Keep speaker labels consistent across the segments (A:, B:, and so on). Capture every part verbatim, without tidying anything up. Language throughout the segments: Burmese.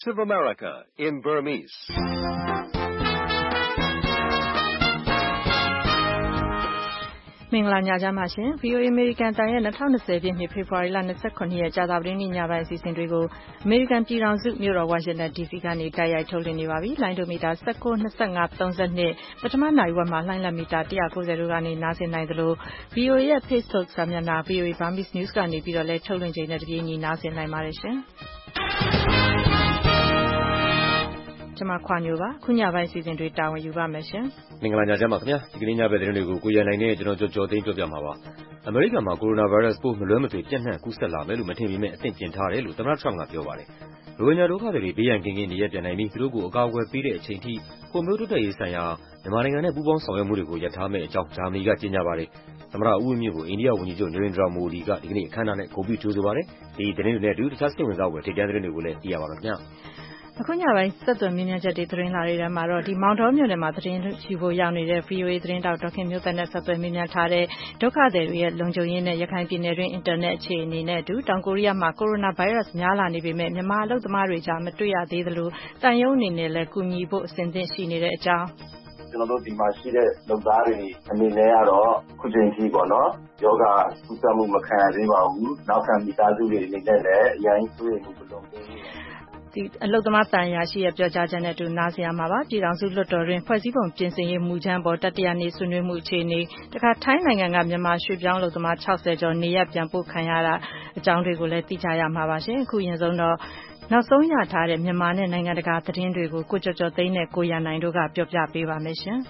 A: of America in Burmese.
B: ။မင်္ဂလာညချမ်းပါရှင်။ ဗွီအိုအေ American တန်ရဲ့ ၂၀၂၀ ပြည့်နှစ် ဖေဖော်ဝါရီလ ၂၇ ရက်ကြာသပတေးနေ့ညပိုင်းအစီအစဉ်တွေကို American ပြည်ထောင်စုမြို့တော် Washington ဒီ စီ ကနေတိုက်ရိုက်ထုတ်လွှင့်နေပါပြီ။လိုင်းဒိုမီတာ ၁၉, ၂၅, ၃၂ ပထမနာရီဝက်မှာလှိုင်းလက်မီတာ ၁၉၀ တို့ကနေနားဆင်နိုင်သလို ဗွီအိုအေရဲ့ Facebook စာမျက်နှာ ဗွီအိုအေ Burmese News ကနေပြီးတော့လည်းထုတ်လွှင့်ချိန်နဲ့တပြေးညီနားဆင်နိုင်ပါတယ်ရှင်။ကျွန်မခွာညိုပါခုညပိုင်းအစီအစဉ်တွေတာဝန်ယူပါမယ်ရှင်
C: မင်္ဂလာညချမ်းပါခင်ဗျာဒီကနေ့ညဘက်သတင်းတွေကိုကိုရန်နိုင်နဲ့ကျွန်တော်ကြော်ကြော်သိန်းပြောပြမှာပါအမေရိကန်မှာကိုရိုနာဗိုင်းရပ်စ်ပိုးမလွဲမသွေပြန့်နှံ့ကူးစက်လာမယ်လို့မထင်ပေမဲ့အသင့်ပြင်ထားတယ်လို့သမ္မတထရမ့်ကပြောပါတယ်ရိုဟင်ဂျာဒုက္ခသည်တွေဘေးရန်ကင်းကင်းနေရပြန်နိုင်ပြီးသူတို့ကိုအကာအကွယ်ပေးတဲ့အချိန်ထိဖွံ့ဖြိုးတိုးတက်ရေးဆိုင်ရာမြန်မာနိုင်ငံနဲ့ပူးပေါင်းဆောင်ရွက်မှုတွေကိုရပ်ထားမယ့်အကြောင်းဂျာမနီကကြေညာပါတယ်သမ္မတဦးဝင်းမြင့်ကိုအိန္ဒိယဝန်ကြီးချုပ်နရိန္ဒရာမိုဒီကဒီကနေ့အခမ်းအနားနဲ့ဂုဏ်ပြုကြိုဆိုပါတယ်ဒီသတင်းတွေနဲ့အတူတခြားစိတ်ဝင်စားဖွယ်ထိပ်တန်းသတင်းတွေကိုလည်းသိရပါမယ်ခင်ဗျာ
B: အခုညပိုင်းဆက်သွယ်မြင်းမြန်းချက်တွေသတင်းလာတွေထဲမှာတော့ဒီမောင်တော်မြို့နယ်မှာသတင်းရှိဖို့ရောက်နေတဲ့ ဗွီအိုအေ သတင်းတောက်ဒေါက်ခင်မျိုးသက်နဲ့ဆက်သွယ်မြင်းမြန်းထားတဲ့ဒုက္ခသည်တွေရဲ့လုံခြုံရေးနဲ့ရခိုင်ပြည်နယ်တွင်းအင်တာနက်အခြေအနေနဲ့အတူတောင်ကိုရီးယားမှာကိုရိုနာဗိုင်းရပ်စ်များလာနေပေမဲ့မြန်မာအလုပ်သမားတွေကြားမတွေ့ရသေးသလိုတန်ယုံအနေနဲ့လည်းကူညီဖို့အစဉ်သင့်ရှိနေတဲ့အကြောင်း
D: ကျွန်တော်တို့ဒီမှာရှိတဲ့လုပ်သားတွေအနေနဲ့ကတော့ခုချိန်ထိပေါ့နော်ယောဂကုသမှုမခံရသေးပါဘူးနောက်ခံမိသားစုတွေအနေနဲ့လည်းအရင်ဆွေးနွေးမှုလုပ်နေတယ်
B: ဒီအလုတ်သမားတန်ရာရှိရဲ့ပြောကြားချက်နဲ့အတူနားဆင်ရမှာပါပြည်ထောင်စုလွှတ်တော်တွင်ဖွဲ့စည်းပုံပြင်ဆင်ရေးမူကြမ်းပေါ်တတိယနေ့ဆွေးနွေးမှုအခြေအနေတခါထိုင်းနိုင်ငံကမြန်မာရွှေ့ပြောင်းအလုတ်သမား၆၀ကျော်နေရပ်ပြန်ပို့ခံရတာအကြောင်းတွေကိုလည်းသိကြရမှာပါရှင်အခုရင်ဆုံးတော့နောက်ဆုံးရထားတဲ့မြန်မာနဲ့နိုင်ငံတကာသတင်းတွေကိုကိုကျော်ကျော်သိန်းနဲ့ကိုရန်နိုင်တို့ကပြောပြပေးပါမယ်ရှင်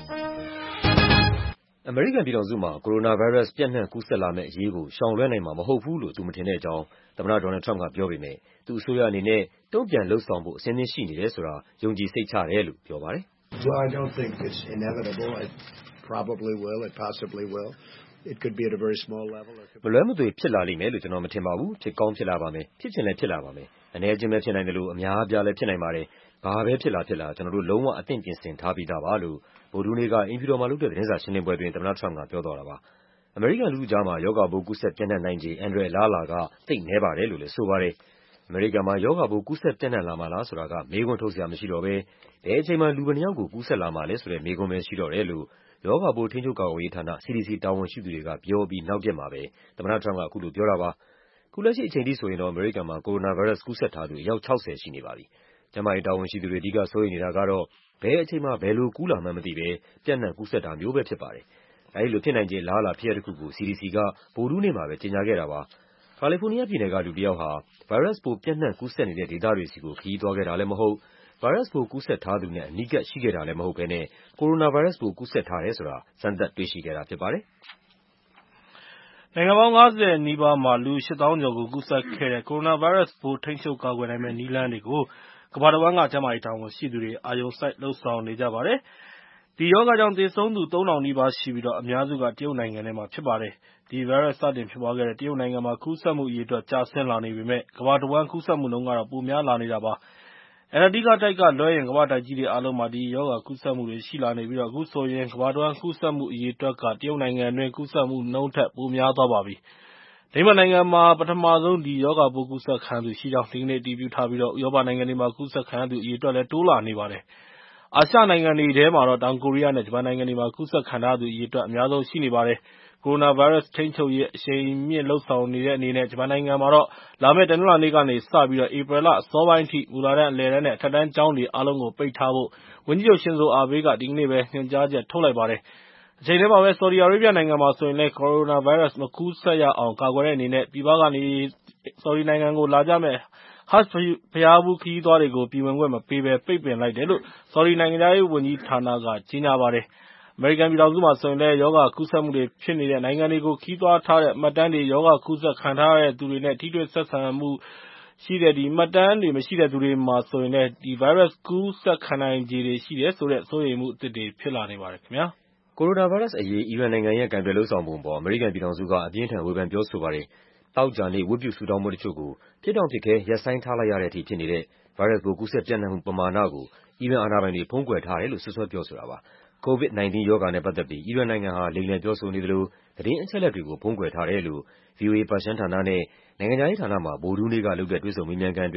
C: အမေရိကန်ပြည်ထောင်စုမှာကိုရိုနာဗိုင်းရပ်စ်ပြန့်နှံ့ကူးစက်လာမယ့်အရေးကိုရှောင်လွှဲနိုင်မှာမဟုတ်ဘူးလို့သူမထင်တဲ့အကြောင်းသမ္မတဒေါ်နယ်ထရမ့်ကပြောပေမဲ့သူအစိုးရအနေနဲ့တုံ့ပြန်လှုပ်ဆောင်ဖို့အစဉ်သင့်ရှိနေတယ်ဆိုတာယုံကြည်စိတ်ချတယ်လို့ပြောပါတယ်။
E: Well, I don't think it's inevitable. It probably will. It possibly will. It could be at a very small level.
C: မလွဲမသွေဖြစ်လာလိမ့်မယ်လို့ကျွန်တော်မထင်ပါဘူး။ဖြစ်ကောင်းဖြစ်လာပါမယ်။ဖြစ်ချင်လည်းဖြစ်လာပါမယ်။အနည်းအကျဉ်းပဲဖြစ်နိုင်တယ်လို့အများအပြားလည်းဖြစ်နိုင်ပါတယ်။ဘာပဲဖြစ်လာဖြစ်လာကျွန်တော်တို့လုံးဝအသင့်ပြင်ဆင်ထားပြီးသားပါလို့ဗုဒ္ဓဟူးနေ့ကအိမ်ဖြူတော်မှာလုပ်တဲ့သတင်းစာရှင်းလင်းပွဲတွင်သမ္မတထရမ့်ကပြောသွားတာပါ။အမေရိကန်လူထုကြားမှာယောဂပိုးကူးစက်ပြန့်နှံ့နိုင်ခြေအန္တရာယ်အလားအလာကသိပ်နည်းပါတယ်လို့လည်းဆိုပါတယ်။အမေရိကန်မှာယောဂပိုးကူးစက်ပြန့်နှံ့လာမှာလားဆိုတာကမေးခွန်းထုတ်စရာမရှိတော့ဘဲဘယ်အချိန်မှာလူဘယ်နှယောက်ကိုကူးစက်လာမှာလဲဆိုတဲ့မေးခွန်းပဲရှိတော့တယ်လို့ယောဂပိုးထိန်းချုပ်ကာကွယ်ရေးဌာန C D C တာဝန်ရှိသူတွေကပြောပြီးနောက်ပြက်မှာပဲသမ္မတထရမ့်ကအခုလိုပြောတာပါ။ခုလက်ရှိအချိန်ထိဆိုရင်တော့အမေရိကန်မှာကိုရိုနာဗိုင်းရပ်စ်ကူးစက်ထားသူအယောက်၆၀ရှိနေပါပြီ။ကျန်းမာရေးတာဝန်ရှိသူတွေအဓိကစိုးရိမ်နေတာကတော့ဘယ်အချိန်မှာဘယ်လိုကူးလာမှန်းမသိဘဲပြန့်နှံ့ကူးစက်တာမျိုးပဲဖြစ်ပါတယ်။အဲဒီလိုဖြစ်နိုင်ခြေအလားအလာဖြစ်ရပ်တစ်ခုကို C D C ကဗုဒ္ဓဟူးနေ့မှာပဲကြေညာခဲ့တာပါ။ကာလီဖိုးနီးယားပြည်နယ်ကလူတစ်ယောက်ဟာဗိုင်းရပ်စ်ပိုးပြန့်နှံ့ကူးစက်နေတဲ့ဒေသတွေဆီကိုခရီးသွားခဲ့တာလည်းမဟုတ်ဗိုင်းရပ်စ်ပိုးကူးစက်ထားသူနဲ့အနီးကပ်ရှိခဲ့တာလည်းမဟုတ်ဘဲနဲ့ကိုရိုနာဗိုင်းရပ်စ်ပိုးကူးစက်ထားတယ်ဆိုတာစမ်းသပ်တွေ့ရှိခဲ့တာဖြစ်ပါတယ်
F: ။နိုင်ငံပေါင်း၅၀နီးပါးမှာလူရှစ်သောင်းကျော်ကိုကူးစက်ခဲ့တဲ့ကိုရိုနာဗိုင်းရပ်စ်ပိုးထိန်းချုပ်ကာကွယ်နိုင်မယ့်နည်းလမ်းတွေကိုကမ္ဘာတဝန်းကကျန်းမာရေးတာဝန်ရှိသူတွေအာရုံစိုက်လုပ်ဆောင်နေကြပါတယ်။ဒီရောဂါကြောင့်သေဆုံးသူသုံးထောင်နီးပါးရှိပြီးတော့အများစုကတရုတ်နိုင်ငံထဲမှာဖြစ်ပါတယ်။ဒီဗိုင်းရပ်စ်စတင်ဖြစ်ပွားခဲ့တဲ့တရုတ်နိုင်ငံမှာကူးစက်မှုအရေအတွက်ကျဆင်းလာနေပေမဲ့ကမ္ဘာတဝန်းကူးစက်မှုနှုန်းကတော့ပိုများလာနေတာပါ။အန္တာတိကတိုက်ကလွဲရင်ကမ္ဘာ့တိုက်ကြီးတွေအားလုံးမှာဒီရောဂါကူးစက်မှုတွေရှိလာနေပြီးတော့အခုဆိုရင်ကမ္ဘာတဝန်းကူးစက်မှုအရေအတွက်ကတရုတ်နိုင်ငံအတွင်းကူးစက်မှုနှုန်းထက်ပိုများသွားပါပြီ။ဒိန်းမတ်နိုင်ငံမှာပထမဆုံးဒီရောဂါပိုးကူးစက်ခံရသူရှိကြောင်းဒီကနေ့အတည်ပြုထားပြီးတော့ဥရောပနိုင်ငံတွေမှာကူးစက်ခံရသူအရေအတွက်လည်းတိုးလာနေပါတယ်။အာရှနိုင်ငံတွေထဲမှာတော့တောင်ကိုရီးယားနဲ့ဂျပန်နိုင်ငံတွေမှာကူးစက်ခံထားရသူအရေအတွက်အများဆုံးရှိနေပါတယ်။ကိုရိုနာဗိုင်းရပ်စ်ထိန်းချုပ်ရေးအရှိန်မြှင့်လုပ်ဆောင်နေတဲ့အနေနဲ့ဂျပန်နိုင်ငံမှာတော့လာမယ့်တနင်္လာနေ့ကနေစပြီးတော့ဧပြီလအစောပိုင်းထိမူလတန်းအလယ်တန်းနဲ့အထက်တန်းကျောင်းတွေအားလုံးကိုပိတ်ထားဖို့ဝန်ကြီးချုပ်ရှင်ဇိုအာဘေးကဒီကနေ့ပဲညွှန်ကြားချက်ထုတ်လိုက်ပါတယ်။အချိန်တည်းမှာပဲဆော်ဒီအာရေးဗျနိုင်ငံမှာဆိုရင်လည်းကိုရိုနာဗိုင်းရပ်စ်မကူးစက်ရအောင်ကာကွယ်တဲ့အနေနဲ့ပြည်ပကနေဆော်ဒီနိုင်ငံကိုလာကြမယ့်ဟတ်ဘုရားဖူးခရီးသွားတွေကိုပြည်ဝင်ခွင့်မပေးဘဲပိတ်ပင်လိုက်တယ်လို့ဆော်ဒီနိုင်ငံခြားရေးဝန်ကြီးဌာနကကြေညာပါတယ်။အမေရိကန်ပြည်ထောင်စုမှာဆိုရင်လည်းရောဂါကူးစက်မှုတွေဖြစ်နေတဲ့နိုင်ငံတွေကိုခရီးသွားထားတဲ့မှတ်တမ်းတွေရောဂါကူးစက်ခံထားရတဲ့သူတွေနဲ့ထိတွေ့ဆက်ဆံမှုရှိတဲ့ဒီမှတ်တမ်းတွေမရှိတဲ့သူတွေမှာဆိုရင်လည်းဒီဗိုင်းရပ်စ်ကူးစက်ခံနိုင်ခြေတွေရှိတယ်ဆိုတဲ့စိုးရိမ်မှုအသစ်တွေဖြစ်လာနေပါတယ်ခင်ဗျာ
C: ။ကိုရိုနာဗိုင်းရပ်စ်အရေးအီရန်နိုင်ငံရဲ့ကိုင်တွယ်လုပ်ဆောင်ပုံပေါ်အမေရိကန်ပြည်ထောင်စုကအပြင်းထန်ဝေဖန်ပြောဆိုပါတယ်။သောကြာနေ့ဝတ်ပြုဆုတောင်းပွဲတချို့ကိုဖြစ်တောင့်ဖြစ်ခဲရပ်ဆိုင်းထားလိုက်ရတဲ့အထိဖြစ်နေတဲ့ဗိုင်းရပ်စ်ပိုးကူးစက်ပြန့်နှံ့မှုပမာဏကိုအီရန်အာဏာပိုင်တွေဖုံးကွယ်ထားတယ်လို့ဆွဆွဲပြောဆိုတာပါ။ ကိုဗစ် ၁၉ ရောဂါနဲ့ပတ်သက်ပြီးအီရန်နိုင်ငံဟာလိမ်လည်ပြောဆိုနေသလိုသတင်းအချက်အလက်တွေကိုဖုံးကွယ်ထားတယ်လို့ ဗွီအိုအေပါရှန်ဌာနနဲ့နိုင်ငံခြားရေးဌာနမှာဗုဒ္ဓဟူးနေ့ကလုပ်တဲ့တွေ့ဆုံမေးမြန်းခန်းအတွင်း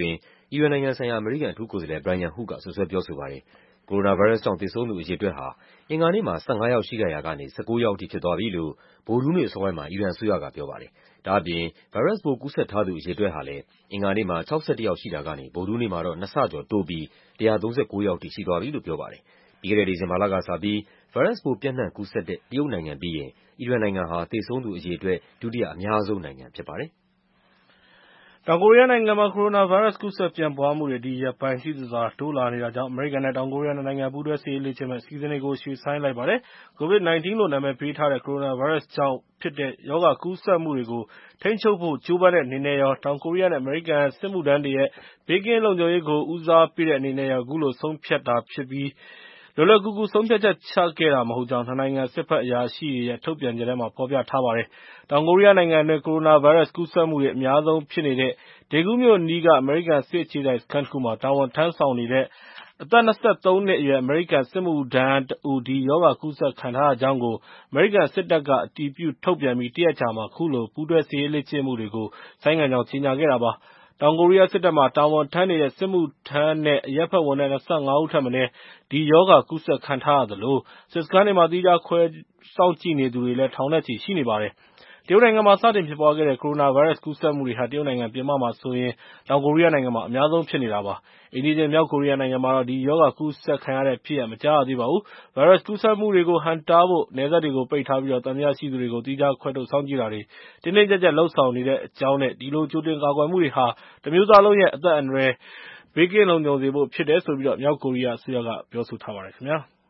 C: အီရန်နိုင်ငံဆိုင်ရာအမေရိကန်အထူးကိုယ်စားလှယ် Brian Hook ကစွပ်စွဲပြောဆိုပါတယ်။ ကိုရိုနာဗိုင်းရပ်စ်ကြောင့်သေဆုံးသူအရေအတွက်ဟာ အင်္ဂါနေ့မှာ ၁၅ ယောက်ရှိခဲ့ရာကနေ ၁၉ ယောက်အထိဖြစ်သွားပြီလို့ ဗုဒ္ဓဟူးနေ့အစောပိုင်းမှာ အီရန်အစိုးရကပြောပါတယ်။ ဒါ့အပြင် ဗိုင်းရပ်စ်ပိုးကူးစက်ထားသူအရေအတွက်ဟာလည်း အင်္ဂါနေ့မှာ ၆၁ ယောက်ရှိတာကနေ ဗုဒ္ဓဟူးနေ့မှာတော့ နှစ်ဆကျော်တိုးပြီး ၁၃၉ ယောက်အထိရှိသွားပြီလို့ပြောပါတယ်။ ပြီးခဲ့တဲ့ ဒီဇင်ဘာလကစပြီး ဗိုင်းရပ်စ်ပိုး ပျံ့နှံ့ကူးစက်တဲ့ တရုတ်နိုင်ငံပြီးရင် အီရန်နိုင်ငံဟာ သေဆုံးသူအရေအတွက် ဒုတိယအများဆုံးနိုင်ငံဖြစ်ပါတယ်။
F: တောင်ကိုရီးယားနိုင်ငံမှာ ကိုရိုနာဗိုင်းရပ်စ်ကူးစက်ပြန့်ပွားမှုတွေ ဒီရက်ပိုင်း သိသိသာသာတိုးလာနေတာကြောင့် အမေရိကန်နဲ့ တောင်ကိုရီးယား နှစ်နိုင်ငံ ပူးတွဲစစ်ရေးလေ့ကျင့်မယ့် အစီအစဉ်တွေကို ရွှေ့ဆိုင်းလိုက်ပါတယ်။ ကိုဗစ် ၁၉ လို့နာမည်ပေးထားတဲ့ ကိုရိုနာဗိုင်းရပ်စ်ကြောင့်ဖြစ်တဲ့ ရောဂါကူးစက်မှုတွေကို ထိန်းချုပ်ဖို့ ကြိုးပမ်းတဲ့အနေနဲ့ရော တောင်ကိုရီးယားနဲ့ အမေရိကန်စစ်မှုထမ်းတွေရဲ့ ဘေးကင်းလုံခြုံရေးကို ဦးစားပေးတဲ့အနေနဲ့ရော အခုလိုဆုံးဖြတ်တာဖြစ်ပြီး လွယ်လွယ်ကူကူ ဆုံးဖြတ်ချက်ချခဲ့တာမဟုတ်ကြောင်း နှစ်နိုင်ငံ စစ်ဘက်အရာရှိတွေရဲ့ ထုတ်ပြန်ချက်ထဲမှာ ဖော်ပြထားပါတယ်။ တောင်ကိုရီးယားနိုင်ငံအတွင်း ကိုရိုနာဗိုင်းရပ်စ်ကူးစက်မှုတွေ အများဆုံးဖြစ်နေတဲ့ Daegu မြို့အနီးက အမေရိကန်စစ်အခြေစိုက်စခန်းတခုမှာ တာဝန်ထမ်းဆောင်နေတဲ့ အသက် ၂၃ နှစ်အရွယ် အမေရိကန်စစ်မှုထမ်းတဦး ဒီရောဂါကူးစက်ခံထားရကြောင်းကို အမေရိကန်စစ်တပ်က အတည်ပြုထုတ်ပြန်ပြီး တရက်အကြာမှာ အခုလို ပူးတွဲစစ်ရေးလေ့ကျင့်မှုတွေကို ဆိုင်းငံ့ကြောင်း ကြေညာခဲ့တာပါ။ တောင်ကိုရီးယားစစ်တပ်မှာ တာဝန်ထမ်းနေတဲ့ စစ်မှုထမ်းနဲ့ အရပ်ဘက်ဝန်ထမ်း ၂၅ ဦးထက်မနည်း ဒီရောဂါကူးစက်ခံထားရသလို စစ်စခန်းတွေမှာ သီးခြားခွဲစောင့်ကြည့်နေသူတွေလည်း ထောင်နဲ့ချီရှိနေပါတယ်။ တရုတ်နိုင်ငံမှာ စတင်ဖြစ်ပွားခဲ့တဲ့ ကိုရိုနာဗိုင်းရပ်စ်ကူးစက်မှုတွေဟာ တရုတ်နိုင်ငံပြင်ပမှာဆိုရင် တောင်ကိုရီးယားနိုင်ငံမှာ အများဆုံးဖြစ်နေတာပါ။ အိမ်နီးချင်း မြောက်ကိုရီးယားနိုင်ငံမှာတော့ ဒီရောဂါကူးစက်ခံရတဲ့ဖြစ်ရပ် မကြားရသေးပါဘူး။ ဗိုင်းရပ်စ်ကူးစက်မှုတွေကို ဟန့်တားဖို့ နယ်စပ်တွေကို ပိတ်ထားပြီး သံသယရှိသူတွေကို သီးခြားခွဲထုတ်စောင့်ကြည့်တာတွေ တင်းတင်းကျပ်ကျပ်လုပ်ဆောင်နေတဲ့အကြောင်းနဲ့ ဒီလိုကြိုတင်ကာကွယ်မှုတွေဟာ တမျိုးသားလုံးရဲ့ အသက်အန္တရာယ် ဘေးကင်းလုံခြုံစေဖို့ဖြစ်တယ်လို့ မြောက်ကိုရီးယားအစိုးရက ပြောဆိုထားပါတယ်။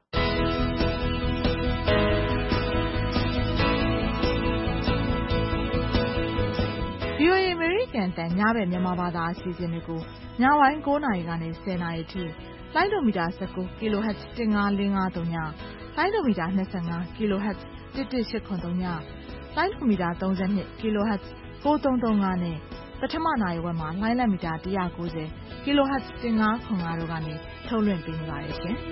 G: ဗွီအိုအေ အမေရိကန်အသံ ညဘက်မြန်မာဘာသာအစီအစဉ်တွေကို ညပိုင်း ၉ နာရီကနေ ၁၀ နာရီအထိ လိုင်းဒိုမီတာ ၁၉ kHz ၁၅၄၅၃ ည၊ လိုင်းဒိုမီတာ ၂၅ kHz ၁၁၈၇၃ ည၊ လိုင်းဒိုမီတာ ၃၂ kHz ၉၃၃၅ နဲ့ ပထမနာရီဝက်မှာ လိုင်းလံမီတာ ၁၉၀ kHz ၁၅၇၅ တို့ကနေ ထုတ်လွှင့်ပေးနေပါတယ်ရှင်။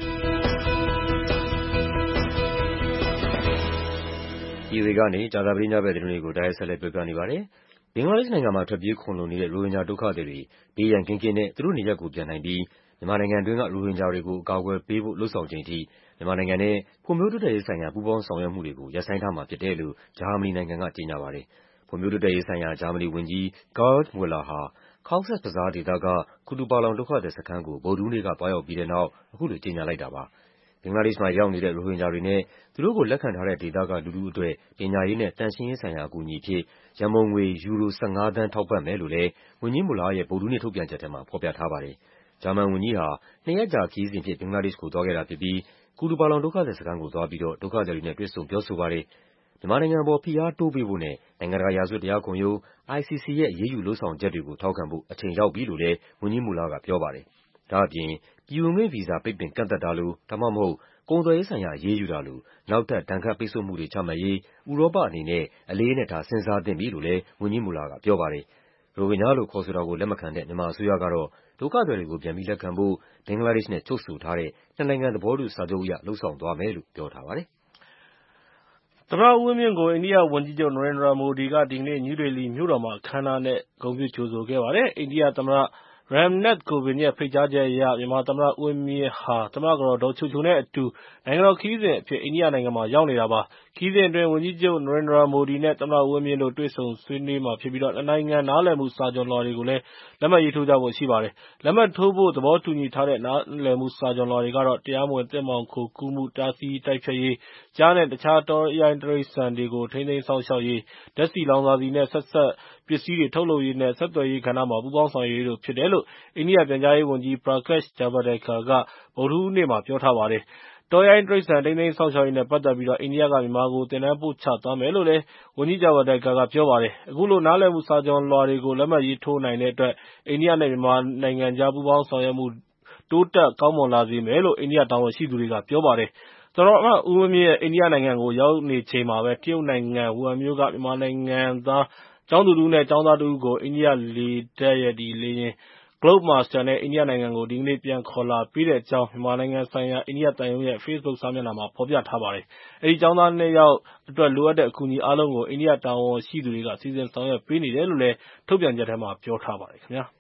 C: ဗွီအိုအေကနေ ကြာသပတေးညဘက်သတင်းတွေကို တိုက်ရိုက်ဆက်လက်ပြောပြနေပါတယ်။ ဘင်္ဂလားဒေ့ရှ်နိုင်ငံမှာ ထွက်ပြေးခိုလှုံနေတဲ့ ရိုဟင်ဂျာဒုက္ခသည်တွေ ဘေးရန်ကင်းကင်းနဲ့ သူတို့နေရပ်ကိုပြန်နိုင်ပြီး မြန်မာနိုင်ငံတွင်းက ရိုဟင်ဂျာတွေကို အကာအကွယ်ပေးဖို့ လုပ်ဆောင်ချိန်ထိ မြန်မာနိုင်ငံနဲ့ ဖွံ့ဖြိုးတိုးတက်ရေးဆိုင်ရာ ပူးပေါင်းဆောင်ရွက်မှုတွေကို ရပ်ဆိုင်းထားမှာဖြစ်တယ်လို့ ဂျာမနီနိုင်ငံက ကြေညာပါတယ်။ ဖွံ့ဖြိုးတိုးတက်ရေးဆိုင်ရာ ဂျာမနီဝန်ကြီး Gerd Mueller ဟာ Cox's Bazar ဒေသက Kutupalong ဒုက္ခသည်စခန်းကို ဗုဒ္ဓဟူးနေ့က သွားရောက်ပြီးတဲ့နောက် အခုလိုကြေညာလိုက်တာပါ။ ဘင်္ဂလားဒေ့ရှ်မှာရောက်နေတဲ့ ရိုဟင်ဂျာတွေနဲ့ သူတို့ကိုလက်ခံထားတဲ့ဒေသက လူထုအတွက် ပညာရေးနဲ့ သန့်ရှင်းရေးဆိုင်ရာအကူအညီအဖြစ် ရန်ပုံငွေ ယူရို ၁၅ သန်း ထောက်ပံ့မယ်လို့လည်း ဝန်ကြီး Mueller ရဲ့ ဗုဒ္ဓဟူးနေ့ထုတ်ပြန်ချက်ထဲမှာ ဖော်ပြထားပါတယ်။ ဂျာမန်ဝန်ကြီးဟာ နှစ်ရက်ကြာခရီးစဉ်အဖြစ် ဘင်္ဂလားဒေ့ရှ်ကို သွားခဲ့တာဖြစ်ပြီး Kutupalong ဒုက္ခသည်စခန်းကိုသွားပြီးတော့ ဒုက္ခသည်တွေနဲ့ တွေ့ဆုံပြောဆိုပါတယ်။ မြန်မာနိုင်ငံအပေါ် ဖိအားတိုးပေးဖို့နဲ့ နိုင်ငံတကာ ရာဇဝတ်တရားခုံရုံး I C C ရဲ့ အရေးယူလုပ်ဆောင်ချက်တွေကို ထောက်ခံဖို့ အချိန်ရောက်ပြီလို့လည်း ဝန်ကြီး Mueller ကပြောပါတယ်။ ဒါ့အပြင် ပြည်ဝင်ခွင့်ဗီဇာ ပိတ်ပင်ကန့်သတ်တာလို ဒါမှမဟုတ် ကုန်သွယ်ရေးဆိုင်ရာ အရေးယူတာလို နောက်ထပ် ဒဏ်ခတ်ပိတ်ဆို့မှုတွေချမှတ်ရေး ဥရောပအနေနဲ့ အလေးအနက်ထား စဉ်းစားသင့်ပြီလို့လည်း ဝန်ကြီး Mueller ကပြောပါတယ်။ ရိုဟင်ဂျာလို့ခေါ်ဆိုတာကို လက်မခံတဲ့ မြန်မာအစိုးရကတော့ ဒုက္ခသည်တွေကို ပြန်ပြီးလက်ခံဖို့ ဘင်္ဂလားဒေ့ရှ်နဲ့ ချုပ်ဆိုထားတဲ့ နှစ်နိုင်ငံသဘောတူစာချုပ်အရ လုပ်ဆောင်သွားမယ်လို့ ပြောထားပါတယ်။
F: သမ္မတဦးဝင်းမြင့်ကို အိန္ဒိယဝန်ကြီးချုပ် Narendra Modi က ဒီကနေ့ နယူးဒေလီမြို့တော်မှာ အခမ်းအနားနဲ့ ဂုဏ်ပြုကြိုဆိုခဲ့ပါတယ်။ အိန္ဒိယသမ္မတ Ram Nath Kovind ရဲ့ ဖိတ်ကြားချက်အရ မြန်မာသမ္မတဦးဝင်းမြင့်ဟာ သမ္မတကတော် ဒေါ်ချိုချိုနဲ့အတူ နိုင်ငံတော်ခရီးစဉ်အဖြစ် အိန္ဒိယနိုင်ငံမှာ ရောက်နေတာပါ။ ခရီးစဉ်အတွင်း ဝန်ကြီးချုပ် Narendra Modi နဲ့ သမ္မတဦးဝင်းမြင့်တို့ တွေ့ဆုံဆွေးနွေးမှာဖြစ်ပြီး နှစ်နိုင်ငံ နားလည်မှုစာချွန်လွှာတွေကိုလည်း လက်မှတ်ရေးထိုးကြဖို့ရှိပါတယ်။ လက်မှတ်ထိုးဖို့ သဘောတူညီထားတဲ့ နားလည်မှုစာချွန်လွှာတွေကတော့ တရားမဝင် သစ်မှောင်ခိုကူးမှု တားဆီးတိုက်ဖျက်ရေး၊ ကျားနဲ့ တခြားတောရိုင်းတိရစ္ဆာန်တွေကို ထိန်းသိမ်းစောင့်ရှောက်ရေး၊ ဓာတ်ဆီလောင်စာဆီနဲ့ ဆက်စပ်ပစ္စည်းတွေ ထုတ်လုပ်ရေးနဲ့ ဆက်သွယ်ရေးကဏ္ဍမှာ ပူးပေါင်းဆောင်ရွက်ရေးတို့ဖြစ်တယ်လို့ အိန္ဒိယပြန်ကြားရေးဝန်ကြီး Prakash Javadekar က ဗုဒ္ဓဟူးနေ့မှာ ပြောထားပါတယ်။ တောရိုင်းတိရစ္ဆာန် ထိန်းသိမ်းစောင့်ရှောက်ရေးနဲ့ ပတ်သက်ပြီး အိန္ဒိယက မြန်မာကို သင်တန်းပို့ချသွားမယ်လို့လည်း ဝန်ကြီး Javadekar ကပြောပါတယ်။ အခုလို နားလည်မှုစာချွန်လွှာတွေကို လက်မှတ်ရေးထိုးနိုင်တဲ့အတွက် အိန္ဒိယနဲ့ မြန်မာနိုင်ငံကြား ပူးပေါင်းဆောင်ရွက်မှု တိုးတက်ကောင်းမွန်လာစေမယ်လို့ အိန္ဒိယတာဝန်ရှိသူတွေက ပြောပါတယ်။ သမ္မတဦးဝင်းမြင့် အိန္ဒိယနိုင်ငံကို ရောက်နေချိန်မှာပဲ တရုတ်နိုင်ငံ၊ ဝူဟန်မြို့က မြန်မာနိုင်ငံသား ကျောင်းသူတဦးနဲ့ ကျောင်းသားတဦးကို အိန္ဒိယလေတပ်ရဲ့ လေယာဉ် Globemaster နဲ့ အိန္ဒိယနိုင်ငံကို ဒီကနေ့ ပြန်ခေါ်လာပေးတဲ့အကြောင်း မြန်မာနိုင်ငံဆိုင်ရာ အိန္ဒိယသံရုံးရဲ့ ဖေ့စ်ဘုတ်စာမျက်နှာမှာ ဖော်ပြထားပါတယ်။ အဲဒီကျောင်းသားနှစ်ယောက်အတွက် လိုအပ်တဲ့အကူအညီအားလုံးကို အိန္ဒိယတာဝန်ရှိသူတွေက စီစဉ်ဆောင်ရွက်ပေးနေတယ်လို့ ထုတ်ပြန်ချက်ထဲမှာ ပြောထားပါတယ်။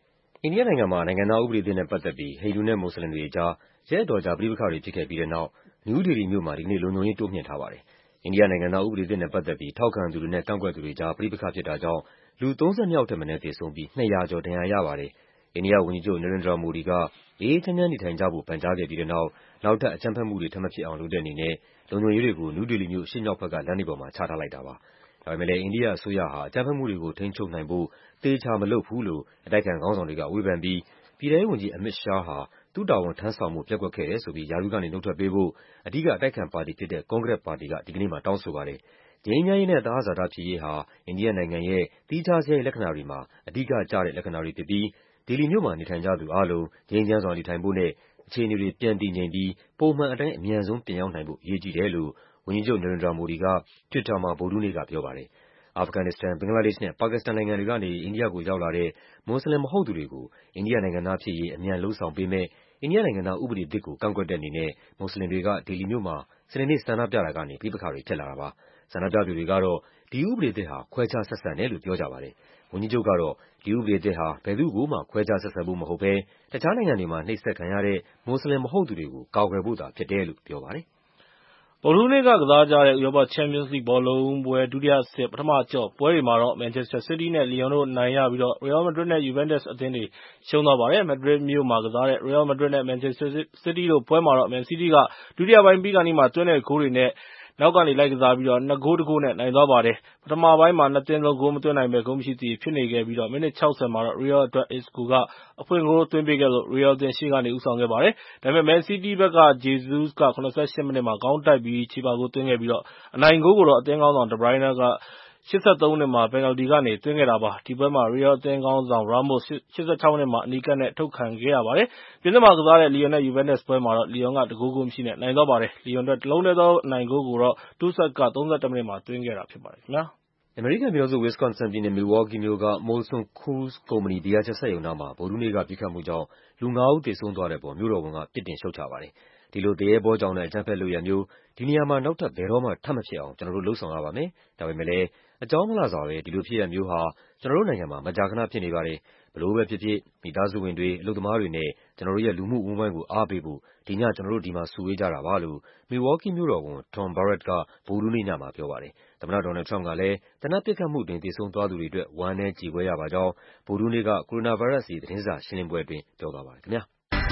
C: အိန္ဒိယနိုင်ငံမှာနိုင်ငံသားဥပဒေသစ်နဲ့ပတ်သက်ပြီးဟိန္ဒူနဲ့မွတ်စလင်တွေအကြားရက်အတော်ကြာပဋိပက္ခတွေဖြစ်ခဲ့ပြီးတဲ့နောက်နယူးဒေလီမြို့မှာဒီကနေ့လုံခြုံရေးတိုးမြှင့်ထားပါတယ်။အိန္ဒိယနိုင်ငံသားဥပဒေသစ်နဲ့ပတ်သက်ပြီးထောက်ခံသူတွေနဲ့ကန့်ကွက်သူတွေကြားပဋိပက္ခဖြစ်တာကြောင့်လူသုံးဆယ့်နှစ်ယောက်ထက်မနည်းသေဆုံးပြီးနှစ်ရာကျော်ဒဏ်ရာရပါတယ်။အိန္ဒိယဝန်ကြီးချုပ် Narendra Modi ကအေးအေးချမ်းချမ်းနေထိုင်ကြဖို့ပန်ကြားခဲ့ပြီးတဲ့နောက်နောက်ထပ်အကြမ်းဖက်မှုတွေထပ်မဖြစ်အောင်လုပ်တဲ့အနေနဲ့လုံခြုံရေးတွေကိုနယူးဒေလီမြို့အရှေ့မြောက်ဘက်ကလမ်းတွေပေါ်မှာချထားလိုက်တာပါ။ဒါပေမဲ့လည်းအိန္ဒိယအစိုးရဟာအကြမ်းဖက်မှုတွေကိုထိန်းချုပ်နိုင်ဖို့သေချာမလုပ်ဘူးလို့အတိုက်အခံခေါင်းဆောင်တွေကဝေဖန်ပြီးပြည်ထဲရေးဝန်ကြီး Amit Shah ဟာသူ့တာဝန်ထမ်းဆောင်ဖို့ပျက်ကွက်ခဲ့တယ်ဆိုပြီးရာထူးကနေနုတ်ထွက်ပေးဖို့အဓိကအတိုက်အခံပါတီဖြစ်တဲ့ကွန်ဂရက်ပါတီကဒီကနေ့မှာတောင်းဆိုပါတယ်။ငြိမ်းချမ်းရေးနဲ့သဟဇာတဖြစ်ရေးဟာအိန္ဒိယနိုင်ငံရဲ့သီးခြားစရိုက်လက္ခဏာတွေမှာအဓိကကျတဲ့လက္ခဏာတွေဖြစ်ပြီးဒေလီမြို့မှာနေထိုင်ကြသူအားလုံးငြိမ်းချမ်းစွာနေထိုင်ဖို့နဲ့အခြေအနေတွေပြန်တည်ငြိမ်ပြီးပုံမှန်အတိုင်းအမြန်ဆုံးပြန်ရောက်နိုင်ဖို့အရေးကြီးတယ်လို့ဝန်ကြီးချုပ် Narendra Modi က Twitter မှာဗုဒ္ဓဟူးနေ့ကပြောပါတယ်။အာဖဂန်နစ္စတန်၊ဘင်္ဂလားဒေ့ရှ်နဲ့ပါကစ္စတန်နိုင်ငံတွေကနေအိန္ဒိယကိုရောက်လာတဲ့မွတ်စလင်မဟုတ်သူတွေကိုအိန္ဒိယနိုင်ငံသားဖြစ်ရေးအမြန်လုပ်ဆောင်ပေးမယ့်အိန္ဒိယနိုင်ငံသားဥပဒေသစ်ကိုကန့်ကွက်တဲ့အနေနဲ့မွတ်စလင်တွေကဒေလီမြို့မှာစနေနေ့ဆန္ဒပြတာကနေပဋိပက္ခတွေဖြစ်လာတာပါ။ဆန္ဒပြသူတွေကတော့ဒီဥပဒေသစ်ဟာခွဲခြားဆက်ဆံတယ်လို့ပြောကြပါတယ်။ဝန်ကြီးချုပ်ကတော့ဒီဥပဒေသစ်ဟာဘယ်သူ့ကိုမှခွဲခြားဆက်ဆံဖို့မဟုတ်ဘဲတခြားနိုင်ငံတွေမှာနှိပ်စက်ခံရတဲ့မွတ်စလင်မဟုတ်သူတွေကိုကာကွယ်ဖို့သာဖြစ်တယ်လို့ပြောပါတယ်။
F: ဗုဒ္ဓဟူးနေ့ကကစားကြတဲ့ဥရောပချန်ပီယံစ်လိဂ်ဘောလုံးပွဲဒုတိယအဆင့်ပထမကျော့ပွဲတွေမှာတော့မန်ချက်စတာစီးတီးနဲ့လီယွန်တို့အနိုင်ရပြီးတော့ရီယယ်မက်ဒရစ်နဲ့ယူဗန်တက်စ်အသင်းတွေရှုံးသွားပါတယ်။မက်ဒရစ်မြို့မှာကစားတဲ့ရီယယ်မက်ဒရစ်နဲ့မန်ချက်စတာစီးတီးတို့ပွဲမှာတော့မန်စီးတီးကဒုတိယပိုင်းပြီးခါနီးမှာသွင်းတဲ့ဂိုးတွေနဲ့နောက်ကနေလိုက်ကစားပြီးတော့နှစ်ဂိုးတစ်ဂိုးနဲ့နိုင်သွားပါတယ်။ပထမပိုင်းမှာနှစ်သင်းလုံးဂိုးမသွင်းနိုင်ဘဲဂိုးမရှိသရေဖြစ်နေခဲ့ပြီးတော့မိနစ်ခြောက်ဆယ်မှာတော့ရီယယ်အတွက် Isco ကအဖွင့်ဂိုးသွင်းပေးခဲ့လို့ရီယယ်အသင်းရှေ့ကနေဦးဆောင်ခဲ့ပါတယ်။ဒါပေမဲ့မန်စီးတီးဘက်ကဂျေဇုစ်က၇၈မိနစ်မှာခေါင်းတိုက်ပြီးချေပဂိုးသွင်းခဲ့ပြီးတော့အနိုင်ဂိုးကိုတော့အသင်းခေါင်းဆောင်ဒဘရိုင်းနာက၈၃မိနစ်မှာပယ်နယ်လ်တီကနေသွင်းခဲ့တာပါ။ဒီပွဲမှာရီယယ်အသင်းခေါင်းဆောင်ရာမို့စ်၈၆မိနစ်မှာအနီးကပ်နဲ့ထုတ်ခံခဲ့ရပါတယ်။ပြင်သစ်မှာကစားတဲ့လီယွန်နဲ့ယူဗန်တက်စ်ပွဲမှာတော့လီယွန်ကတစ်ဂိုးဂိုးမရှိနဲ့နိုင်သွားပါတယ်။လီယွန်အတွက်တစ်လုံးတည်းသောအနိုင်ဂိုးကိုတော့တူးဆက်က၃၁မိနစ်မှာသွင်းခဲ့တာဖြစ်ပါတယ်ခင်ဗျာ
C: ။အမေရိကန်ပြည်ထောင်စု Wisconsin ပြည်နယ်၊ Milwaukee မြို့က Molson Coors ကုမ္ပဏီဘီယာချက်စက်ရုံနားမှာဗုဒ္ဓဟူးနေ့ကပစ်ခတ်မှုကြောင့်လူငါးဦးသေဆုံးသွားတဲ့အပေါ်မြို့တော်ဝန်ကပြစ်တင်ရှုတ်ချပါတယ်။ဒီလိုသူရဲဘောကြောင်တဲ့အကြမ်းဖက်လုပ်ရပ်မျိုးဒီနေရာမှာနောက်ထပ်ဘယ်တော့မှထပ်မဖြစ်အောင်ကျနော်တို့လုပ်ဆောင်ရပါမယ်။ဒါပေမဲ့လည်းအကြောင်းမလှစွာဘဲဒီလိုဖြစ်ရပ်မျိုးဟာကျနော်တို့နိုင်ငံမှာမကြာခဏဖြစ်နေပါတယ်။ဘယ်လိုပဲဖြစ်ဖြစ်မိသားစုဝင်တွေ၊အလုပ်သမားတွေနဲ့ကျနော်တို့ရဲ့လူမှုအဝန်းအဝိုင်းကိုအားပေးဖို့ဒီညကျနော်တို့ဒီမှာစုဝေးကြတာပါလို့ Milwaukee မြို့တော်ဝန် Tom Barrett ကဗုဒ္ဓဟူးနေ့ညမှာပြောပါတယ်။သမ္မတ ဒေါ်နယ်လ်ဒ် ထရမ့်ပ်ကလည်းသေနတ်ပစ်ခတ်မှုအတွင်းသေဆုံးသွားသူတွေအတွက်ဝမ်းနည်းကြေကွဲရပါကြောင်းဗုဒ္ဓဟူးနေ့ကကိုရိုနာဗိုင်းရပ်စ်အရေးသတင်းစာရှင်းလင်းပွဲအတွင်းပြောသွားပါတယ်ခင်ဗျာ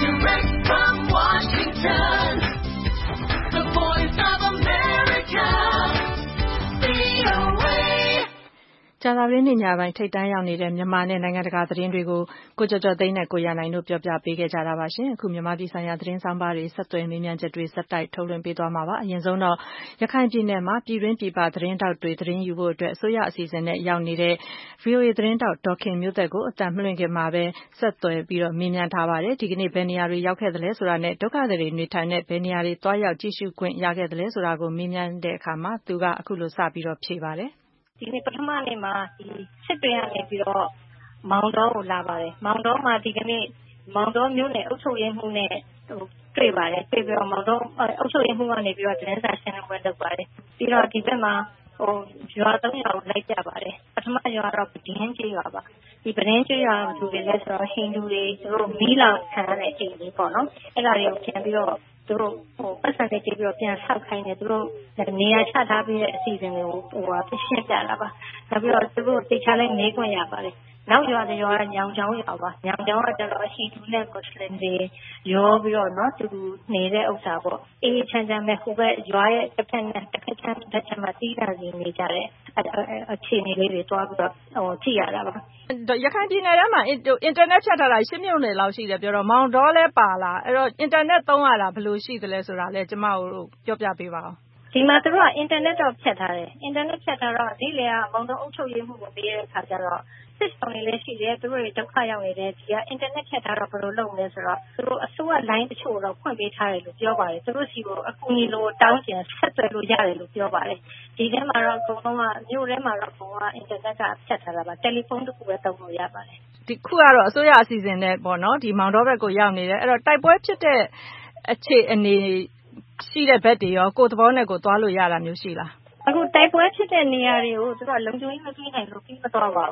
B: ကြာသပတေးနေ့ညပိုင်းထိပ်တန်းရောက်နေတဲ့မြန်မာနဲ့နိုင်ငံတကာသတင်းတွေကိုကိုကျော်ကျော်သိန်းနဲ့ကိုရန်နိုင်တို့ပြောပြပေးခဲ့ကြတာပါရှင်။အခုမြန်မာပြည်ဆိုင်ရာသတင်းဆောင်ပါတွေဆက်သွယ်မေးမြန်းချက်တွေဆက်တိုက်ထုတ်လွှင့်ပေးသွားမှာပါ။အရင်ဆုံးတော့ရခိုင်ပြည်နယ်မှာပြည်တွင်းပြည်ပသတင်းတောက်တွေသတင်းယူဖို့အတွက်အစိုးရအစီအစဉ်နဲ့ရောက်နေတဲ့ ဗွီအိုအေ သတင်းတောက်ဒေါ်ခင်မျိုးသက်ကိုအတန်မလွှင့်ခင်မှာပဲဆက်သွယ်ပြီးတော့မေးမြန်းထားပါတယ်။ဒီကနေ့ဘယ်နေရာတွေရောက်ခဲ့သလဲဆိုတာနဲ့ဒုက္ခသည်တွေနေထိုင်တဲ့ဘယ်နေရာတွေတွားရောက်ကြည့်ရှုခွင့်ရခဲ့သလဲဆိုတာကိုမေးမြန်းတဲ့အခါမှာသူကအခုလိုစပြီးတော့ဖြေပါတယ်။
H: ဒီနေ့ပထမနေ့မှာဒီစစ်တွေကနေပြီးတော့မောင်တော်ကိုလာပါတယ်မောင်တော်မှာဒီကနေ့မောင်တော်မျိုးနဲ့အုပ်ချုပ်ရေးမှုနဲ့ဟိုတွေ့ပါတယ်တွေ့ပြီးတော့မောင်တော်အုပ်ချုပ်ရေးမှုကနေပြီးတော့သတင်းစာရှင်းလင်းပွဲလုပ်ပါတယ်ပြီးတော့ဒီဘက်မှာဟိုရွာသုံးရွာကိုလိုက်ကြပါတယ်ပထမရွာတော့ပဒင်းကျေးရွာပါဒီပဒင်းကျေးရွာလူတွေလည်းဆိုတော့ဟိန္ဒူတွေသူတို့မီးလောင်ခံရတဲ့အိမ်ကြီးပေါ့နော်အဲ့ဒါတွေကိုပြန်ပြီးတော့သူတို့ဟိုပတ်စံတွေကြည့်ပြီးတော့ပြန်ဆောက်ခိုင်းတယ်သူတို့နေရာချထားပြီးတဲ့အစီအစဉ်တွေကိုဟိုဟာရှင်းပြလာပါနောက်ပြီးတော့သူတို့သိချလိုက်နေခွင့်ရပါတယ်နောက်ရွာတွေရွာညောင်ချောင်းရွာပါညောင်ချောင်းကကျတော့ဟိန္ဒူနဲ့မွတ်စလင်တွေရောပြီးတော့နော်သူတို့နေတဲ့ဥစ္စာပေါ့အေးချမ်းချမ်းပဲဟိုဘက်ရွာရဲ့တစ်ဖက်နဲ့တစ်ဖက်ချမ်းတစ်ချက်မှာတီးတာစီနေကြတဲ့အခြေအနေလေးတွေတွားပြီးတော့ဟိုကြည့်ရတာပါ
B: ရခိုင်ပြည်နယ်ထဲမှာအင်တာနက်ဖြတ်ထားတာရှင်းမြုံနယ်လောက်ရှိတယ်ပြောတော့မောင်တော်လဲပါလာအဲ့တော့အင်တာနက်သုံးရတာဘယ်လိုရှိသလဲဆိုတာလဲကျမတို့ပြောပြပေးပါဦး
H: ဒီမှာသူတို့ကအင်တာနက်တော့ဖြတ်ထားတယ်အင်တာနက်ဖြတ်ထားတော့ဒီလေကမောင်တော်အုပ်ချုပ်ရေးမှုကိုပေးတဲ့အခါကျတော့စစ်ဆောင်တွေလည်းရှိတယ်သူတို့တွေဒုက္ခရောက်နေတယ်ဒီကအင်တာနက်ဖြတ်ထားတော့ဘယ်လိုလုပ်မလဲဆိုတော့သူတို့အစိုးရ line တချို့တော့ဖွင့်ပေးထားတယ်လို့ပြောပါတယ်သူတို့စီကိုအကူအညီလိုတောင်းကျင်ဆက်သွယ်လို့ရတယ်လို့ပြောပါတယ်ဒီထဲမှာတော့အကုန်လုံးကမြို့ထဲမှာတော့အကုန်လုံးကအင်တာနက်ကဖြတ်ထားတာပါတယ်လီဖုန်းတစ်ခုပဲသုံးလို့ရပါတယ်
B: ဒီခုကတော့အစိုးရအစီအစဉ်နဲ့ပေါ့နော်ဒီမောင်တော်ဘက်ကိုရောက်နေတယ်အဲ့တော့တိုက်ပွဲဖြစ်တဲ့အခြေအနေရှိတဲ့ဘက်တွေရောကိုယ်သဘောနဲ့ကိုသွားလို့ရတာမျိုးရှိလား
H: အခုတိုက်ပွဲဖြစ်တဲ့နေရာတွေကိုသူကလုံခြုံရေးမပေးနိုင်လို့ပြီးမသွားပါဘူး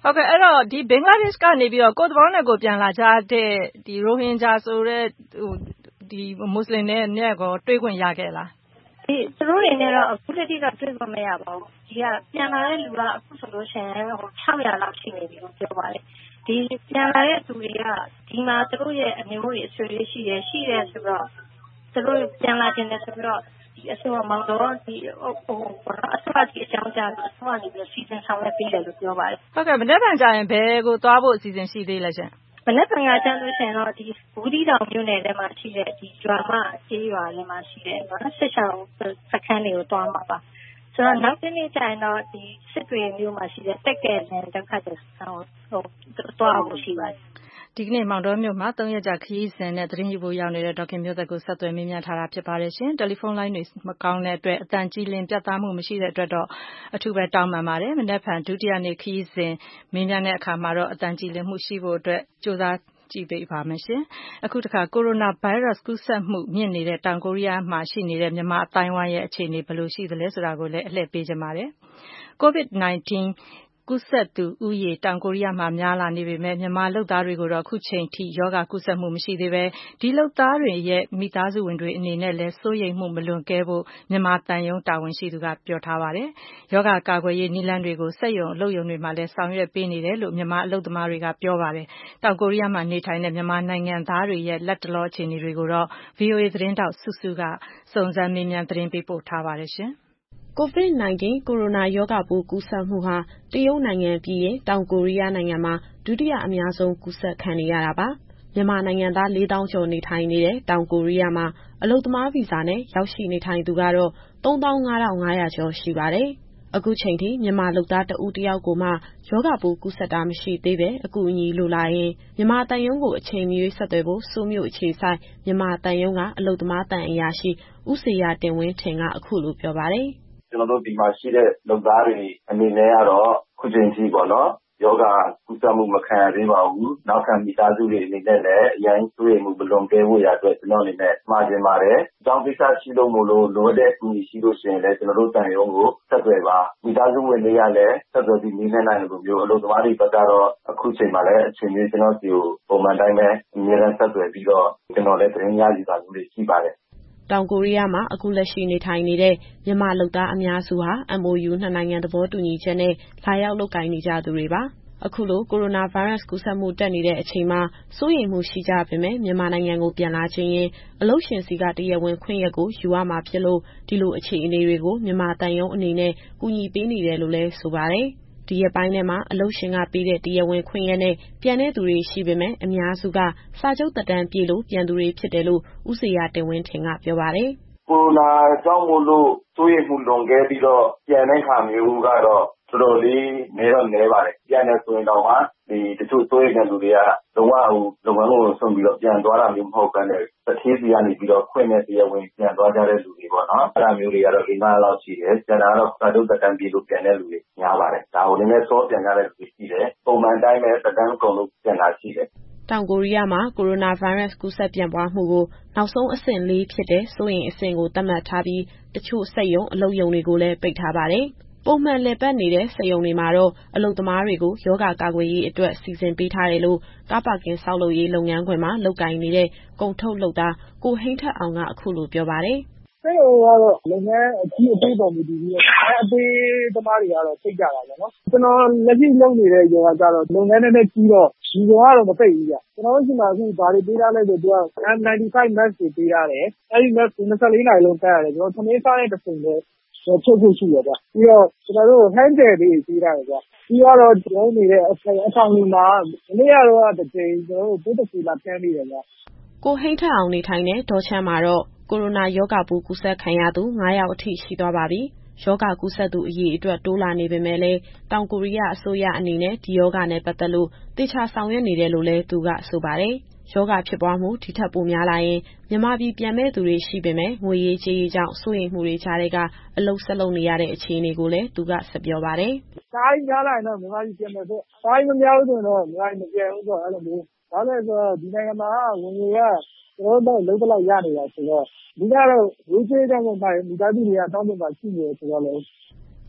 B: ဟုတ်ကဲ့အဲ့တော့ဒီဘင်္ဂလားဒေ့ရှ်ကနေပြီးတော့ကိုယ်သဘောနဲ့ကိုပြန်လာကြတဲ့ဒီရိုဟင်ဂျာဆိုတဲ့ဟိုဒီမွတ်စလင်တွေနဲ့ကိုတွေ့ခွင့်ရခဲ့လား
H: ဒီသူတို့တွေနဲ့တော့အခုတည်းကတွေ့ခွင့်မရပါဘူးဒီကပြန်လာတဲ့လူကအခုဆိုလို့ရှိရင်ဟို၆ရာလောက်ရှိနေပြီလို့ပြောပါတယ်ဒီပြန်လာတဲ့သူတွေကဒီမှာသူတို့ရဲ့အမျိုးတွေအဆွေတွေရှိတယ်ရှိတယ်ဆိုတော့သူတို့ပြန်လာခြင်းနဲ့ဆိုတော့ဒီအဆိုးမောင်တော့ဒီဟိုဟိုအဆိုးကြီးအကြောင်းကြားလို့အဆိုးကနေပြီးစီစဉ်ဆောင်ရွက်ပေးတယ်လို့ပြောပါတယ်
B: ဟုတ်ကဲ့မနေ့ကကြရင်ဘယ်ကိုသွားဖို့အစီအစဉ်ရှိသေးလဲရှင်
H: မနေ့ကကြာလို့ရှိရင်တော့ဒီဘူးဒီတောင်မြို့နယ်ထဲမှာရှိတဲ့ဒီကျွာမကျေးရွာထဲမှာရှိတဲ့နော်ဆက်ဆောင်စခန်းတွေကိုသွားမှာပါဆိုတော့နောက်တစ်နေ့ကျရင်တော့ဒီစစ်တွေမျိုးမှာရှိတဲ့တက်ကဲနဲ့ဒုက္ခသည်စခန်းကိုဟိုသွားဖို့ရှိပါတယ်
B: ဒီကနေ့မောင်တောမြို့မှာသုံးရက်ကြာခရီးစဉ်နဲ့သတင်းယူဖို့ရောက်နေတဲ့ဒေါက်ခင်မျိုးသက်ကိုဆက်သွယ်မေးမြန်းထားတာဖြစ်ပါတယ်ရှင်တယ်လီဖုန်းလိုင်းတွေမကောင်းတဲ့အတွက်အတန်ကြီးလင်းပြတ်သားမှုမရှိတဲ့အတွက်တော့အထူးပဲတောင်းပန်ပါတယ်မနေ့ကဒုတိယနေ့ခရီးစဉ်မေးမြန်းတဲ့အခါမှာတော့အတန်ကြီးလင်းမှုရှိဖို့အတွက်ကြိုးစားကြည့်ပေးပါမယ်ရှင်အခုတခါကိုရိုနာဗိုင်းရပ်စ်ကူးစက်မှုမြင့်နေတဲ့တောင်ကိုရီးယားမှာရှိနေတဲ့မြန်မာအတိုင်းအဝိုင်းရဲ့အခြေအနေဘယ်လိုရှိသလဲဆိုတာကိုလည်းအလှည့်ပေးကြပါမယ်ကိုဗစ် nineteenကူးစက်သူဦးရေတောင်ကိုရီးယားမှာများလာနေပေမဲ့မြန်မာလုပ်သားတွေကိုတော့အခုချိန်ထိရောဂါကူးစက်မှုမရှိသေးပဲဒီလုပ်သားတွေရဲ့မိသားစုဝင်တွေအနေနဲ့လည်းစိုးရိမ်မှုမလွန်ကဲဖို့မြန်မာတန်ယုံတာဝန်ရှိသူကပြောထားပါတယ်။ရောဂါကာကွယ်ရေးနည်းလမ်းတွေကိုစက်ရုံအလုပ်ရုံတွေမှာလည်းဆောင်ရွက်ပေးနေတယ်လို့မြန်မာအလုပ်သမားတွေကပြောပါတယ်။တောင်ကိုရီးယားမှာနေထိုင်တဲ့မြန်မာနိုင်ငံသားတွေရဲ့လက်တလောအခြေအနေတွေကိုတော့ ဗီအိုအေ သတင်းတောက်စုစုကစုံစမ်းမေးမြန်းသတင်းပေးပို့ထားပါတယ်ရှင်။
I: ကိုဗစ် nineteen ကိုရိုနာရောဂါပိုးကူးစက်မှုဟာတရုတ်နိုင်ငံပြီးရင်တောင်ကိုရီးယားနိုင်ငံမှာဒုတိယအများဆုံးကူးစက်ခံနေရတာပါ။မြန်မာနိုင်ငံသားလေးသောင်းကျော်နေထိုင်နေတဲ့တောင်ကိုရီးယားမှာအလုပ်သမားဗီဇာနဲ့ရောက်ရှိနေထိုင်သူကတော့သုံးသောင်းငါးထောင်ငါးရာကျော်ရှိပါတယ်။အခုချိန်ထိမြန်မာလုပ်သားတဦးတယောက်ကိုမှရောဂါပိုးကူးစက်တာမရှိသေးပဲအကူအညီလိုလာရင်မြန်မာတန်ယုံကိုအချိန်မရွေးဆက်သွယ်ဖို့စိုးမြို့အခြေဆိုင်မြန်မာတန်ယုံကအလုပ်သမားတန်အရာရှိဦးစေရတင်ဝင်းထင်ကအခုလိုပြောပါတယ်။
D: ကျွန်တော်တို့ဒီမှာရှိတဲ့လုပ်သားတွေအနေနဲ့ကတော့ခုချိန်ထိပေါ့နော်ယောဂကုသမှုမခံရသေးပါဘူးနောက်ခံမိသားစုတွေအနေနဲ့လည်းအရင်ဆွေးမှုဘလွန်ကဲဖို့ရအတွက်ကျွန်တော်အနေနဲ့မှားခြင်းပါတယ်အကြောင်းကိစ္စရှိလို့မို့လို့လိုတဲ့အကူအညီရှိလို့ရှိရင်လည်းကျွန်တော်တို့တန်ရုံးကိုဆက်သွယ်ပါမိသားစုဝင်တွေကလည်းဆက်သွယ်ပြီးနည်းနိုင်လို့မျိုးအလုပ်သမားတွေဘက်ကတော့အခုချိန်မှာလည်းအချိန်ကြီးကျွန်တော်စီကိုပုံမှန်တိုင်းပဲအများအားဆက်သွယ်ပြီးတော့ကျွန်တော်လည်းသတင်းရယူတာမျိုးတွေရှိပါတယ်
I: တောင်ကိုရီးယားမှာအခုလက်ရှိနေထိုင်နေတဲ့မြန်မာလုပ်သားအများစုဟာ M O U နှစ်နိုင်ငံသဘောတူညီချက်နဲ့လာရောက်လုပ်ကိုင်နေကြသူတွေပါ။အခုလိုကိုရိုနာဗိုင်းရပ်စ်ကူးစက်မှုတက်နေတဲ့အချိန်မှာစိုးရိမ်မှုရှိကြပေမဲ့မြန်မာနိုင်ငံကိုပြန်လာခြင်းရင်အလုပ်ရှင်စီကတရားဝင်ခွင့်ရက်ကိုယူရမှာဖြစ်လို့ဒီလိုအခြေအနေတွေကိုမြန်မာတန်ယုံအနေနဲ့ကူညီပေးနေတယ်လို့လည်းဆိုပါတယ်။ဒီရက်ပိုင်းထဲမှာအလုပ်ရှင်ကပေးတဲ့တရားဝင်ခွင့်ရက်နဲ့ပြန်တဲ့သူတွေရှိပေမဲ့အများစုကစာချုပ်သက်တမ်းပြည့်လို့ပြန်သူတွေဖြစ်တယ်လို့ဦးစေရတင်ဝင်းထင်ကပြောပါတယ်
D: ။ကိုရိုနာကြောင့်မို့လို့စိုးရိမ်မှုလွန်ကဲပြီးတော့ပြန်တဲ့ခါမျိုးကတော့တော်တော်လေးနေတော့နေပါတယ်။ပြန်နေဆိုရင်တော့ဒီတချို့စိုးရိမ်တဲ့လူတွေကလုံးဝဟိုလုပ်ငန်းကိုဆုံးပြီးတော့ပြန်သွားတာမျိုးမဟုတ်ဘဲနဲ့တစ်သေးစီကနေပြီးတော့ခွင့်နဲ့တရားဝင်ပြန်သွားကြတဲ့လူတွေပေါ့နော်။အဲ့ဒါမျိုးတွေကတော့ဒီမှာလောက်ရှိတယ်။ကျန်တာကတော့စာချုပ်သက်တမ်းပြည့်လို့ပြန်တဲ့လူတွေများပါတယ်။ဒါကိုလည်းစောပြန်ကြတဲ့လူတွေရှိတယ်။ပုံမှန်တိုင်းပဲသက်တမ်းကုန်လို့ပြန်လာရှိတယ်
I: ။တောင်ကိုရီးယားမှာကိုရိုနာဗိုင်းရပ်စ်ကူးစက်ပြန့်ပွားမှုကိုနောက်ဆုံးအဆင့်လေးဖြစ်တဲ့စိုးရိမ်အဆင့်ကိုသတ်မှတ်ထားပြီးတချို့စက်ရုံအလုပ်ရုံတွေကိုလည်းပိတ်ထားပါတယ်။ပုံမှန်လည်ပတ်နေတဲ့စက်ရုံတွေမှာတော့အလုပ်သမားတွေကိုရောဂါကာကွယ်ရေးအတွက်စီစဉ်ပေးထားတယ်လို့ကားပါကင်ဆောက်လုပ်ရေးလုပ်ငန်းခွင်မှာလုပ်ကိုင်နေတဲ့ကုန်ထုတ်လုပ်သားကိုဟိန်းထက်အောင်ကအခုလိုပြောပါတယ်
J: ။စက်ရုံကတော့လုပ်ငန်းအကြီးအသေးပေါ်မူတည်ပြီးတော့အသေးသမားတွေကတော့သိကြတာပေါ့နော်။ကျွန်တော်လက်ရှိလုပ်နေတဲ့ရုံကကြတော့လုပ်ငန်းနဲ့ကြီးတော့ဒီရုံကတော့မသိဘူးကြ။ကျွန်တော်တို့ဒီမှာအခုဘာတွေပေးထားလဲဆိုတော့ N ninety-five mask တွေပေးထားတယ်။အဲဒီ mask ကို၂၄နာရီလုံးတပ်ရတယ်ကျွန်တော်သမင်းစားတဲ့တစ်ချိန်ပဲချုပ်ဖို့ရှိရဗျ။ပြီးတော့ကျွန်တော်တို့ hand gel တွေပေးထားတယ်ဗျ။ပြီးတော့ကျွန်တော်နေတဲ့အဆောင်တွေမှာမနေ့ကတော့တစ်ချိန်ကျွန်တော်တို့ပိုးတစ်ခုလာပြန်နေတယ်ဗျ
I: ။ကိုဟိန်းထက်အောင်နေထိုင်တဲ့ဒေါ်ချမ်းမှာတော့ကိုရိုနာရောဂါပိုးကူးစက်ခံရသူ၅ယောက်အထိရှိသွားပါပြီ။ရောဂါကူးစက်သူအရေအတွက်တိုးလာနေပေမဲ့လည်းတောင်ကိုရီးယားအစိုးရအနေနဲ့ဒီရောဂါနဲ့ပတ်သက်လို့သေချာဆောင်ရွက်နေတယ်လို့လည်းသူကဆိုပါတယ်။ရောဂါဖြစ်ပွားမှုဒီထက်ပိုများလာရင်မြန်မာပြည်ပြန်မဲ့သူတွေရှိပေမဲ့ငွေရေးကြေးရေးကြောင့်စိုးရိမ်မှုတွေကြားထဲကအလုပ်ဆက်လုပ်နေရတဲ့အခြေအနေကိုလည်းသူကဆက်ပြောပါတယ်
J: ။ဒါကြီးများလာရင်တော့မြန်မာပြည်ပြန်မယ်ဆို။ဒါကြီးမများဘူးဆိုရင်တော့မြန်မာပြည်မပြန်ဘူးဆိုတော့အဲ့လိုမျိုး။ဒါလည်းဆိုတော့ဒီနိုင်ငံမှာဝင်ငွေကကျွန်တော်တို့လုံးတလောက်ရနေတာဆိုတော့ဒီကတော့ဝေးသေးတဲ့ပုံမှာမိသားစုတွေကတောင်းပန်ပါရှိနေတယ်ဆိုတော့လေ
I: တ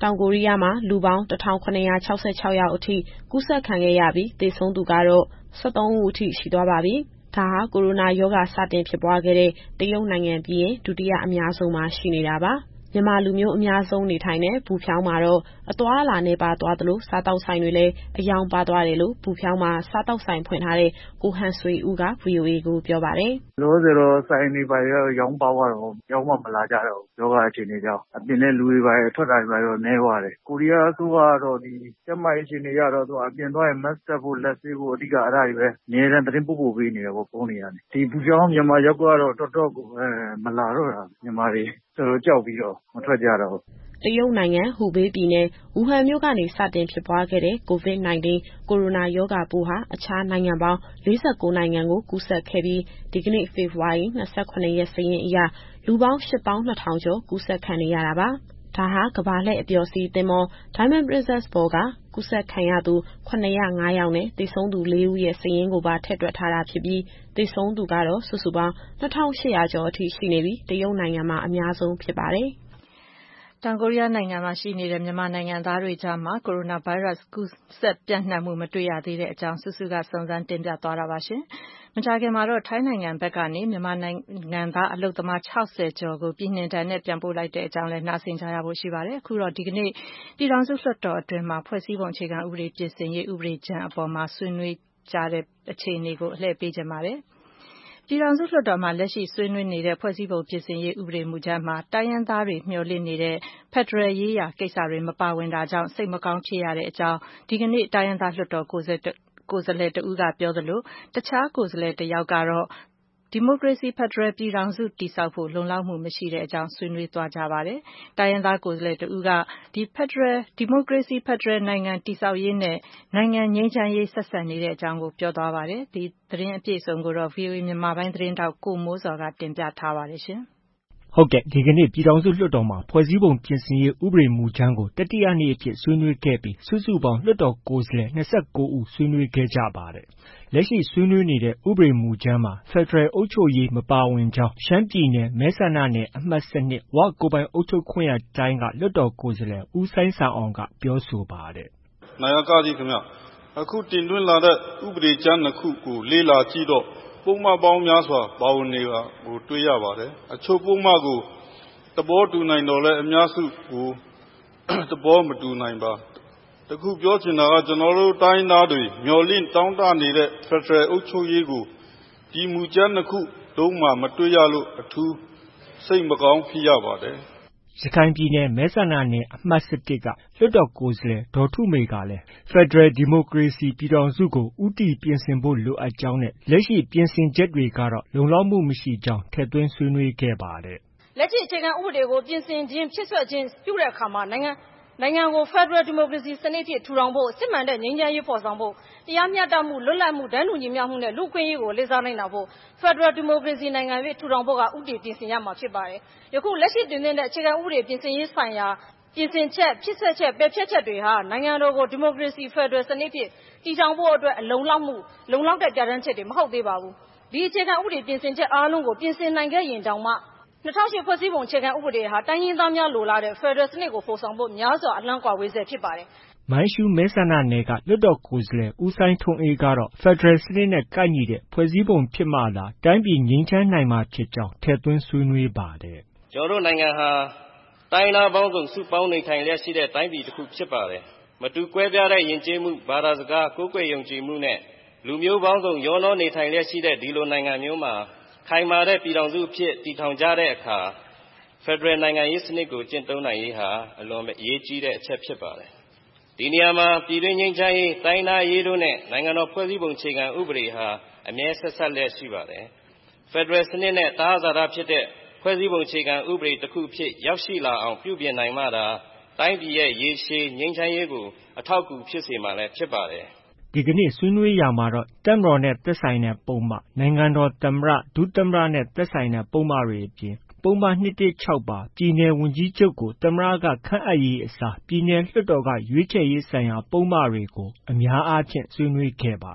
I: တောင်ကိုရီးယားမှာလူပေါင်းတစ်ထောင်ခုနှစ်ရာခြောက်ဆယ်ခြောက်ယောက်အထိကူးစက်ခံခဲ့ရပြီးသေဆုံးသူကတော့၁၃ဦးအထိရှိသွားပါပြီ။ဒါဟာကိုရိုနာရောဂါစတင်ဖြစ်ပွားခဲ့တဲ့တရုတ်နိုင်ငံပြီးရင်ဒုတိယအများဆုံးမှာရှိနေတာပါ။မြန်မာလူမျိုးအများဆုံးနေထိုင်တဲ့ဘူဖြောင်းမှာတော့အသွားအလာနဲ့ပါသွားသလိုစားတောက်ဆိုင်တွေလည်းအယောင်ပါသွားတယ်လို့ဘူဖြောင်းမှာစားတောက်ဆိုင်ဖွင့်ထားတဲ့ကိုဟန်ဆွေဦးက ဗွီအိုအေကိုပြောပါတယ်
J: ။လောဆယ်တော့ဆိုင်တွေပါရောရောင်းပါသွားတော့ရောင်းမှမလာကြတော့ဘူးယောဂအခြေအနေကြောင့်အပြင်နဲ့လူတွေပါထွက်တာတွေရောနဲသွားတယ်။ကိုရီးယားအစိုးရကတော့ဒီကျန်းမာရေးအခြေအနေရတော့သူအပြင်သွားရင် mask တပ်ဖို့လက်ဆေးဖို့အဓိကအဲ့ဒါတွေပဲအများအားသတင်းပို့ပို့ပေးနေတယ်ပေါ့ဖုန်းတွေကနေဒီဘူဖြောင်းမြန်မာရောက်ကတော့တော်တော်ကိုအဲမလာတော့တာမြန်မာတွေတော်တော်ကြောက်ပြီးတော့မထွက်ကြတော့ဘူး
I: တရုတ်နိုင်ငံဟူဘေးပြည်နယ်ဝူဟန်မြို့ကနေစတင်ဖြစ်ပွားခဲ့တဲ့ ကိုဗစ် ၁၉ ကိုရိုနာရောဂါပိုးဟာအခြားနိုင်ငံပေါင်း၄၉နိုင်ငံကိုကူးစက်ခဲ့ပြီးဒီကနေ့ဖေဖော်ဝါရီ၂၇ရက်စာရင်းအရလူပေါင်း၈သောင်း၂ထောင်ကျော်ကူးစက်ခံနေရတာပါ။ဒါဟာကမ္ဘာလှည့်အပျော်စီးသင်္ဘော Diamond Princess ပေါ်ကကူးစက်ခံရသူခုနှစ်ရာငါးယောက်နဲ့သေဆုံးသူလေးဦးရဲ့စာရင်းကိုပါထည့်တွက်ထားတာဖြစ်ပြီးသေဆုံးသူကတော့စုစုပေါင်း၂ထောင်၈ရာကျော်အထိရှိနေပြီးတရုတ်နိုင်ငံမှာအများဆုံးဖြစ်ပါတယ်။
B: တောင်ကိုရီးယားနိုင်ငံမှာရှိနေတဲ့မြန်မာနိုင်ငံသားတွေကြားမှာကိုရိုနာဗိုင်းရပ်စ်ကူးစက်ပြန့်နှံ့မှုမတွေ့ရသေးတဲ့အကြောင်းစုစုကစုံစမ်းတင်ပြသွားတာပါရှင်။မကြာခင်မှာတော့ထိုင်းနိုင်ငံဘက်ကနေမြန်မာနိုင်ငံသားအလုပ်သမား၆၀ကျော်ကိုပြည်နှင်ဒဏ်နဲ့ပြန်ပို့လိုက်တဲ့အကြောင်းလည်းနားဆင်ကြရဖို့ရှိပါတယ်။အခုတော့ဒီကနေ့ပြည်ထောင်စုလွှတ်တော်အတွင်းမှာဖွဲ့စည်းပုံအခြေခံဥပဒေပြင်ဆင်ရေးဥပဒေကြမ်းအပေါ်မှာဆွေးနွေးကြတဲ့အခြေအနေကိုအလှည့်ပေးကြပါတယ်။ပြည်ထောင်စုလွှတ်တော်မှာလက်ရှိဆွေးနွေးနေတဲ့ဖွဲ့စည်းပုံပြင်ဆင်ရေးဥပဒေမူကြမ်းမှာတိုင်းရင်းသားတွေမျှော်လင့်နေတဲ့ဖက်ဒရယ်ရေးရာကိစ္စတွေမပါဝင်တာကြောင့်စိတ်မကောင်းဖြစ်ရတဲ့အကြောင်းဒီကနေ့တိုင်းရင်းသားလွှတ်တော်ကိုယ်စားလှယ်တဦးကပြောသလိုတခြားကိုယ်စားလှယ်တယောက်ကတော့ဒီမိုကရေစီဖက်ဒရယ်ပြည်ထောင်စုတည်ဆောက်ဖို့လုံလောက်မှုမရှိတဲ့အကြောင်းဆွေးနွေးသွားကြပါတယ်။တိုင်းရင်းသားကိုယ်စားလှယ်တဦးကဒီဖက်ဒရယ်ဒီမိုကရေစီဖက်ဒရယ်နိုင်ငံတည်ဆောက်ရေးနဲ့နိုင်ငံငြိမ်းချမ်းရေးဆက်ဆံနေတဲ့အကြောင်းကိုပြောသွားပါတယ်။ဒီသတင်းအပြည့်အစုံကိုတော့ ဗွီအိုအေမြန်မာပိုင်းသတင်းတောက်ကိုမိုးစော်ကတင်ပြထားပါတယ်ရှင်။
K: ဟုတ်ကဲ့ဒီကနေ့ပြည်ထောင်စုလွှတ်တော်မှာဖွဲ့စည်းပုံပြင်ဆင်ရေးဥပဒေမူကြမ်းကိုတတိယနေ့အဖြစ်ဆွေးနွေးခဲ့ပြီးစုစုပေါင်းလွှတ်တော်ကိုယ်စားလှယ်၂၉ဦးဆွေးနွေးခဲ့ကြပါတယ်။လက်ရှိဆွေးနွေးနေတဲ့ဥပဒေမူကြမ်းမှာဖက်ဒရယ်အုပ်ချုပ်ရေးမပါဝင်ကြောင်းရှမ်းပြည်နယ်မဲဆန္ဒနယ်အမှတ်၁၂ဝကိုယ်ပိုင်အုပ်ချုပ်ခွင့်ရတိုင်းကလွှတ်တော်ကိုယ်စားလှယ်ဦးစိုင်းဆောင်အောင်ကပြောဆိုပါတယ်
L: ။နာယကကြီးခင်ဗျအခုတင်သွင်းလာတဲ့ဥပဒေကြမ်းနှစ်ခုကိုလေ့လာကြည့်တော့ပုံမှန်ပေါင်းများစွာပါဝင်နေတာကိုတွေ့ရပါတယ်။အချို့ပုံမှန်ကိုသဘောတူနိုင်တော့လဲအများစုကိုသဘောမတူနိုင်ပါ။တခုပြောချင်တာကကျွန်တော်တို့တိုင်းသားတွေမျှော်လင့်တောင်းတနေတဲ့ဖက်ဒရယ်အုပ်ချုပ်ရေးကိုဒီမူကြမ်းနှစ်ခုလုံးမှမတွေ့ရလို့အထူးစိတ်မကောင်းဖြစ်ရပါတယ်။
K: ရခိုင်ပြည်နယ်မဲဆန္ဒနယ်အမှတ်၁၁ကလွှတ်တော်ကိုယ်စားလှယ်ဒေါ်ထုမေကလည်းဖက်ဒရယ်ဒီမိုကရေစီပြည်ထောင်စုကိုဦးတည်ပြင်ဆင်ဖို့လိုအပ်ကြောင်းနဲ့လက်ရှိပြင်ဆင်ချက်တွေကတော့လုံလောက်မှုမရှိကြောင်းထည့်သွင်းဆွေးနွေးခဲ့ပါတယ်
M: ။လက်ရှိအခြေခံဥပဒေကိုပြင်ဆင်ခြင်းဖြည့်စွက်ခြင်းပြုတဲ့အခါမှာနိုင်ငံနိုင်ငံကိုဖက်ဒရယ်ဒီမိုကရေစီစနစ်ဖြင့်ထူထောင်ဖို့စစ်မှန်တဲ့ငြိမ်းချမ်းရေးဖော်ဆောင်ဖို့တရားမျှတမှုလွတ်လပ်မှုတန်းတူညီမျှမှုနဲ့လူ့အခွင့်အရေးကိုလေးစားနိုင်တာဖို့ဖက်ဒရယ်ဒီမိုကရေစီနိုင်ငံရေးထူထောင်ဖို့ကဥတည်ပြင်ဆင်ရမှာဖြစ်ပါတယ်။ယခုလက်ရှိတင်သွင်းတဲ့အခြေခံဥပဒေပြင်ဆင်ရေးဆိုင်ရာပြင်ဆင်ချက်ဖြည့်စွက်ချက်ပယ်ဖျက်ချက်တွေဟာနိုင်ငံတော်ကိုဒီမိုကရေစီဖက်ဒရယ်စနစ်ဖြင့်တည်ထောင်ဖို့အတွက်အလုံလောက်မှုလုံလောက်တဲ့ပြဋ္ဌာန်းချက်တွေမဟုတ်သေးပါဘူး။ဒီအခြေခံဥပဒေပြင်ဆင်ချက်အားလုံးကိုပြင်ဆင်နိုင်ခဲ့ရင်တောင်မှ၂၀၀၈ဖွဲ့စည်းပုံအခြေခံဥပဒေဟာတိုင်းရင်းသားများလိုလားတဲ့ဖက်ဒရယ်စနစ်ကိုဖော်ဆောင်ဖို့များစွာအလှမ်းကွာဝေးဆဲဖြစ်ပါတယ်
K: ။မိုင်းရှူးမဲဆန္ဒနယ်ကလွှတ်တော်ကိုယ်စားလှယ်ဦးစိုင်းထွန်းအေးကတော့ဖက်ဒရယ်စနစ်နဲ့ကိုက်ညီတဲ့ဖွဲ့စည်းပုံဖြစ်မှသာတိုင်းပြည်ငြိမ်းချမ်းနိုင်မှာဖြစ်ကြောင်းထည့်သွင်းဆွေးနွေးပါတယ်
N: ။ကျွန်တော်တို့နိုင်ငံဟာတိုင်းသားပေါင်းစုံစုပေါင်းနေထိုင်လျက်ရှိတဲ့တိုင်းပြည်တစ်ခုဖြစ်ပါတယ်။မတူကွဲပြားတဲ့ယဉ်ကျေးမှုဘာသာစကားကိုးကွယ်ယုံကြည်မှုနဲ့လူမျိုးပေါင်းစုံရောနှောနေထိုင်လျက်ရှိတဲ့ဒီလိုနိုင်ငံမျိုးမှာခိုင်မာတဲ့ပြည်ထောင်စုအဖြစ်တည်ထောင်ကြတဲ့အခါဖက်ဒရယ်နိုင်ငံရေးစနစ်ကိုကျင့်သုံးနိုင်ရေးဟာအလွန်အရေးကြီးတဲ့အချက်ဖြစ်ပါတယ်။ဒီနေရာမှာပြည်တွင်းငြိမ်းချမ်းရေးတိုင်းသားရေးတို့နဲ့နိုင်ငံတော်ဖွဲ့စည်းပုံအခြေခံဥပဒေဟာအမြဲဆက်ဆက်လက်ရှိပါတယ်။ဖက်ဒရယ်စနစ်နဲ့တားဇာတာဖြစ်တဲ့ဖွဲ့စည်းပုံအခြေခံဥပဒေတစ်ခုဖြစ်ရောက်ရှိလာအောင်ပြုပြင်နိုင်မှသာတိုင်းပြည်ရဲ့ရေရှည်ငြိမ်းချမ်းရေးကိုအထောက်အကူဖြစ်စေမှာလည်းဖြစ်ပါတယ်
K: ။ဒီကနေ့ဆွေးနွေးရာမှာတော့တပ်မတော်နဲ့သက်ဆိုင်တဲ့ပုဒ်မနိုင်ငံတော်သမ္မတဒုသမ္မတနဲ့သက်ဆိုင်တဲ့ပုဒ်မတွေအပြင်ပုဒ်မ၂၁၆ပါပြည်နယ်ဝန်ကြီးချုပ်ကိုသမ္မတကခန့်အပ်ရေးအစားပြည်နယ်လွှတ်တော်ကရွေးချယ်ရေးဆိုင်ရာပုဒ်မတွေကိုအများအားဖြင့်ဆွေးနွေးခဲ့ပါတယ်။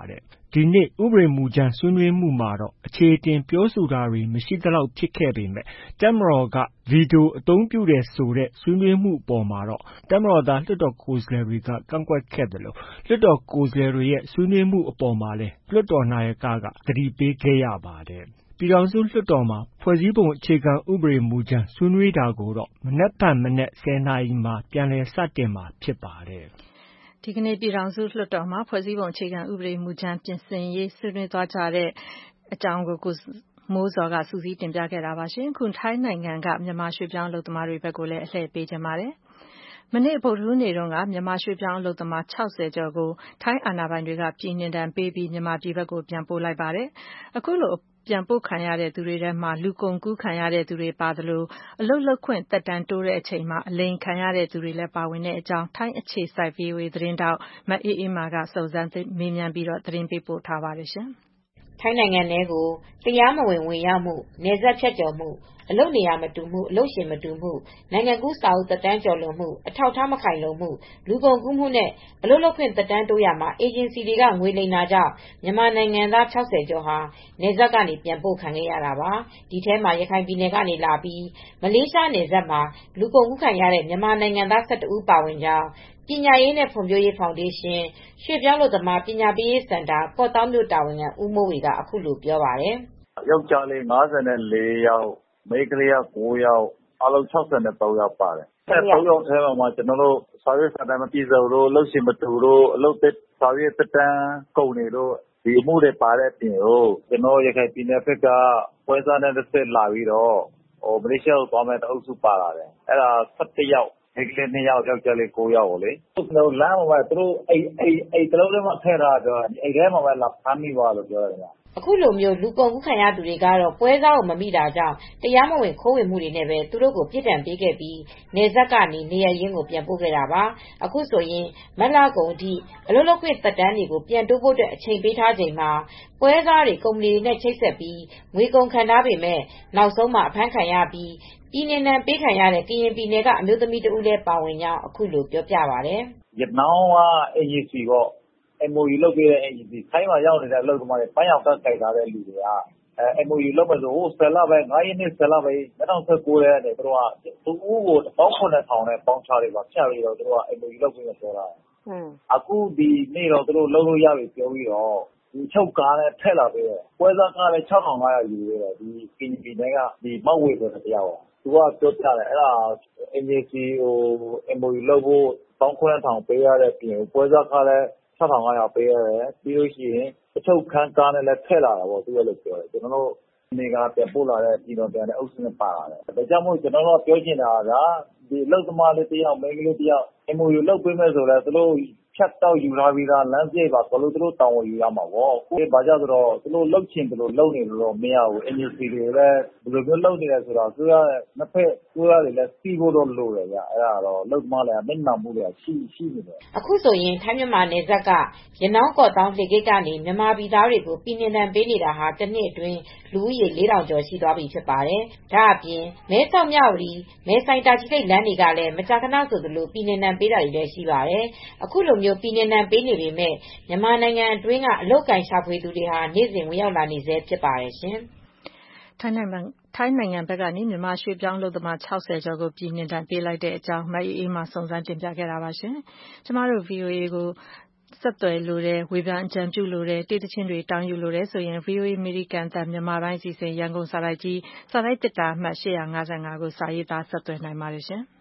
K: ဒီနေ့ဥပဒေမူကြမ်းဆွေးနွေးမှုမှာတော့အခြေအတင်ပြောဆိုတာတွေမရှိသလောက်ဖြစ်ခဲ့ပေမဲ့တပ်မတော်ကဗီတိုအသုံးပြုတယ်ဆိုတဲ့ဆွေးနွေးမှုအပေါ်မှာတော့တပ်မတော်သားလွှတ်တော်ကိုယ်စားလှယ်တွေကကန့်ကွက်ခဲ့သလိုလွှတ်တော်ကိုယ်စားလှယ်တွေရဲ့ဆွေးနွေးမှုအပေါ်မှာလည်းလွှတ်တော်နာယကကသတိပေးခဲ့ရပါတယ်။ ပြည်ထောင်စုလွှတ်တော်မှာဖွဲ့စည်းပုံအခြေခံဥပဒေမူကြမ်းဆွေးနွေးတာကိုတော့မနက်ဖြန်မနက်၁၀နာရီမှာပြန်လည်စတင်မှာဖြစ်ပါတယ်။
B: ဒီကနေ့ပြည်ထောင်စုလွှတ်တော်မှာဖွဲ့စည်းပုံအခြေခံဥပဒေမူကြမ်းပြင်ဆင်ရေးဆွေးနွေးသွားကြတဲ့အကြောင်းကိုကိုမိုးဇော်ကစူးစီးတင်ပြခဲ့တာပါရှင်။အခုထိုင်းနိုင်ငံကမြန်မာရွှေ့ပြောင်းအလုပ်သမားတွေဘက်ကိုလည်းအလှည့်ပေးချင်ပါတယ်။မနေ့ဗုဒ္ဓဟူးနေ့တုန်းကမြန်မာရွှေ့ပြောင်းအလုပ်သမား၆၀ကျော်ကိုထိုင်းအာဏာပိုင်တွေကပြည်နှင်ဒဏ်ပေးပြီးမြန်မာပြည်ဘက်ကိုပြန်ပို့လိုက်ပါတယ်။အခုလိုပြန်ပို့ခံရတဲ့သူတွေထဲမှာလူကုန်ကူးခံရတဲ့သူတွေပါသလိုအလုပ်လုပ်ခွင့်သက်တမ်းတိုးတဲ့အချိန်မှာအလိမ်ခံရတဲ့သူတွေလည်းပါဝင်တဲ့အကြောင်းထိုင်းအခြေစိုက် ဗွီအိုအေ သတင်းထောက်မအေးအေးမာကစုံစမ်းမေးမြန်းပြီးသတင်းပေးပို့ထားပါတယ်ရှင်
O: ။ထိုင်းနိုင်ငံထဲကိုတရားမဝင်ဝင်ရောက်မှုနယ်စပ်ဖြတ်ကျော်မှုအလုပ်နေရာမတူမှုအလုပ်ရှင်မတူမှုနိုင်ငံကူးစာအုပ်သက်တမ်းကျော်လွန်မှုအထောက်အထားမခိုင်လုံမှုလူကုန်ကူးမှုနဲ့အလုပ်လုပ်ခွင့်သက်တမ်းတိုးရမှာအေဂျင်စီတွေကငွေလိမ်တာကြောင့်မြန်မာနိုင်ငံသား၆၀ကျော်ဟာနယ်စပ်ကနေပြန်ပို့ခံခဲ့ရတာပါ။ဒီထဲမှာရခိုင်ပြည်နယ်ကနေလာပြီးမလေးရှားနယ်စပ်မှာလူကုန်ကူးခံရတဲ့မြန်မာနိုင်ငံသား၁၁ဦးပါဝင်ကြောင်းပညာရေးနဲ့ဖွံ့ဖြိုးရေးဖောင်ဒေးရှင်းရွှေ့ပြောင်းအလုပ်သမားပညာပေးရေးစင်တာကော့သောင်းမြို့တာဝန်ခံဦးမိုးဝေကအခုလိုပြောပါတယ်
P: ။ယောက်ျားလေး၅၄ယောက်မိန်းကလေးက၉ယောက်အားလုံး၆၃ယောက်ပါတယ်။အဲ၃ယောက်ထဲမှာကျွန်တော်တို့စာရွက်စာတမ်းမပြည့်စုံလို့အလုပ်ရှင်မတူလို့အလုပ်သက်စာရွက်သက်တမ်းကုန်နေလို့ဒီအမှုတွေပါတဲ့အပြင်ကိုကျွန်တော်ရခိုင်ပြည်နယ်ဘက်ကပွဲစားနဲ့တစ်ဆက်လာပြီးတော့ဟိုမလေးရှားကိုသွားမဲ့အုပ်စုပါလာတယ်။အဲဒါ၁၁ယောက်မိန်းကလေး၂ယောက်ယောက်ျားလေး၉ယောက်ကိုလေကျွန်တော်လမ်းမှာသူတို့အိတ်အိတ်အိတ်တလုံးထဲမှာထည့်ထားတော့အိတ်ထဲမှာပဲလာဖမ်းမိပါလို့ပြောတယ်ဗျ
O: ။အခုလိုမျိုးလူကုန်ကူးခံရသူတွေကတော့ပွဲစားကိုမမိတာကြောင့်တရားမဝင်ခိုးဝင်မှုတွေနဲ့ပဲသူတို့ကိုပြစ်ဒဏ်ပေးခဲ့ပြီးနယ်စပ်ကနေနေရရင်းကိုပြန်ပို့ခဲ့တာပါ။အခုဆိုရင်မတ်လကုန်အထိအလုပ်လုပ်ခွင့်သက်တမ်းတွေကိုပြန်တိုးဖို့အတွက်အချိန်ပေးထားချိန်မှာပွဲစားတွေကုမ္ပဏီတွေနဲ့ချိတ်ဆက်ပြီးငွေကုန်ခံထားပေမဲ့နောက်ဆုံးမှာအဖမ်းခံရပြီးပြည်နှင်ဒဏ်ပေးခံရတဲ့ကရင်ပြည်နယ်ကအမျိုးသမီးတဦးလည်းပါဝင်ကြောင်းအခုလိုပြောပြပါတယ်
P: ။ရနောင်းကအေဂျင်စီပေါ့M O U လုပ်ပေးတဲ့ agency ထိုင်းမှာရောက်နေတဲ့အလုပ်သမားတွေပန်းရောင်ကတ်ကြိုက်ထားတဲ့လူတွေကအဲ M O U လုပ်မယ်ဆိုဟိုဆယ်လပဲ၅ရက်နေ့ဆယ်လပဲ၂၀၁၉ထဲကနေသူတို့ကသူ့ဦးကိုတစ်သောင်းခုနှစ်ထောင်နဲ့ပေါင်းချလိုက်ပါဖြတ်ပြီးတော့သူတို့က M O U လုပ်ပေးမယ်ပြောတာ။အခုဒီနေ့တော့သူတို့လုပ်လို့ရပြီပြောပြီးတော့ဒီချုပ်ကားနဲ့ထက်လာပေးတယ်။ပွဲစားကားလည်း၆ထောင်၅ရာယူသေးတယ်ဒီကင်ပြည်နယ်ကဒီမောက်ဝေဆိုတဲ့တရားပါ။သူကပြောပြတယ်အဲ့ဒါ agency ဟို M O U လုပ်ဖို့တစ်သောင်းခုနှစ်ထောင်ပေးရတဲ့ပြင်ပွဲစားကားလည်း၆ထောင်၅ရာပေးရတယ်ပြီးလို့ရှိရင်အချုပ်ခန်းကားနဲ့လည်းထည့်လာတာပေါ့သူကလည်းပြောတယ်ကျွန်တော်တို့နေကပြန်ပို့လာတဲ့ပြည်တော်ပြန်တဲ့အုပ်စုနဲ့ပါလာတယ်ဒါကြောင့်မို့ကျွန်တော်တို့ပြောချင်တာကဒီအလုပ်သမားလေးတယောက်မိန်းကလေးတယောက် M O U လုပ်ပေးမယ်ဆိုလဲသူတို့ဖြတ်တောက်ယူထားပြီးသားလမ်းပြည့်ပါဘလို့သူတို့တောင်းဝယူရမှာပေါ့ကိုယ်ဘာကြောင့်ဆိုတော့သူတို့လှုပ်ချင်တယ်လို့လုပ်နေလို့တော့မရဘူး agency တွေလည်းဘယ်လိုမျိုးလုပ်နေလဲဆိုတော့သူကနှစ်ဖက်သူကလည်းစီးဖို့တော့လိုတယ်ဗျအဲ့ဒါတော့လုပ်မှလည်းမိမ့်မှမှုတွေရှိရှိနေတယ်
O: အခုဆိုရင်ထိုင်းမြန်မာနယ်စပ်ကရနောင်းကော့တောင်းလေကိတ်ကနေမြန်မာပြည်သားတွေကိုပြည်နှင်ဒဏ်ပေးနေတာဟာတစ်နှစ်အတွင်းလူဦးရေလေးထောင်ကျော်ရှိသွားပြီဖြစ်ပါတယ်ဒါအပြင်မဲဆောက်မြဝတီမဲဆိုင်တာချီလိတ်လမ်းတွေကလည်းမကြာခဏဆိုသလိုပြည်နှင်ဒဏ်ပေးတာတွေလည်းရှိပါတယ်အခုလိုမျိုးပြည်နှင်ဒဏ်ပေးနေပေမဲ့မြန်မာနိုင်ငံအတွင်းကအလုပ်ကိုင်ရှာဖွေသူတွေဟာနေ့စဉ်ဝင်ရောက်လာနေဆဲဖြစ်ပါတယ်ရှင်
B: ။ထိုင်းနိုင်ငံထိုင်းနိုင်ငံဘက်ကနေမြန်မာရွှေ့ပြောင်းအလုပ်သမား၆၀ကျော်ကိုပြည်နှင်ဒဏ်ပေးလိုက်တဲ့အကြောင်းမအေးအေးမှစုံစမ်းတင်ပြခဲ့တာပါရှင်။ကျမတို့ ဗွီအိုအေ ကိုဆက်သွယ်လိုတယ်ဝေဖန်အကြံပြုလိုတယ်တေးသချင်းတွေတောင်းယူလိုတယ်ဆိုရင် ဗွီအိုအေ American အသံမြန်မာပိုင်းအစီအစဉ်ရန်ကုန်စာတိုက်ကြီးစာတိုက်တစ်တာအမှတ်၈၅၅ကိုစာရေးသားဆက်သွယ်နိုင်ပါတယ်ရှင်။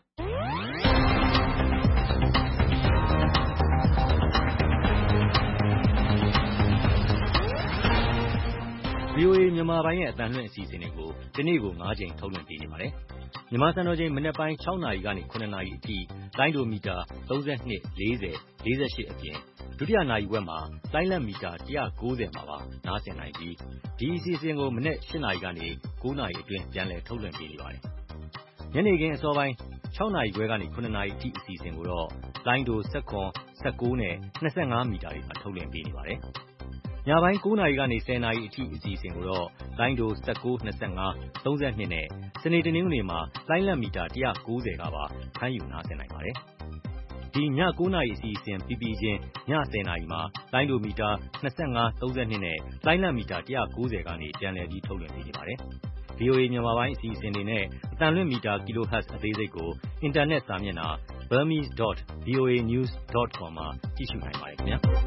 C: ဗွီအိုအေမြန်မာပိုင်းရဲ့အသံလွှင့်အစီအစဉ်တွေကိုဒီနေ့ကို၅ကြိမ်ထုတ်လွှင့်ပေးနေပါတယ်။မြန်မာစံတော်ချိန်မနက်ပိုင်း၆နာရီကနေ၇နာရီအထိလိုင်းဒိုမီတာ၃၂ ၄၀ ၄၈အပြင်ဒုတိယနာရီဝက်မှာလိုင်းလက်မီတာ၁၉၀မှာပါနားဆင်နိုင်ပြီးဒီအစီအစဉ်ကိုမနက်၈နာရီကနေ၉နာရီအတွင်းပြန်လည်ထုတ်လွှင့်ပေးနေပါတယ်။ညနေခင်းအစောပိုင်း၆နာရီခွဲကနေ၇နာရီအထိအစီအစဉ်ကိုတော့လိုင်းဒို၁၇ ၁၉နဲ့၂၅မီတာတွေမှာထုတ်လွှင့်ပေးနေပါတယ်။ညပိုင်း၉နာရီကနေ၁၀နာရီအထိအစီအစဉ်ကိုတော့လိုင်းဒို၁၉ ၂၅ ၃၂နဲ့စနေတနင်္ဂနွေမှာလိုင်းလက်မီတာ၁၉၀ကပါဖမ်းယူနားဆင်နိုင်ပါတယ်။ ဒီဒီညကိုးနာရီအစီအစဉ်ပြီးပြီးချင်းညဆယ်နာရီမှာလိုင်းဒိုမီတာနှစ်ငါး သုံး၂နဲ့လိုင်းလံမီတာone ninetyကနေပြန်လည်ပြီးထုတ်လွှင့်ပေးနေပါတယ်။ ဗွီအိုအေ မြန်မာပိုင်းအစီအစဉ်တွေနဲ့အသံလွှင့်မီတာ Kilohertz အသေးစိတ်ကိုအင်တာနက်စာမျက်နှာ burmese dot v o a news dot com မှာကြည့်ရှုနိုင်ပါတယ်ခင်ဗျာ။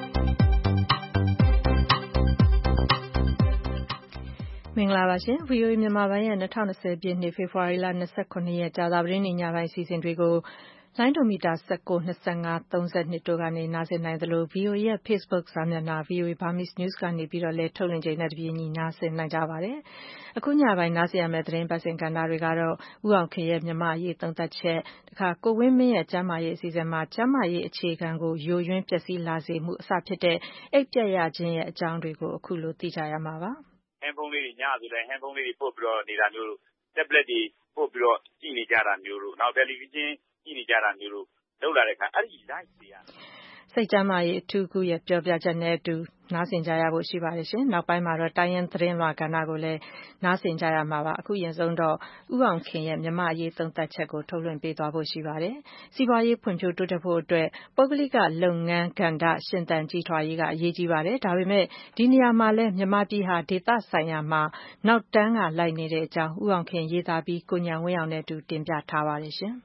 B: မင်္ဂလာပါရှင် ဗွီအိုအေ မြန်မာပိုင်းရဲ့၂၀၂၀ပြည့်နှစ် ဖေဖော်ဝါရီလ၂၇ရက်ကြာသပတေးနေ့ညပိုင်းအစီအစဉ်တွေကိုလိုင်းဒိုမီတာ၁၉ ၂၅ ၃၂တို့ကနေနားဆင်နိုင်သလို ဗွီအိုအေရဲ့ Facebook စာမျက်နှာ ဗွီအိုအေ Burmese News ကနေပြီးတော့လည်းထုတ်လွှင့်ချိန်နဲ့တပြေးညီနားဆင်နိုင်ကြပါတယ်။ အခုညပိုင်းနားဆင်ရမယ့်သတင်းပတ်စဉ်ကဏ္ဍတွေကတော့ဦးအောင်ခင်ရဲ့မြန်မာ့အရေးသုံးသပ်ချက်တခါကိုဝင်းမင်းရဲ့ကျန်းမာရေးအစီအစဉ်မှာကျန်းမာရေးအခြေခံကိုယိုယွင်းပျက်စီးလာစေမှုအစဖြစ်တဲ့အိပ်ပျက်ရခြင်းရဲ့အကြောင်းတွေကိုအခုလိုသိကြရမှာပါ။
Q: ဟင်းဖုန်းလေးတွေညဆိုလဲဟင်းဖုန်းလေးတွေပို့ပြီးတော့နေတာမျိုးတို့ tablet တွေပို့ပြီးတော့ကြည့်နေကြတာမျိုးတို့နောက် television ကြည့်နေကြတာမျိုးတို့လုပ်လာတဲ့အခါအဲ့ဒီ live တွေက
B: စိတ်ကျန်းမာရေးအထူးကုရဲ့ပြောပြချက်နဲ့အတူနားဆင်ကြရဖို့ရှိပါတယ်ရှင်နောက်ပိုင်းမှာတော့တိုင်းရင်းသတင်းလွှာကဏ္ဍကိုလည်းနားဆင်ကြရမှာပါအခုရင်ဆုံးတော့ဦးအောင်ခင်ရဲ့မြန်မာ့အရေးသုံးသပ်ချက်ကိုထုတ်လွှင့်ပေးသွားဖို့ရှိပါတယ်စီးပွားရေးဖွံ့ဖြိုးတိုးတက်ဖို့အတွက်ပုဂ္ဂလိကလုပ်ငန်းကဏ္ဍရှင်သန်ကြီးထွားရေးကအရေးကြီးပါတယ်ဒါပေမဲ့ဒီနေရာမှာလည်းမြန်မာပြည်ဟာဒေသဆိုင်ရာမှာနောက်တန်းကလိုက်နေတဲ့အကြောင်းဦးအောင်ခင်ရေးသားပြီးကိုဉာဏ်ဝင်းအောင်နဲ့အတူတင်ပြထားပါတယ်ရှင်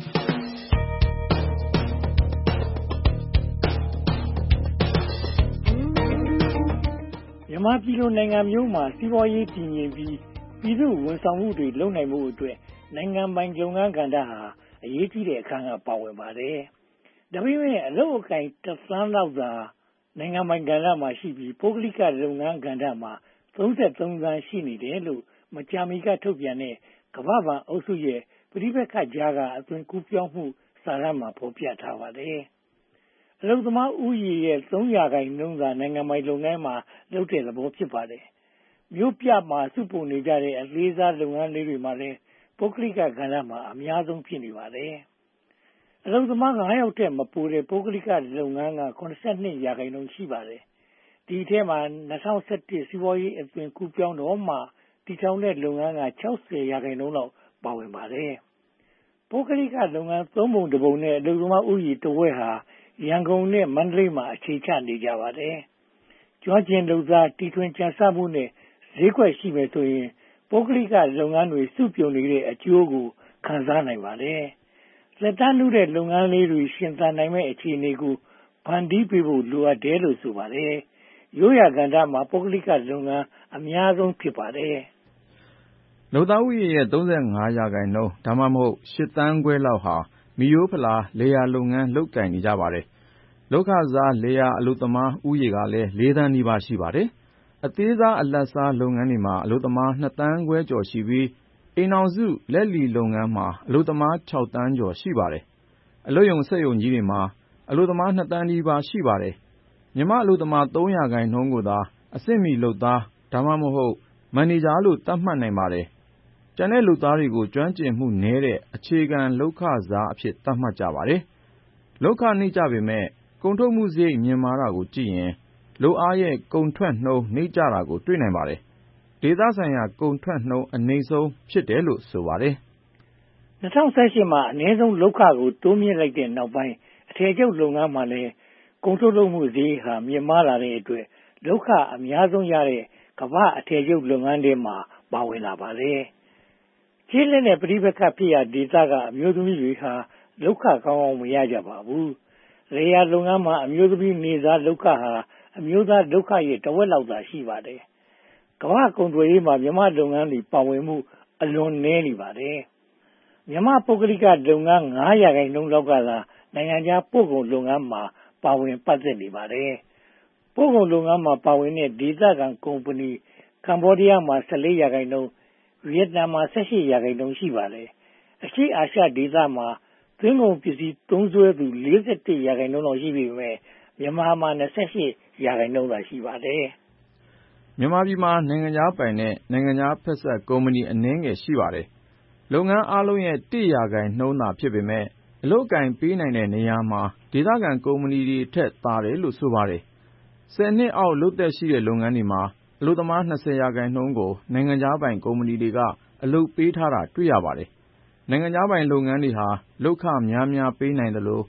K: မြန်မာပြည်လိုနိုင်ငံမျိုးမှာစီးပွားရေးတည်ငြိမ်ပြီးပြည်သူ့ဝန်ဆောင်မှုတွေလုပ်နိုင်မှုအတွက်နိုင်ငံပိုင်လုပ်ငန်းကဏ္ဍဟာအရေးကြီးတဲ့အခန်းကပါဝင်ပါတယ်။ဒါပေမဲ့အလုပ်အကင်တစ်သန်းလောက်သာနိုင်ငံပိုင်ကဏ္ဍမှာရှိပြီးပုဂ္ဂလိကလုပ်ငန်းကဏ္ဍမှာသုံးသုံးသန်းရှိနေတယ်လို့မကြာမီကထုတ်ပြန်တဲ့ကမ္ဘာ့ဘဏ်အုပ်စုရဲ့ပဋိပက္ခကြားကအသွင်ကူးပြောင်းမှုစာတမ်းမှာဖော်ပြထားပါတယ်။အလုပ်သမားဦးရေရဲ့သုံးရာခိုင်နှုန်းသာနိုင်ငံပိုင်လုပ်ငန်းမှာလုပ်တဲ့သဘောဖြစ်ပါတယ်။မြို့ပြမှာစုပုံနေကြတဲ့အသေးစားလုပ်ငန်းလေးတွေမှာလည်းပုဂ္ဂလိကကဏ္ဍမှာအများဆုံးဖြစ်နေပါတယ်။အလုပ်သမားငါးယောက်ထက်မပိုတဲ့ပုဂ္ဂလိကလုပ်ငန်းက၇၂ရာခိုင်နှုန်းရှိပါတယ်။ဒီထဲမှာ၂၀၁၁စီးပွားရေးအသွင်ကူးပြောင်းတော့မှတည်ထောင်တဲ့လုပ်ငန်းက၆၀ရာခိုင်နှုန်းလောက်ပါဝင်ပါတယ်။ပုဂ္ဂလိကလုပ်ငန်းသုံးပုံတစ်ပုံနဲ့အလုပ်သမားဦးရေတစ်ဝက်ဟာရန်ကုန်နဲ့မန္တလေးမှာအခြေချနေကြပါတယ်။ကျွမ်းကျင်လုပ်သားတီထွင်ကြံစမှုနဲ့ဈေးကွက်ရှိမယ်ဆိုရင်ပုဂ္ဂလိကလုပ်ငန်းတွေစုပြုံနေတဲ့အကျိုးကိုခံစားနိုင်ပါတယ်။လက်တန်းလူတဲ့လုပ်ငန်းလေးတွေရှင်သန်နိုင်မဲ့အခြေအနေကိုဖန်တီးပေးဖို့လိုအပ်တယ်လို့ဆိုပါတယ်။ရိုးရာကဏ္ဍမှာပုဂ္ဂလိကလုပ်ငန်းအများဆုံးဖြစ်ပါတယ်
R: ။လုပ်သားဦးရေရဲ့သုံးငါးရာခိုင်နှုန်းဒါမှမဟုတ်ရှစ်သန်းခွဲလောက်ဟာမိရိုးဖလာလယ်ယာလုပ်ငန်းလုပ်ကိုင်နေကြပါတယ်။လုပ်ခစားလယ်ယာအလုပ်သမားဦးရေကလည်းလေးသန်းနီးပါးရှိပါတယ်။အသေးစားအလတ်စားလုပ်ငန်းတွေမှာအလုပ်သမားနှစ်သန်းခွဲကျော်ရှိပြီးအိမ်ထောင်စုလက်လီလုပ်ငန်းမှာအလုပ်သမားခြောက်သန်းကျော်ရှိပါတယ်။အလုပ်ရုံစက်ရုံကြီးတွေမှာအလုပ်သမားနှစ်သန်းနီးပါးရှိပါတယ်။မြန်မာအလုပ်သမားသုံးရာခိုင်နှုန်းကိုသာအဆင့်မီလုပ်သားဒါမှမဟုတ်မန်နေဂျာလို့သတ်မှတ်နိုင်ပါတယ်။ကျန်တဲ့လုပ်သားတွေကိုကျွမ်းကျင်မှုနည်းတဲ့အခြေခံလုပ်ခစားအဖြစ်သတ်မှတ်ကြပါတယ်။လုပ်ခနိမ့်ကျပေမဲ့ကုန်ထုတ်မှုစရိတ်မြင့်မားတာကိုကြည့်ရင်လုပ်အားရဲ့ကုန်ထွက်နှုန်းနိမ့်ကျတာကိုတွေ့နိုင်ပါတယ်။ဒေသဆိုင်ရာကုန်ထွက်နှုန်းအနိမ့်ဆုံးဖြစ်တယ်လို့ဆိုပါတယ်
K: ။၂၀၁၈မှာအနည်းဆုံးလုပ်ခကိုတိုးမြင့်လိုက်တဲ့နောက်ပိုင်းအထည်ချုပ်လုပ်ငန်းမှာလည်းကုန်ထုတ်လုပ်မှုစရိတ်ဟာမြင့်မားလာတဲ့အတွက်လုပ်ခအများဆုံးရတဲ့ကမ္ဘာအထည်ချုပ်လုပ်ငန်းတွေမှာပါဝင်လာပါတယ်။ကျေးလက်နဲ့ပဋိပက္ခဖြစ်ရာဒေသကအမျိုးသမီးတွေဟာလုပ်ခကောင်းကောင်းမရကြပါဘူး။လယ်ယာလုပ်ငန်းမှာအမျိုးသမီးနေစားလုပ်ခဟာအမျိုးသားလုပ်ခရဲ့တဝက်လောက်သာရှိပါတယ်။ကမ္ဘာကုန်သွယ်ရေးမှာမြန်မာလုပ်ငန်းတွေပါဝင်မှုအလွန်နည်းနေပါတယ်။မြန်မာပုဂ္ဂလိကလုပ်ငန်းငါးရာခိုင်နှုန်းလောက်ကသာနိုင်ငံခြားပို့ကုန်လုပ်ငန်းမှာပါဝင်ပတ်သက်နေပါတယ်။ပို့ကုန်လုပ်ငန်းမှာပါဝင်တဲ့ဒေသခံကုမ္ပဏီကမ္ဘောဒီးယားမှာ၁၄ရာခိုင်နှုန်းဗီယက်နမ်မှာ၁၈ရာခိုင်နှုန်းရှိပါတယ်။အရှေ့အာရှဒေသမှာသွင်းကုန်ပစ္စည်းသုံးစွဲသူ၄၁ရာခိုင်နှုန်းလောက်ရှိပေမဲ့မြန်မာမှာ၂၈ရာခိုင်နှုန်းသာရှိပါတယ်
R: ။မြန်မာပြည်မှာနိုင်ငံခြားပိုင်နဲ့နိုင်ငံခြားဖက်စပ်ကုမ္ပဏီအနည်းငယ်ရှိပါတယ်။လုပ်ငန်းအားလုံးရဲ့တစ်ရာခိုင်နှုန်းသာဖြစ်ပေမဲ့အလုပ်အကိုင်ပေးနိုင်တဲ့နေရာမှာဒေသခံကုမ္ပဏီတွေထက်သာတယ်လို့ဆိုပါတယ်။ဆယ်နှစ်အောက်လုပ်သက်ရှိတဲ့လုပ်ငန်းတွေမှာအလုပ်သမား၂၀ရာခိုင်နှုန်းကိုနိုင်ငံခြားပိုင်ကုမ္ပဏီတွေကအလုပ်ပေးထားတာတွေ့ရပါတယ်။နိုင်ငံခြားပိုင်လုပ်ငန်းတွေဟာလုပ်ခများများပေးနိုင်သလိုက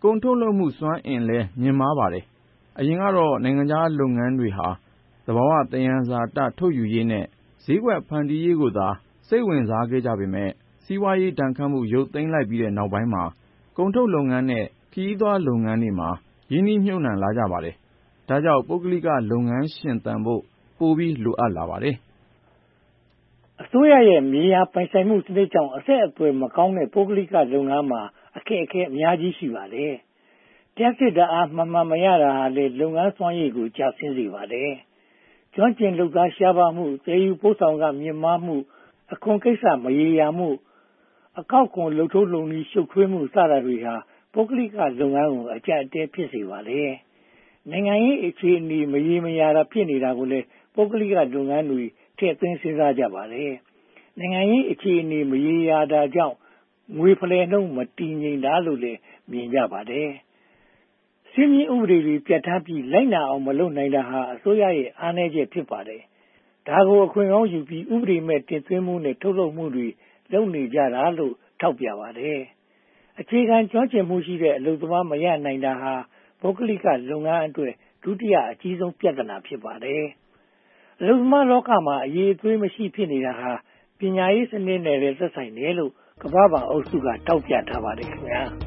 R: ကုန်ထုတ်လုပ်မှုစွမ်းအင်လည်းမြင့်မားပါတယ်။အရင်ကတော့နိုင်ငံခြားလုပ်ငန်းတွေဟာသဘာဝသယံဇာတထုတ်ယူရေးနဲ့ဈေးကွက်ဖန်တီးရေးကိုသာစိတ်ဝင်စားခဲ့ကြပေမယ့်စီးပွားရေးဒဏ်ခတ်မှုရုပ်သိမ်းလိုက်ပြီးတဲ့နောက်ပိုင်းမှာကုန်ထုတ်လုပ်ငန်းနဲ့ခရီးသွားလုပ်ငန်းတွေမှာရင်းနှီးမြှုပ်နှံလာကြပါတယ်။ဒါကြောင့်ပုဂ္ဂလိကလုပ်ငန်းရှင်သန်ဖို့ပိုပြီးလိုအပ်လာပါတယ်
J: ။အစိုးရရဲ့မြေယာပိုင်ဆိုင်မှုစနစ်ကြောင့်အဆက်အသွယ်မကောင်းတဲ့ပုဂ္ဂလိကလုပ်ငန်းမှာအခက်အခဲအများကြီးရှိပါတယ်။တရားစစ်ဓာတ်အားမှန်မှန်မရတာဟာလည်းလုပ်ငန်းစွမ်းရည်ကိုကျဆင်းစေပါတယ်။ကျွမ်းကျင်လုပ်သားရှားပါးမှု၊သယ်ယူပို့ဆောင်ခမြင့်မားမှု၊အခွန်ကိစ္စမရေရာမှု၊အကောက်ခွန်လုပ်ထုံးလုပ်နည်းရှုပ်ထွေးမှုစတာတွေဟာပုဂ္ဂလိကလုပ်ငန်းကိုအကျပ်အတည်းဖြစ်စေပါတယ်။နိုင်ငံရေးအခြေအနေမရေမရာတာဖြစ်နေတာကိုလည်းပုဂ္ဂလိကလုပ်ငန်းတွေထည့်သွင်းစဉ်းစားကြပါတယ်။နိုင်ငံရေးအခြေအနေမရေရာတာကြောင့်ငွေဖလှယ်နှုန်းမတည်ငြိမ်တာလို့လည်းမြင်ကြပါတယ်။စည်းမျဉ်းဥပဒေတွေပြဋ္ဌာန်းပြီးလိုက်နာအောင်မလုပ်နိုင်တာဟာအစိုးရရဲ့အားနည်းချက်ဖြစ်ပါတယ်။ဒါကိုအခွင့်ကောင်းယူပြီးဥပဒေမဲ့တင်သွင်းမှုနဲ့ထုတ်လုပ်မှုတွေလုပ်နေကြတာလို့ထောက်ပြပါတယ်။အခြေခံကျွမ်းကျင်မှုရှိတဲ့အလုပ်သမားမရနိုင်တာဟာပုဂ္ဂလိကလုပ်ငန်းအတွက်ဒုတိယအကြီးဆုံးပြဿနာဖြစ်ပါတယ်။အလုပ်သမားလောကမှာအရေးအသွေးမရှိဖြစ်နေတာဟာပညာရေးစနစ်နဲ့လည်းသက်ဆိုင်တယ်လို့ကမ္ဘာ့ဘဏ်အုပ်စုကထောက်ပြထားပါတယ်ခင်ဗျာ။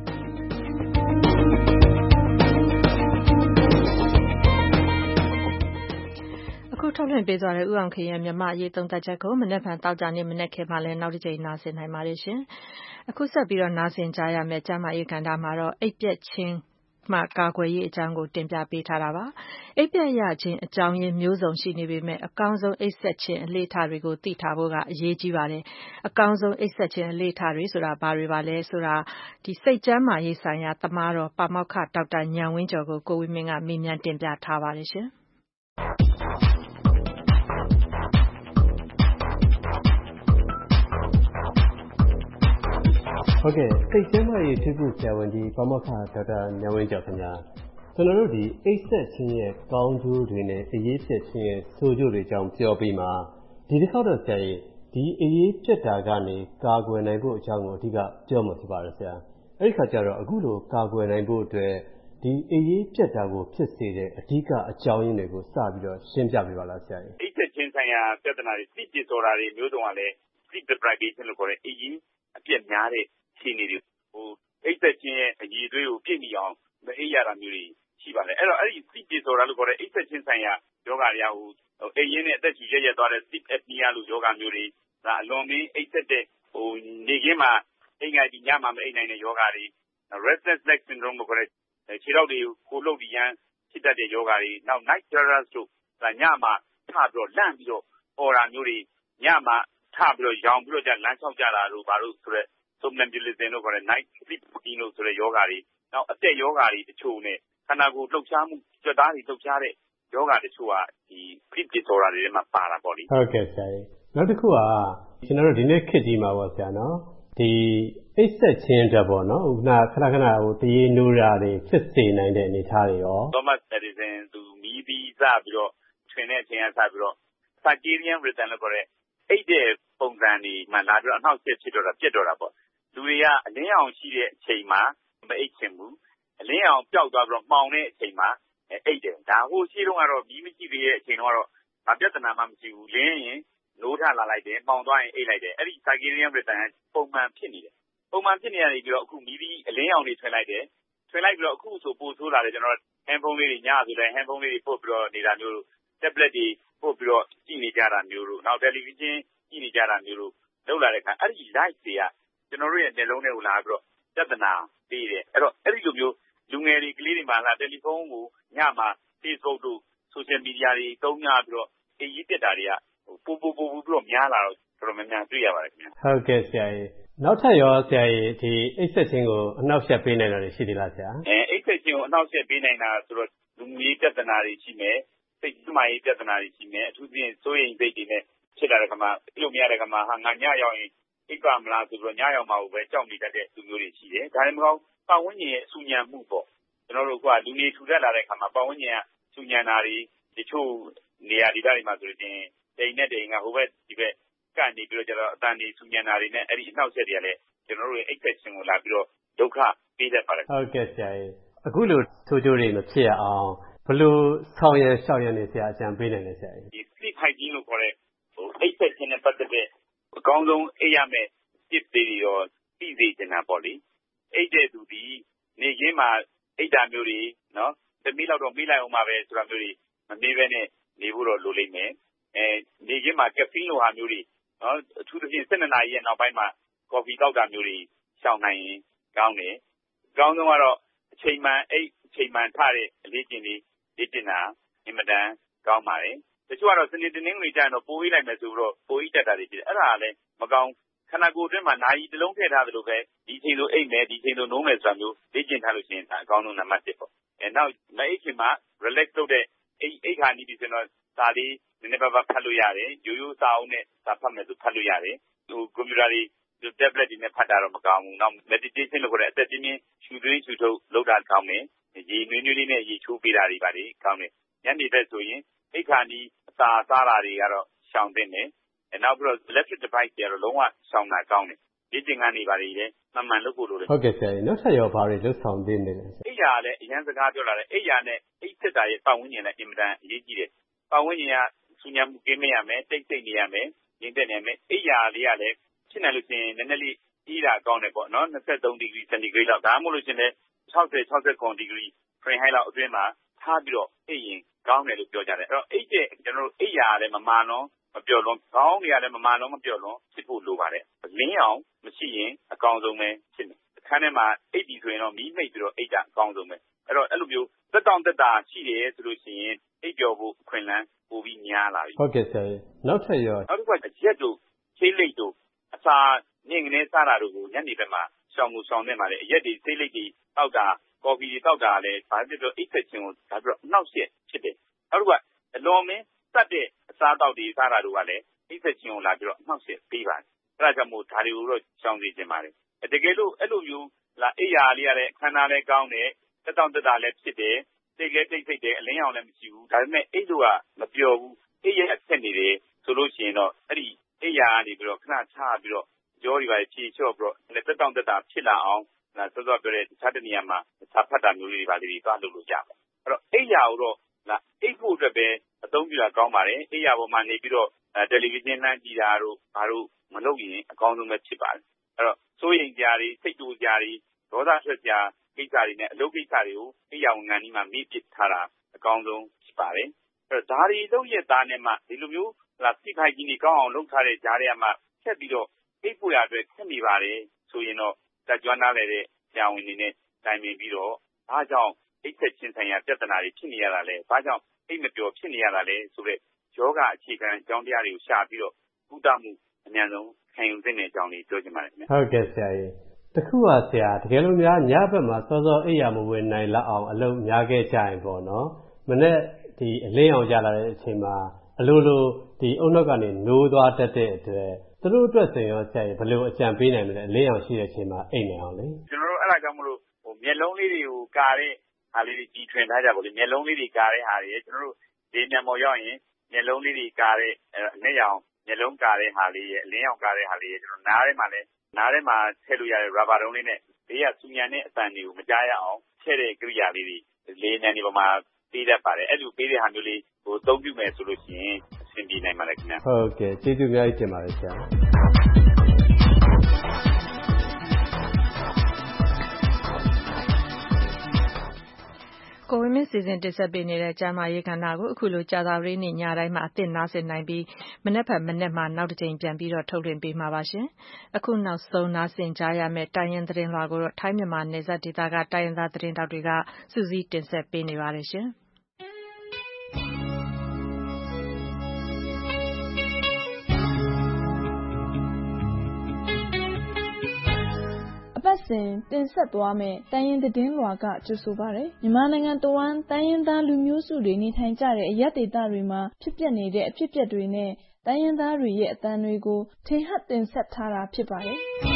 B: အခုထုတ်လွှင့်ပေးသွားတဲ့ဦးအောင်ခင်ရဲ့မြန်မာအရေးသုံးသပ်ချက်ကိုမနက်ဖြန်တောက်ကြနေ့မနက်ခင်းမှလည်းနောက်တစ်ကြိမ်နားဆင်နိုင်ပါတယ်ရှင်။အခုဆက်ပြီးတော့နားဆင်ကြရမယ့်ကျမ်းမာရေးကဏ္ဍမှာတော့အိပ်ပျက်ခြင်းမှကာကွယ်ရေးအကြောင်းကိုတင်ပြပေးထားတာပါ။အိပ်ပျက်ရခြင်းအကြောင်းရင်းမျိုးစုံရှိနေပေမဲ့အကောင်းဆုံးအိပ်စက်ခြင်းအလေ့အထတွေကိုသိထားဖို့ကအရေးကြီးပါတယ်။အကောင်းဆုံးအိပ်စက်ခြင်းအလေ့အထတွေဆိုတာဘာတွေပါလဲဆိုတာဒီစိတ်ကျန်းမာရေးဆိုင်ရာသမားတော်ပါမောက္ခဒေါက်တာဉာဏ်ဝင်းကျော်ကိုကိုဝင်းမင်းကမေးမြန်းတင်ပြထားပါတယ်ရှင်။
S: ဟုတ်ကဲ့စိတ်ကျန်းမာရေးထိကူဆရာဝန်ကြီးပါမောက္ခဒေါက်တာဉာဏ်ဝင်းကျော်ခင်ဗျာကျွန်တော်တို့ဒီအိပ်စက်ခြင်းရဲ့ကောင်းကျိုးတွေနဲ့အရေးပြတ်ခြင်းရဲ့ဆိုးကျိုးတွေကြောင့်ပြောပြီးမှဒီတစ်ခေါက်တော့ဆရာကြီးဒီအရေးပြတ်တာကနေကာကွယ်နိုင်ဖို့အကြောင်းကိုအဓိကပြောမှာဖြစ်ပါတယ်ဆရာအဲ့ဒီခါကျတော့အခုလိုကာကွယ်နိုင်ဖို့အတွက်ဒီအရေးပြတ်တာကိုဖြစ်စေတဲ့အဓိကအကြောင်းရင်းတွေကိုစပြီးတော့ရှင်းပြပေးပါလားဆရာကြီး
Q: အိပ်စက်ခြင်းဆိုင်ရာပြဿနာတွေ sleep disorder တွေမျိုးစုံကလည်း sleep deprivation လို့ခေါ်တဲ့အရေးအပြတ်များတဲ့ခြေနေတွေဟိုအိပ်စက်ခြင်းရဲ့အရေးအသွေးကိုပြည့်မီအောင်မအိပ်ရတာမျိုးတွေရှိပါတယ်အဲ့တော့အဲ့ဒီ sleep disorder လို့ခေါ်တဲ့အိပ်စက်ခြင်းဆိုင်ရာယောဂတွေကဟိုအိပ်ရင်းနဲ့အသက်ရှူရက်ရက်သွားတဲ့ sleep apnea လို့ယောဂမျိုးတွေဒါအလွန်မင်းအိပ်စက်တဲ့ဟိုနေခင်းမှာအိမ်ငိုက်ပြီးညမှာမအိပ်နိုင်တဲ့ယောဂတွေ restless leg syndrome လို့ခေါ်တဲ့ခြေထောက်တွေကိုလှုပ်ပြီးရမ်းဖြစ်တတ်တဲ့ယောဂတွေနောက် night terrors တို့ဒါညမှာထပြီးတော့လန့်ပြီးတော့အော်တာမျိုးတွေညမှာထပြီးတော့ရောင်ပြီးတော့လမ်းလျှောက်ကြတာတို့ဘာလို့ဆိုတော့somnambulism လို့ခေါ်တဲ့ night sleep routine လို့ဆိုတဲ့ယောဂတွေနောက်အသက်ယောဂတွေတချို့နဲ့ခန္ဓာကိုယ်လှုပ်ရှားမှုကြွက်သားတွေလှုပ်ရှားတဲ့ယောဂတချို့ကဒီ sleep disorder တွေထဲမှာပါတာပေါ့လေ
S: ဟုတ်ကဲ့ဆရာကြီးနောက်တစ်ခုကကျွန်တော်တို့ဒီနေ့ခေတ်ကြီးမှာပေါ့ဆရာနော်ဒီအိပ်စက်ခြင်းအတွက်ပေါ့နော်ဥက္ကဋ္ဌခဏခဏဟိုတရေနိုးရာတွေဖြစ်စေနိုင်တဲ့အနေအထားတွေရော
Q: Thomas Edison သူမီးပြီးစပြီးတော့ထွင်တဲ့အချိန်ကစပြီးတော့ circadian rhythm လို့ခေါ်တဲ့အိပ်တဲ့ပုံစံတွေမှလာပြီးတော့အနှောက်အယှက်ဖြစ်တော့တာပြတ်တော့တာပေါ့လူတွေကအလင်းရောင်ရှိတဲ့အချိန်မှာမအိပ်ချင်ဘူးအလင်းရောင်ပျောက်သွားပြီးတော့မှောင်တဲ့အချိန်မှာအိပ်တယ်ဒါဟိုရှိတော့ကတော့မီးမရှိသေးတဲ့အချိန်တော့ဘာပြဿနာမှမရှိဘူးလင်းရင်နိုးထလာလိုက်တယ်မှောင်သွားရင်အိပ်လိုက်တယ်အဲ့ဒီ circadian rhythm ပုံမှန်ဖြစ်နေတယ်ပုံမှန်ဖြစ်နေရပြီးတော့အခုမီးပြီးအလင်းရောင်တွေထွင်လိုက်တယ်ထွင်လိုက်ပြီးတော့အခုဆိုပို့ဆိုးလာတယ်ကျွန်တော် handphone လေးတွေညဆိုလဲ handphone လေးတွေပို့ပြီးတော့နေတာမျိုး tablet တွေပို့ပြီးတော့ကြည့်နေကြတာမျိုးတို့နောက် television ကြည့်နေကြတာမျိုးတို့လောက်လာတဲ့အခါအဲ့ဒီ light တွေကကျွန်တော်တို့ရဲ့နှလုံးထဲကိုလာပြီးတော့ပြဿနာပေးတယ်အဲ့တော့အဲ့ဒီလိုမျိုးလူငယ်တွေကလေးတွေမှာလာတယ်လီဖုန်းကိုညမှာ Facebook တို့ social media တွေသုံးညပြီးတော့အေးကြီးတက်တာတွေကပူပူပူပူပြီးတော့များလာတော့တော်တော်များများတွေ့ရပါတယ်ခင်ဗျ
S: ဟုတ်ကဲ့ဆရာကြီးနောက်ထပ်ရောဆရာကြီးဒီအိပ်စက်ခြင်းကိုအနှောက်အယှက်ပေးနိုင်တာတွေရှိသေးလားဆရာ
Q: အဲအိပ်စက်ခြင်းကိုအနှောက်အယှက်ပေးနိုင်တာဆိုတော့လူမျိုးရေးပြဿနာတွေရှိမယ်စိတ်ကျန်းမာရေးပြဿနာတွေရှိမယ်အထူးသဖြင့်စိုးရိမ်စိတ်တွေနဲ့ဖြစ်လာတဲ့ခါမှာအဲ့လိုများတဲ့ခါမှာဟာငါညရောက်ရင်အိပ်ပါမလားဆိုပြီးတော့ညရောက်မှာကိုပဲကြောက်နေတတ်တဲ့လူမျိုးတွေရှိတယ်ဒါလည်းမကောင်းပတ်ဝန်းကျင်ရဲ့အဆူညံမှုပေါ့ကျွန်တော်တို့ကလူနေထူထပ်လာတဲ့ခါမှာပတ်ဝန်းကျင်ကဆူညံတာတွေတချို့နေရာဒေသတွေမှာဆိုရင်တိမ်နဲ့တိမ်ကဟိုဘက်ဒီဘက်ကနေပြီးတော့ကျတော့အတန်တွေဆူညံတာတွေနဲ့အဲ့ဒီအနှောက်အယှက်တွေကလည်းကျွန်တော်တို့ရဲ့အိပ်စက်ခြင်းကိုလာပြီးတော့ဒုက္ခပပေးတတ်ပါတယ်
S: ဟုတ်ကဲ့ဆရာကြီးအခုလိုဆိုးကျိုးတွေမဖြစ်အောင်ဘယ်လိုဆောင်ရန်ရှောက်ရန်နေဆရာအကြံပေးနိုင်လဲဆရာကြီး
Q: ဒီ sleep hygiene လို့ခေါ်တဲ့ဟိုအိပ်သက်ခြင်းနဲ့ပတ်သက်တဲ့အကောင်းဆုံးအိပ်ရမယ့် tips တွေရောသိစေချင်တာပေါ့လေအိပ်တဲ့သူဒီနေခင်းမှာအိပ်တာမျိုးတွေနော်တမီးလောက်တော့မေးလိုက်အောင်ပါပဲဆိုတာမျိုးတွေမမေးဘဲနဲ့နေဖို့တော့လိုလိမ့်မယ်အဲနေခင်းမှာကက်ဖီးလိုဟာမျိုးတွေနော်အထူးသဖြင့်၁၂နာရီရဲ့နောက်ပိုင်းမှာကော်ဖီတောက်တာမျိုးတွေရှောင်နိုင်ရင်ကောင်းတယ်အကောင်းဆုံးကတော့အချိန်မှန်အိပ်အချိန်မှန်ထတဲ့အလေးကျင့်လေးလေ့ကျင့်တာအင်မတန်ကောင်းပါတယ်တချို့ကတော့စနေတနင်္ဂနွေကျရင်တော့ပိုးအေးလိုက်မယ်ဆိုတော့ပိုးအေးတက်တာတွေဖြစ်တယ်အဲ့ဒါကလည်းမကောင်းခန္ဓာကိုယ်အတွင်းမှာနာရီတစ်လုံးထည့်ထားသလိုပဲဒီချိန်လိုအိပ်မယ်ဒီချိန်လိုနိုးမယ်ဆိုတာမျိုးလေ့ကျင့်ထားလို့ရှိရင်ဒါအကောင်းဆုံးနံပါတ်တစ်ပေါ့အဲနောက်မအိပ်ခင်မှာ relax လုပ်တဲ့အိပ်အိပ်ခါနီးပြီးဆိုတော့စာလေးနည်းနည်းပါးပါးဖတ်လို့ရတယ်ရိုးရိုးစာအုပ်နဲ့စာဖတ်မယ်ဆိုဖတ်လို့ရတယ်ဟိုကွန်ပျူတာတွေဒီ tablet တွေနဲ့ဖတ်တာတော့မကောင်းဘူးနောက် meditation လို့ခေါ်တဲ့အသက်ပြင်းပြင်းရှူသွင်းရှူထုတ်လုပ်တာကောင်းတယ်ရေနွေးနွေးလေးနဲ့ရေချိုးပေးတာတွေပါလေကောင်းတယ်ညနေဘက်ဆိုရင်အိပ်ခါနီးအစာစားတာတွေကတော့ရှောင်သင့်တယ်အဲနောက်ပြီးတော့ electric device တွေကတော့လုံးဝရှောင်တာကောင်းတယ်ဒီသင်္ကန်းတွေပါလေမှန်မှန်လုပ်ဖို့လိုတယ်
S: ဟုတ်ကဲ့ဆရာကြီးနောက်ထပ်ရောဘာတွေလုပ်ဆောင်သင့်တယ်လဲ
Q: အိပ်ရာလည်းအရန်စကားပြောလာတယ်အိပ်ရာနဲ့အိပ်သက်တာရဲ့ပတ်ဝန်းကျင်နဲ့အင်မတန်အရေးကြီးတယ်ပတ်ဝန်းကျင်ကဆူညံမှုကင်းမရမယ်တိတ်တိတ်နေရမယ်ရင်းတက်နေမယ်အိပ်ရာလေးကလည်းဖြစ်နိုင်လို့ရှိရင်နည်းနည်းလေးအေးတာကောင်းတယ်ပေါ့နော်၂၃ဒီဂရီစင်တီဂရိတ်လောက်ဒါမှမဟုတ်လို့ရှိရင်လည်း၆၀ ၆၉ဒီဂရီဖရင်ဟိုက်လောက်အတွင်းမှာထားပြီးတော့အိပ်ရင်ကောင်းတယ်လို့ပြောကြတယ်အဲ့တော့အိပ်တဲ့ကျွန်တော်တို့အိပ်ရာလည်းမမာလုံးမပြော့လွန်ခေါင်းတွေကလည်းမမာလုံးမပြော့လွန်ဖြစ်ဖို့လိုပါတယ်လင်းအောင်မရှိရင်အကောင်းဆုံးပဲဖြစ်မယ်အခန်းထဲမှာအိပ်ပြီးဆိုရင်တော့မီးမိတ်ပြီးတော့အိပ်တာအကောင်းဆုံးပဲအဲ့တော့အဲ့လိုမျိုးသက်တောင့်သက်တာရှိတယ်ဆိုလို့ရှိရင်အိပ်ပျော်ဖို့အခွင့်အလမ်းပိုပြီးများလာပြီ
S: ဟုတ်ကဲ့ဆရာကြီးနောက်ထပ်ရော
Q: နောက်တစ်ခုကအရက်တို့ဆေးလိပ်တို့အစာညင်ကနေစားတာတို့ကိုညနေဘက်မှာရှောင်မှုရှောင်နေပါလေအရက်တွေဆေးလိပ်တွေတောက်တာကော်ဖီတွေတောက်တာလည်းဘာဖြစ်လို့အိပ်သက်ခြင်းကိုဒါပြီးတော့အနှောက်အယှက်ဖြစ်တယ်နောက်တစ်ခုကအလွန်မင်းစက်တဲ့အစားတောက်တွေစားတာတို့ကလည်းအိပ်သက်ခြင်းကိုလာပြီးတော့အနှောက်အယှက်ပေးပါတယ်အဲ့ဒါကြောင့်မို့ဒါတွေကိုတော့ရှောင်စေချင်ပါတယ်တကယ်လို့အဲ့လိုမျိုးလာအိပ်ရာလေးရတဲ့ခန္ဓာလည်းကောင်းတယ်သက်တောင့်သက်တာလည်းဖြစ်တယ်စိတ်လည်းတိတ်ဆိတ်တယ်အလင်းအောင်လည်းမရှိဘူးဒါပေမဲ့အိပ်လို့ကမပျော်ဘူးအိပ်ရဆက်နေတယ်ဆိုလို့ရှိရင်တော့အဲ့ဒီအိပ်ရာကနေပြီးတော့ခဏချပြီးတော့ကြောတွေပါဖြည့်ချော့ပြီးတော့လက်သက်တောင့်သက်တာဖြစ်လာအောင်ဒါစောစောပြောတဲ့တခြားတနေရာမှာစာဖတ်တာမျိုးတွေပါလေးတွေသွားလုပ်လို့ရပါတယ်အဲ့တော့အိပ်ရာကိုတော့လာအိပ်ဖို့အတွက်ပဲအသုံးပြုတာကောင်းပါတယ်အိပ်ရာပေါ်မှာနေပြီးတော့တယ်လီဗီရှင်းနှမ်းကြည့်တာတို့ဘာလို့မလုပ်ရင်အကောင်းဆုံးပဲဖြစ်ပါတယ်အဲ့တော့စိုးရိမ်ကြတွေစိတ်တူကြတွေဒေါသထွက်ကြကိစ္စတွေနဲ့အလုပ်ကိစ္စတွေကိုအိပ်ရာဝန်ခံကြီးမှမေ့ပစ်ထားတာအကောင်းဆုံးဖြစ်ပါတယ်အဲ့တော့ဒါတွေလုပ်ရတာနဲ့မှဒီလိုမျိုးလာစိတ်ခိုက်ကြီးတွေကောင်းအောင်လုပ်ထားတဲ့ဂျားတွေကမှဆက်ပြီးတော့အိပ်ဖို့ရအတွက်ခက်နေပါတယ်ဆိုရင်တော့တက်ကြွနားလည်းတဲ့ဆရာဝန်တွေနဲ့တိုင်ပင်ပြီးတော့ဘာကြောင့်အိပ်သက်ခြင်းဆိုင်ရာပြဿနာတွေဖြစ်နေရတာလဲဘာကြောင့်အိပ်မပျော်ဖြစ်နေရတာလဲဆိုတဲ့ယောဂအခြေခံအကြောင်းတရားတွေကိုရှာပြီးတော့ကုသမှုအများဆုံးခံယူသင့်တဲ့အကြောင်းလေးပြောချင်ပါတယ်ခင်ဗျ
S: ဟုတ်ကဲ့ဆရာကြီးတခုပါဆရာတကယ်လို့များညဘက်မှာစောစောအိပ်ရမဝင်နိုင်လောက်အောင်အလုပ်များခဲ့ကြရင်ပေါ့နော်မနေ့ဒီအလင်းအောင်ကြလာတဲ့အချိန်မှာအလိုလိုဒီအုံနောက်ကနေနိုးသွားတတ်တဲ့အတွက်သူတို့အတွက်ဆိုရင်ဆရာကြီးဘယ်လိုအကြံပေးနိုင်မလဲအလင်းအောင်ရှိတဲ့အချိန်မှာအိပ်နိုင်အောင်လေ
Q: ကျွန်တော်တို့အဲ့ဒါကြောင့်မလို့ဟိုမျက်လုံးလေးတွေကိုကာတဲ့ဟာလေးတွေကြီးထွင်ထားကြပါလို့မျက်လုံးလေးတွေကာတဲ့ဟာတွေကျွန်တော်တို့ဒီညမော်ရောက်ရင်မျက်လုံးလေးတွေကာတဲ့အနှစ်ရောင်မျက်လုံးကာတဲ့ဟာလေးရဲ့အလင်းရောင်ကာတဲ့ဟာလေးရဲ့ကျွန်တော်နားထဲမှာလည်းနားထဲမှာထည့်လို့ရတဲ့ rubber တုံးလေးနဲ့ဘေးကစူညံတဲ့အတန်တွေကိုမကြားရအောင်ထည့်တဲ့ကိရိယာလေးတွေလေးနံဒီပေါ်မှာပေးတတ်ပါတယ်အဲ့လိုပေးတဲ့ဟာမျိုးလေးဟိုသုံးပြုမယ်ဆိုလို့ရှိရင်အဆင်ပြေနိုင်ပါလေခင်ဗျ
S: ဟုတ်ကဲ့ကျေးဇူးအများကြီးတင်ပါတယ်ဆရာ
B: ကိုဝင်းမင်းစီစဉ်တင်ဆက်ပေးနေတဲ့ကျမ်းမာရေးကဏ္ဍကိုအခုလိုကြာသပတေးနေ့ညတိုင်းမှာအသစ်နားဆင်နိုင်ပြီးမနက်ဖြန်မနက်မှာနောက်တစ်ချိန်ပြန်ပြီးတော့ထုတ်လွှင့်ပေးမှာပါရှင်။အခုနောက်ဆုံးနားဆင်ကြရမယ့်တိုင်းရင်းသတင်းလွှာကိုတော့ထိုင်းမြန်မာနယ်စပ်ဒေသကတိုင်းရင်းသားသတင်းတောက်တွေကစူးစီးတင်ဆက်ပေးနေပါတယ်ရှင်။
G: အပတ်စဉ်တင်ဆက်သွားမယ့်တိုင်းရင်းသတင်းလွှာကကြိုဆိုပါရယ်မြန်မာနိုင်ငံတဝန်းတိုင်းရင်းသားလူမျိုးစုတွေနေထိုင်ကြတဲ့အရပ်ဒေသတွေမှာဖြစ်ပျက်နေတဲ့အဖြစ်အပျက်တွေနဲ့တိုင်းရင်းသားတွေရဲ့အသံတွေကိုထင်ဟပ်တင်ဆက်ထားတာဖြစ်ပါတယ်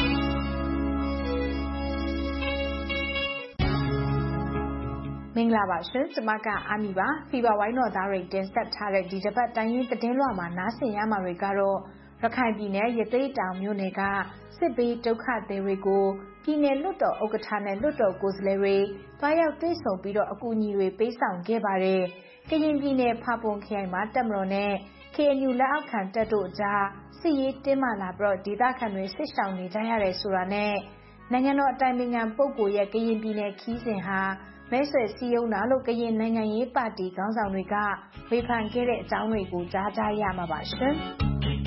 T: မင်္ဂလာပါရှင်ကျမကအာမီပါဖီဘာဝိုင်းတော်သားတွေတင်ဆက်ထားတဲ့ဒီတစ်ပတ်တိုင်းရင်းသတင်းလွှာမှာနားဆင်ရမှာတွေကတော့ရခိုင်ပြည်နယ်ရသေ့တောင်မြို့နယ်ကစစ်ဘေးဒုက္ခသည်တွေကိုပြည်နယ်လွှတ်တော်ဥက္ကဋ္ဌနဲ့လွှတ်တော်ကိုယ်စားလှယ်တွေတွားရောက်တွေ့ဆုံပြီးတော့အကူအညီတွေပေးဆောင်ခဲ့ပါတယ်။ကရင်ပြည်နယ်ဖာပွန်ခရိုင်မှာတပ်မတော်နဲ့ K N U လက်အောက်ခံတပ်တို့အကြားစစ်ရေးတင်းမာလာပြီးတော့ဒေသခံတွေစစ်ရှောင်နေကြရတယ်ဆိုတာနဲ့နိုင်ငံတော်အတိုင်ပင်ခံပုဂ္ဂိုလ်ရဲ့ကရင်ပြည်နယ်ခီးစဉ်ဟာမဲဆွယ်စည်းရုံးတာလို့ကရင်နိုင်ငံရေးပါတီခေါင်းဆောင်တွေကဝေဖန်ခဲ့တဲ့အကြောင်းတွေကိုကြားကြရမှာပါရှင်။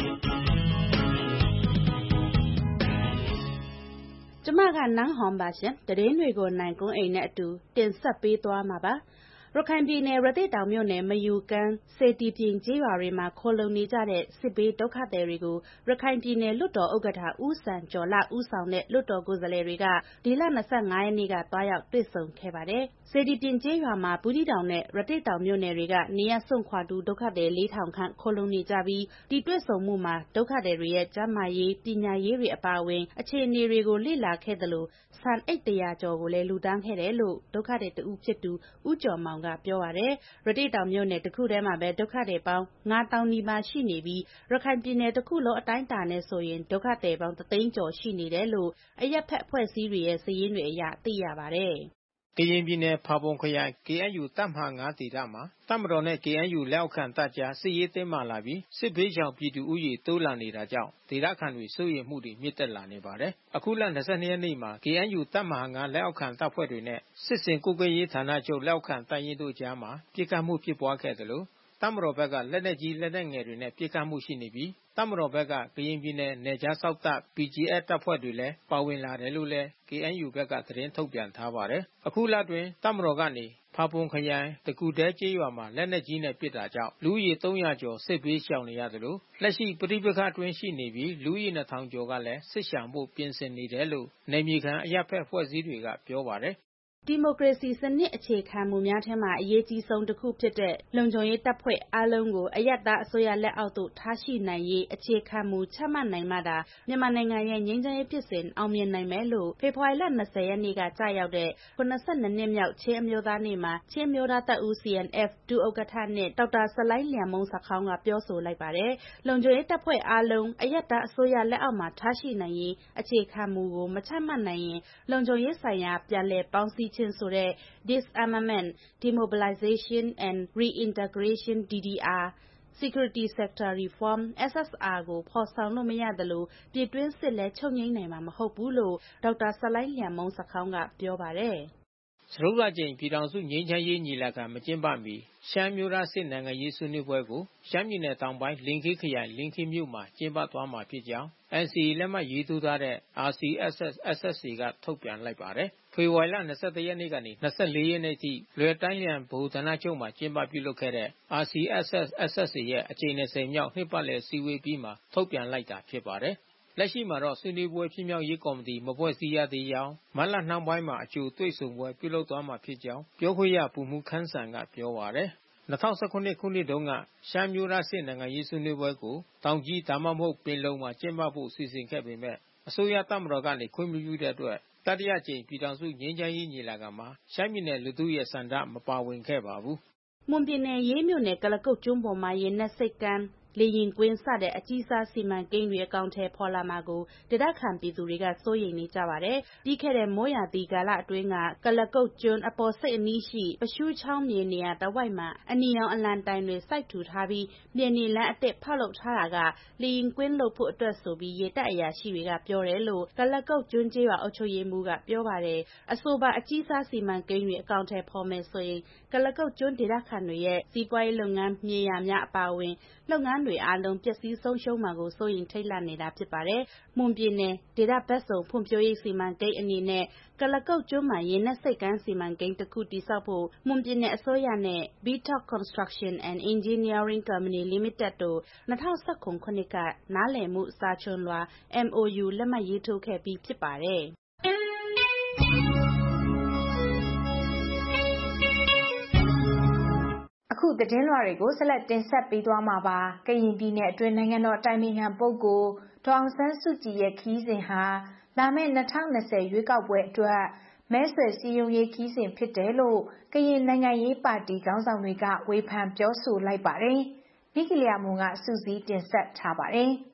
U: ကျမကနန်းဟောင်းပါရှင်။သတင်းတွေကိုနိုင်ကွန်းအိမ်နဲ့အတူတင်ဆက်ပေးသွားမှာပါ။ရခိုင်ပြည်နယ်ရသေ့တောင်မြို့နယ်မယူကမ်းစေတီပြင်ကျေးရွာတွေမှာခိုလုံနေကြတဲ့စစ်ဘေးဒုက္ခသည်တွေကိုရခိုင်ပြည်နယ်လွှတ်တော်ဥက္ကဋ္ဌဦးစံကျော်လှဦးဆောင်တဲ့လွှတ်တော်ကိုယ်စားလှယ်တွေကဒီလ၂၅ရက်နေ့ကတွားရောက်တွေ့ဆုံခဲ့ပါတယ်။စေတီပြင်ကျေးရွာမှာဘူးသီးတောင်နဲ့ရသေ့တောင်မြို့နယ်တွေကနေရပ်စွန့်ခွာသူဒုက္ခသည်လေးထောင်ခန့်ခိုလုံနေကြပြီးဒီတွေ့ဆုံမှုမှာဒုက္ခသည်တွေရဲ့ကျန်းမာရေးပညာရေးတွေအပါအဝင်အခြေအနေတွေကိုလေ့လာခဲ့သလိုဆန်အိတ်တရာကျော်ကိုလည်းလှူဒါန်းခဲ့တယ်လို့ဒုက္ခသည်တဦးဖြစ်သူဦးကျော်မောင်ကပြောပါတယ်။ရသေ့တောင်မြို့နယ်တစ်ခုထဲမှာပဲဒုက္ခသည်ပေါင်းငါးသောင်းနီးပါးရှိနေပြီးရခိုင်ပြည်နယ်တစ်ခုလုံးအတိုင်းအတာနဲ့ဆိုရင်ဒုက္ခသည်ပေါင်းတစ်သိန်းကျော်ရှိနေတယ်လို့အရပ်ဖက်အဖွဲ့အစည်းတွေရဲ့စာရင်းတွေအရသိရပါတယ်။ကရင်ပြည်နယ်ဖာပွန်ခရိုင် K N U တပ်မဟာငါးဒေသမှာတပ်မတော်နဲ့ K N U လက်အောက်ခံတပ်ကြားစစ်ရေးတင်းမာလာပြီးစစ်ဘေးရှောင်ပြည်သူဦးရေတိုးလာနေတာကြောင့်ဒေသခံတွေစိုးရိမ်မှုတွေမြင့်တက်လာနေပါတယ်။အခုလ၂၂ရက်နေ့မှာ K N U တပ်မဟာငါးလက်အောက်ခံတပ်ဖွဲ့တွေနဲ့စစ်စင်ကုတ်ကရေးဌာနချုပ်လက်အောက်ခံတပ်ရင်းတို့ကြားမှာပစ်ခတ်မှုဖြစ်ပွားခဲ့တယ်လို့တပ်မတော်ဘက်ကလက်နက်ကြီးလက်နက်ငယ်တွေနဲ့ပစ်ခတ်မှုရှိနေပြီးတပ်မတော်ဘက်ကကရင်ပြည်နယ်နယ်ခြားစောင့်တပ် P G F တပ်ဖွဲ့တွေလည်းပါဝင်လာတယ်လို့လည်း K N U ဘက်ကသတင်းထုတ်ပြန်ထားပါတယ်။အခုလအတွင်းတပ်မတော်ကနေဖာပွန်ခရိုင်တကူတဲကျေးရွာမှာလက်နက်ကြီးနဲ့ပစ်တာကြောင့်လူဦးရေသုံးရာကျော်စစ်ဘေးရှောင်နေရတယ်လို့လက်ရှိပဋိပက္ခအတွင်းရှိနေပြီးလူဦးရေနှစ်ထောင်ကျော်ကလည်းစစ်ရှောင်ဖို့ပြင်ဆင်နေတယ်လို့နယ်မြေခံအရပ်ဖက်အဖွဲ့အစည်းတွေကပြောပါတယ်။ဒီမိုကရေစီစနစ်အခြေခံမူများထဲမှာအရေးကြီးဆုံးတစ်ခုဖြစ်တဲ့လုံခြုံရေးတပ်ဖွဲ့အားလုံးကိုအယက်သားအစိုးရလက်အောက်သို့ထားရှိနိုင်ရေးအခြေခံမူချမှတ်နိုင်မှသာမြန်မာနိုင်ငံရဲ့ငြိမ်းချမ်းရေးဖြစ်စဉ်အောင်မြင်နိုင်မယ်လို့ဖေဖော်ဝါရီလ၂၀ရက်နေ့ကကြာရောက်တဲ့၇၂နှစ်မြောက်ချင်းအမျိုးသားနေ့မှာချင်းမျိုးသားတပ်ဦး C N F ဒုဥက္ကဋ္ဌနဲ့ဒေါက်တာဆလိုင်းလျံမုန်းစခေါင်းကပြောဆိုလိုက်ပါတယ်။လုံခြုံရေးတပ်ဖွဲ့အားလုံးအယက်သားအစိုးရလက်အောက်မှာထားရှိနိုင်ရေးအခြေခံမူကိုမချမှတ်နိုင်ရင်လုံခြုံရေးဆိုင်ရာပြန်လည်ပေါင်းစည်းခြင်းဆိုတဲ့ Disarmament, Demobilization and Reintegration D D R, Security Sector Reform S S R ကိုဖော်ဆောင်လို့မရသလိုပြည်တွင်းစစ်လည်းချုပ်ငြိမ်းနိုင်မှာမဟုတ်ဘူးလို့ဒေါက်တာဆလိုင်းလျံမုန်းစခေါင်းကပြောပါတယ်။စတုတ္ထကြိမ်ပြည်ထောင်စုငြိမ်းချမ်းရေးညီလာခံမကျင်းပမီရှမ်းမျိုးသားစစ်နိုင်ငံရေးဆွေးနွေးပွဲကိုရှမ်းပြည်နယ်တောင်ပိုင်းလင်းခေးခရိုင်လင်းခေးမြို့မှာကျင်းပသွားမှာဖြစ်ကြောင်း N C A လက်မှတ်ရေးထိုးထားတဲ့ R C S S S S A ကထုတ်ပြန်လိုက်ပါတယ်။ဖေဖော်ဝါရီလ၂၁ရက်နေ့ကနေ၂၄ရက်နေ့ထိလွယ်တိုင်းလျံဗဟိုဌာနချုပ်မှာကျင်းပပြုလုပ်ခဲ့တဲ့ R C S S S S A ရဲ့အကြိမ်၂၀မြောက်နှစ်ပတ်လည်စည်းဝေးပြီးမှထုတ်ပြန်လိုက်တာဖြစ်ပါတယ်။လက်ရှိမှာတော့ဆွေးနွေးပွဲဖြစ်မြောက်ရေးကော်မတီမဖွဲ့စည်းရသေးကြောင်းမတ်လနှောင်းပိုင်းမှာအကြိုတွေ့ဆုံပွဲပြုလုပ်သွားမှာဖြစ်ကြောင်းပြောခွင့်ရဗိုလ်မှူးခမ်းစံကပြောပါတယ်။၂၀၁၇ခုနှစ်တုန်းကရှမ်းမျိုးသားစစ်နိုင်ငံရေးဆွေးနွေးပွဲကိုတောင်ကြီးဒါမှမဟုတ်ပင်လုံမှာကျင်းပဖို့စီစဉ်ခဲ့ပေမဲ့အစိုးရတပ်မတော်ကနေခွင့်မပြုတဲ့အတွက်တတိယကြိမ်ပြည်ထောင်စုငြိမ်းချမ်းရေးညီလာခံမှာရှမ်းပြည်နယ်လူထုရဲ့ဆန္ဒမပါဝင်ခဲ့ပါဘူး။မွန်ပြည်နယ်ရေးမြို့နယ်ကလကုတ်ကျွန်းပေါ်မှာရေနက်စိတ်ကမ်းလေရင်ကွင်းစတဲ့အကြီးစားစီမံကိန်းတွေအကောင့်ထဲပေါ်လာမှာကိုဒေသခံပြည်သူတွေကစိုးရိမ်နေကြပါတယ်။ပြီးခဲ့တဲ့မိုးရာသီကာလအတွင်းကကလကုတ်ကျွန်းအပေါ်စိတ်အနီးရှိပရှုချောင်းမြေနေရာတဝိုက်မှာအနီရောင်အလံတိုင်တွေစိုက်ထူထားပြီးမြေနေလန်းအသစ်ဖောက်လုပ်ထားတာကလေရင်ကွင်းလုပ်ဖို့အတွက်ဆိုပြီးရေတပ်အရာရှိတွေကပြောတယ်လို့ကလကုတ်ကျွန်းကျေးရွာအုပ်ချုပ်ရေးမှူးကပြောပါတယ်။အဆိုပါအကြီးစားစီမံကိန်းတွေအကောင့်ထဲပေါ်မယ်ဆိုရင်ကလကုတ်ကျွန်းဒေသခံတွေရဲ့စီးပွားရေးလုပ်ငန်းမြေယာများအပါအဝင်လုပ်ငန်းတွေအားလုံးပျက်စီးဆုံးရှုံးမှာကိုစိုးရိမ်ထိတ်လန့်နေတာဖြစ်ပါတယ်။မွန်ပြည်နယ်ဒေသဘက်စုံဖွံ့ဖြိုးရေးစီမံကိန်းအနေနဲ့ကလကုတ်ကျွန်းမှာရေနက်စိတ်ကမ်းစီမံကိန်းတစ်ခုတည်ဆောက်ဖို့မွန်ပြည်နယ်အစိုးရနဲ့ B T O C Construction and Engineering Company Limited တို့၂၀၁၇ခုနှစ်ကနားလည်မှုစာချွန်လွှာ M O U လက်မှတ်ရေးထိုးခဲ့ပြီးဖြစ်ပါတယ်။
T: အခုသတင်းလွှာတွေကိုဆက်လက်တင်ဆက်ပေးသွားမှာပါ။ကရင်ပြည်နယ်အတွင်းနိုင်ငံတော်အတိုင်ပင်ခံပုဂ္ဂိုလ်ဒေါ်အောင်ဆန်းစုကြည်ရဲ့ခီးစဉ်ဟာလာမယ့်၂၀၂၀ရွေးကောက်ပွဲအတွက်မဲဆွယ်စည်းရုံးရေးခီးစဉ်ဖြစ်တယ်လို့ကရင်နိုင်ငံရေးပါတီခေါင်းဆောင်တွေကဝေဖန်ပြောဆိုလိုက်ပါတယ်။မိဂလျာမွန်ကစုစည်းတင်ဆက်ထားပါတယ်။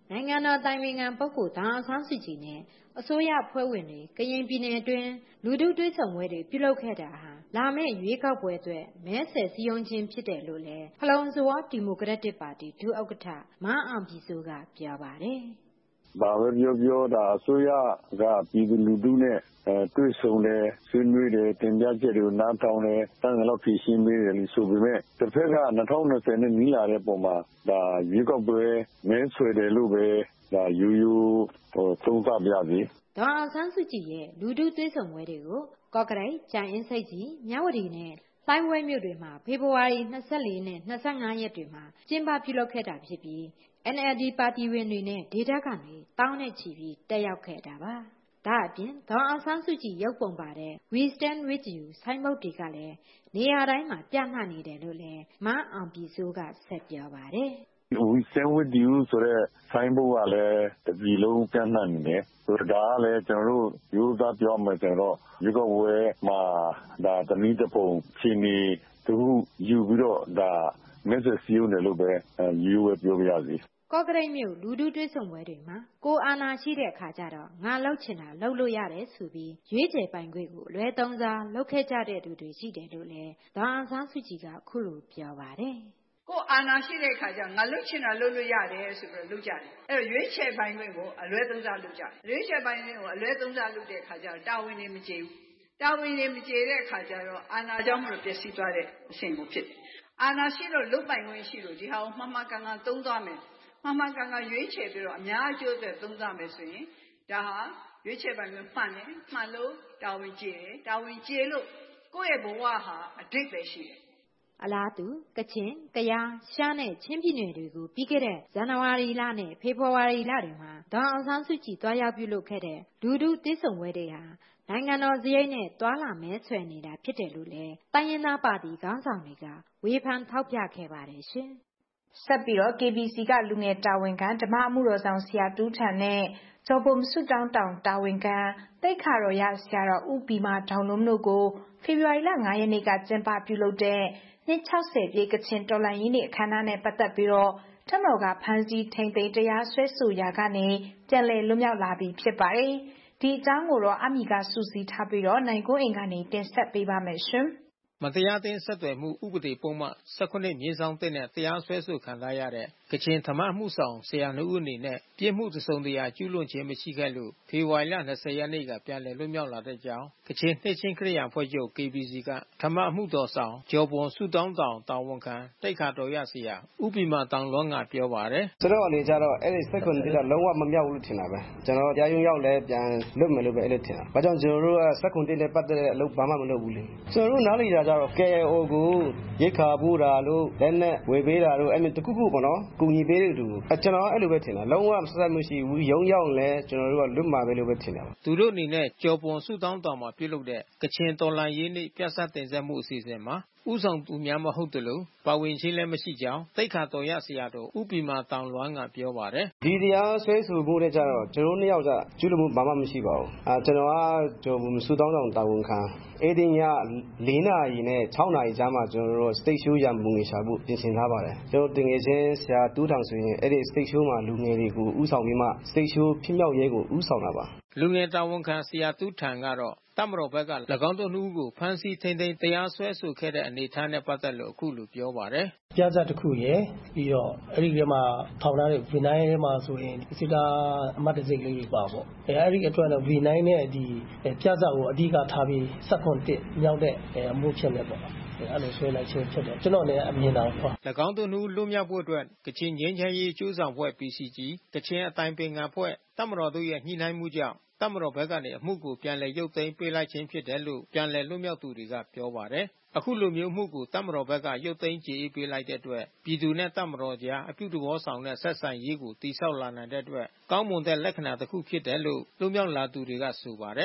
O: နိုင်ငံတော်တိုင်ပင်ခံပုဂ္ဂိုလ်ဒေါ်အောင်ဆန်းစုကြည်နဲ့အစိုးရအဖွဲ့ဝင်တွေကရင်ပြည်နယ်အတွင်းလူထုတွေ့ဆုံပွဲတွေပြုလုပ်ခဲ့တာဟာလာမယ့်ရွေးကောက်ပွဲအတွက်မဲဆယ်စည်းရုံးခြင်းဖြစ်တယ်လို့လည်းဖလုံစဝါဒီမိုကရက်တစ်ပါတီဒုဥက္ကဋ္ဌမန်းအောင်ပြည်စိုးကပြောပါတယ်
A: ။ဘာပဲပြောပြောဒါအစိုးရကပြည်သူလူထုနဲ့တွေ့ဆုံတယ်ဆွေးနွေးတယ်တင်ပြချက်တွေကိုနားထောင်တယ်တန်းလောက်ဖြည့်ရှင်းပေးတယ်လို့ဆိုပေမဲ့တစ်ဖက်က၂၀၂၀နဲ့နီးလာတဲ့ပုံမှာဒါရွေးကောက်ပွဲမဲဆွယ်တယ်လို့ပဲဒါယူယူဟိုသုံးသပ်ပြစီ
O: ဒေါ်အောင်ဆန်းစုကြည်ရဲ့လူထုတွေ့ဆုံပွဲတွေကိုကော့ကရိတ်ကြံအင်းစိတ်ကြီးမြဝတီနဲ့လိုင်းဝဲမြို့တွေမှာဖေဖော်ဝါရီ၂၄နဲ့၂၅ရက်တွေမှာကျင်းပပြုလုပ်ခဲ့တာဖြစ်ပြီး အန် အယ်လ် ဒီ ပါတီဝင်တွေနဲ့ဒေသခံတွေတောင်းနဲ့ချီပြီးတက်ရောက်ခဲ့တာပါ။ဒါအပြင်ဒေါ်အောင်ဆန်းစုကြည်ရုပ်ပုံပါတဲ့ We Stand With You ဆိုင်းဘုတ်တွေကလည်းနေရာတိုင်းမှာပြနှနေတယ်လို့လည်းမန်းအောင်ပြည်စိုးကဆက်ပြောပါတယ်
A: ။ We Stand With You ဆိုတဲ့ဆိုင်းဘုတ်ကလည်းတပြည်လုံးပြနှနေတယ်ဆိုတော့ဒါကလည်းကျွန်တော်တို့ရိုးသားပြောမယ်ကျွန်တော်ရွေးကောက်ပွဲမှာဒါတနည်းတစ်ပုံချိန်နေသူယူပြီးတော့ဒါမက်ဆေ့စီယိုနယ်လို့ပဲယူဝဲပြောပြရစီ
O: ကော့ကရိတ်မြို့လူထုတွေ့ဆုံပွဲတွေမှာကိုအာဏာရှိတဲ့အခါကျတော့ငါလှုပ်ချင်တာလှုပ်လို့ရတယ်ဆိုပြီးရွေးချယ်ပိုင်ခွင့်ကိုလွဲသုံးစားလှုပ်ခဲ့ကြတဲ့သူတွေရှိတယ်လို့လည်းဒေါ်အောင်ဆန်းစုကြည်ကခုလိုပြောပါတယ်
V: ကိုအာဏာရှိတဲ့အခါကျငါလှုပ်ချင်တာလှုပ်လို့ရတယ်ဆိုပြီးလှုပ်ကြတယ်အဲ့တော့ရွေးချယ်ပိုင်ခွင့်ကိုအလွဲသုံးစားလှုပ်ကြတယ်ရွေးချယ်ပိုင်ခွင့်ကိုအလွဲသုံးစားလှုပ်တဲ့အခါကျတော့တာဝန်တွေမကျေဘူးတာဝန်တွေမကျေတဲ့အခါကျတော့အာဏာကြောင့်မလို့ပျက်စီးသွားတဲ့အဆင့်ကိုဖြစ်တယ်အာဏာရှိလို့လှုပ်ပိုင်ခွင့်ရှိလို့ဒီဟာကိုမှန်မှန်ကန်ကန်သုံးသွားမယ်မှန်မှန်ကန်ကန်ရွေးချယ်ပြီးတော့အများအကျိုးအတွက်သုံးသပ်မယ်ဆိုရင်ဒါဟာရွေးချယ်ပိုင်ခွင့်မှန်တယ်မှန်လို့တာဝန်ကျေတယ်တာဝန်ကျေလို့ကိုယ့်ရဲ့ဘဝဟာအဓိပ္ပာယ်ရှိတယ်
O: အလားတူကချင်ကယားရှမ်းနဲ့ချင်းပြည်နယ်တွေကိုပြီးခဲ့တဲ့ဇန်နဝါရီလနဲ့ဖေဖော်ဝါရီလတွေမှာဒေါ်အောင်ဆန်းစုကြည်တွားရောက်ပြုလုပ်ခဲ့တဲ့လူထုတွေ့ဆုံပွဲတွေဟာနိုင်ငံတော်စရိတ်နဲ့တွာလာမဲဆွယ်နေတာဖြစ်တယ်လို့လည်းတိုင်းရင်းသားပါတီခေါင်းဆောင်တွေကဝေဖန်ထောက်ပြခဲ့ပါတယ်ရှင်
T: ဆက်ပြီးတော့ ကေ ဘီ စီ ကလူငယ်တာဝန်ခံဓမ္မအမှုတော်ဆောင်ဆရာတူးထန်နဲ့ကျော်ပုံစုတောင်းတောင်တာဝန်ခံတိတ်ခါတော်ရဆရာတော်ဦးပီမာဒေါင်လုံးတို့ကိုဖေဖော်ဝါရီလ၅ရက်နေ့ကကျင်းပပြုလုပ်တဲ့နှစ်၆၀ပြည့်ကချင်တော်လှန်ရေးနေ့အခမ်းအနားနဲ့ပတ်သက်ပြီးတော့ထမတော်ကဖမ်းဆီးထိန်သိမ်းတရားစွဲဆိုရာကနေပြန်လည်လွတ်မြောက်လာပြီဖြစ်ပါတယ်။ဒီအကြောင်းကိုတော့အမိကစူးစီးထားပြီးတော့နိုင်ကိုအိမ်ကနေတင်ဆက်ပေးပါမယ်ရှင်။
W: မတရားအသင်းဆက်သွယ်မှုဥပဒေပုံမှန်၁၇မြေဆောင်တဲ့နဲ့တရားစွဲဆိုခံရတဲ့ကချင်ဓမ္မအမှုဆောင်ဆရာနှုတ်အနေနဲ့ပြစ်မှုတစုံတရာကျူးလွန်ခြင်းမရှိခဲ့လို့ဖေဖော်ဝါရီလ၂၀ရက်နေ့ကပြန်လည်လွတ်မြောက်လာတဲ့ကြောင်းကချင်နှစ်ချင်းခရစ်ယာန်အဖွဲ့ချုပ် ကေ ဘီ စီ ကဓမ္မအမှုတော်ဆောင်ကျော်ပွန်စုတောင်းတောင်တာဝန်ခံတိတ်ခါတော်ရဆရာဦးပီမာတောင်လွန်းကပြောပါတယ်
X: ကျွန်တော်အနေကြတော့အဲ့ဒီ၁၇တိကလုံးဝမမြောက်ဘူးလို့ထင်တာပဲကျွန်တော်တရားရုံးရောက်လဲပြန်လွတ်မယ်လို့ပဲအဲ့လိုထင်တာဘာကြောင့်ကျွန်တော်တို့က၁၇တိနဲ့ပတ်သက်တဲ့အလုပ်ဘာမှမလုပ်ဘူးလေကျွန်တော်တို့နားလည်ကြတော့ ကေ အေ အို ကိုရိတ်ခါပူးတာလို့လက်နဲ့ဝေပေးတာလို့အဲ့လိုတခုခုပေါ့နော်ကူညီပေးတဲ့သူကျွန်တော်အဲ့လိုပဲထင်တာလုံးဝဆက်ဆက်မှုရှိဘူးရုံးရောက်လဲကျွန်တော်တို့ကလွတ်မှာပဲလို့ပဲထင်တာပါ
W: သူတို့အနေနဲ့ကျော်ပွန်စုတောင်းတောင်မှာပြုလုပ်တဲ့ကချင်တော်လှန်ရေးနေ့ပြဿနာတင်ဆက်မှုအစီအစဉ်မှာဥဆောင်သူများမဟုတ်တယ်လို့ပါဝင်ခြင်းလည်းမရှိကြောင်းတိတ်ခါတော်ရဆရာတော်ဥပီမာတောင်လွမ်းကပြောပါတယ်
X: ဒီတရားဆွဲဆိုမှုတဲ့ကြတော့ကျွန်တော်နှစ်ယောက်ကကျူးလွန်မှုဘာမှမရှိပါဘူးအာကျွန်တော်ကကျော်ပွန်စုတောင်းတောင်တာဝန်ခံအဲ့ဒီည၄နာရီနဲ့၆နာရီကြားမှာကျွန်တော်တို့ state show ရမှုငွေရှာဖို့ပြင်ဆင်ထားပါတယ်ကျွန်တော်တင်ငယ်ချင်းဆရာတူးထောင်ဆိုရင်အဲ့ဒီ state show မှာလူငယ်တွေကိုဥဆောင်ပြီးမှ state show ဖြစ်မြောက်ရေးကိုဥဆောင်တာပါ
W: လူငယ်တာဝန်ခံဆရာတူးထန်ကတော့တမတော်ဘက်က၎င်းတို့နှူးကိုဖမ်းဆီးထိန်းသိမ်းတရားစွဲဆိုခဲ့တဲ့အနေအထားနဲ့ပတ်သက်လို့အခုလိုပြောပါတယ်
Y: ပြဿနာတစ်ခုရယ်ပြီးတော့အဲ့ဒီထဲမှာထောင်ထားတဲ့ ဗီ နိုင်း ထဲမှာဆိုရင်စစ်တာအမတ်တစိတ်လေးတွေပါပေါ့အဲအဲ့ဒီအတွက်တော့ ဗီ နိုင်း နဲ့ဒီပြဿနာကိုအဓိကထားပြီး၁၇တစ်မြောက်တဲ့အမှုဖြစ်နေပေါ့အဲ့လိုဆွဲလိုက်ခြင်းဖြစ်တယ်ကျွန်တော်လည်းအမြင်တော်ပေါ့
W: ၎င်းတို့နှူးလွတ်မြောက်ဖို့အတွက်ကချင်ငြိမ်းချမ်းရေးကျိုးဆောင်ဖွဲ့ ပီ စီ ဂျီ ကချင်အတိုင်းပင်ခံဖွဲ့တမတော်တို့ရဲ့ညှိနှိုင်းမှုကြောင့်တမတော်ဘက်ကနေအမှုကိုပြန်လည်ရုပ်သိမ်းပေးလိုက်ခြင်းဖြစ်တယ်လို့ပြန်လည်လွတ်မြောက်သူတွေကပြောပါတယ်အခုလိုမျိုးမှုကိုတမတော်ဘက်ကရုပ်သိမ်းကြေအေးပေးလိုက်တဲ့အတွက်ပြည်သူနဲ့တမတော်ကြားအပြုသဘောဆောင်တဲ့ဆက်ဆံရေးကိုတည်ဆောက်လာနိုင်တဲ့အတွက်ကောင်းမွန်တဲ့လက္ခဏာတစ်ခုဖြစ်တယ်လို့လွတ်မြောက်လာသူတွေကဆိုပါတယ်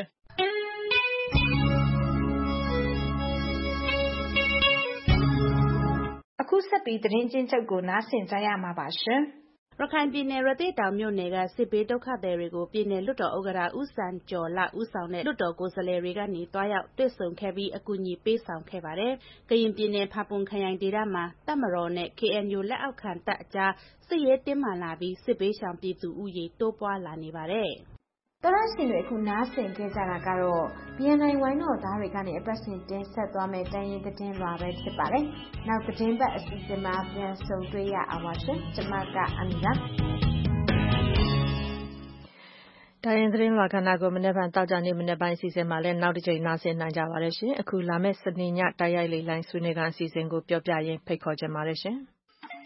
T: အခုဆက်ပြီးသတင်းချင်းချုပ်ကိုနားဆင်ကြရမှာပါရှင်
U: ရခိုင်ပြည်နယ်ရသေ့တောင်မြို့နယ်ကစစ်ဘေးဒုက္ခသည်တွေကိုပြည်နယ်လွှတ်တော်ဥက္ကဋ္ဌဦးစံကျော်လဦးဆောင်တဲ့လွှတ်တော်ကိုယ်စားလှယ်တွေကနေတွားရောက်တွေ့ဆုံခဲ့ပြီးအကူအညီပေးဆောင်ခဲ့ပါတယ်။ကရင်ပြည်နယ်ဖာပွန်ခရိုင်ဒေသမှာတပ်မတော်နဲ့ K N U လက်အောက်ခံတပ်အကြားစစ်ရေးတင်းမာလာပြီးစစ်ဘေးရှောင်ပြည်သူဦးရေတိုးပွားလာနေပါတယ်။
T: တော်ရရှင်တွေအခုနားဆင်ခဲ့ကြတာကတော့ ဘီအန်အိုင် ဝိုင်းတော်သားတွေကနေအပတ်စဉ်တင်ဆက်သွားမယ့်တိုင်းရင်းသတင်းလွှာပဲဖြစ်ပါတယ်။နောက်သတင်းပတ်အစီအစဉ်မှာပြန်ဆုံတွေ့ရအောင်ပါရှင်။ကျွန်မကအမီပါ
B: တိုင်းရင်းသတင်းလွှာခဏကိုမနေ့ကတောက်ကြနေ့မနေ့ပိုင်းအစီအစဉ်မှာလည်းနောက်တစ်ချိန်နားဆင်နိုင်ကြပါရရှင်။အခုလာမယ့်စနေညတိုက်ရိုက်လေလိုင်းဆွေးနွေးခန်းအစီအစဉ်ကိုပြောပြရင်းဖိတ်ခေါ်ချင်ပါတယ်ရှင်။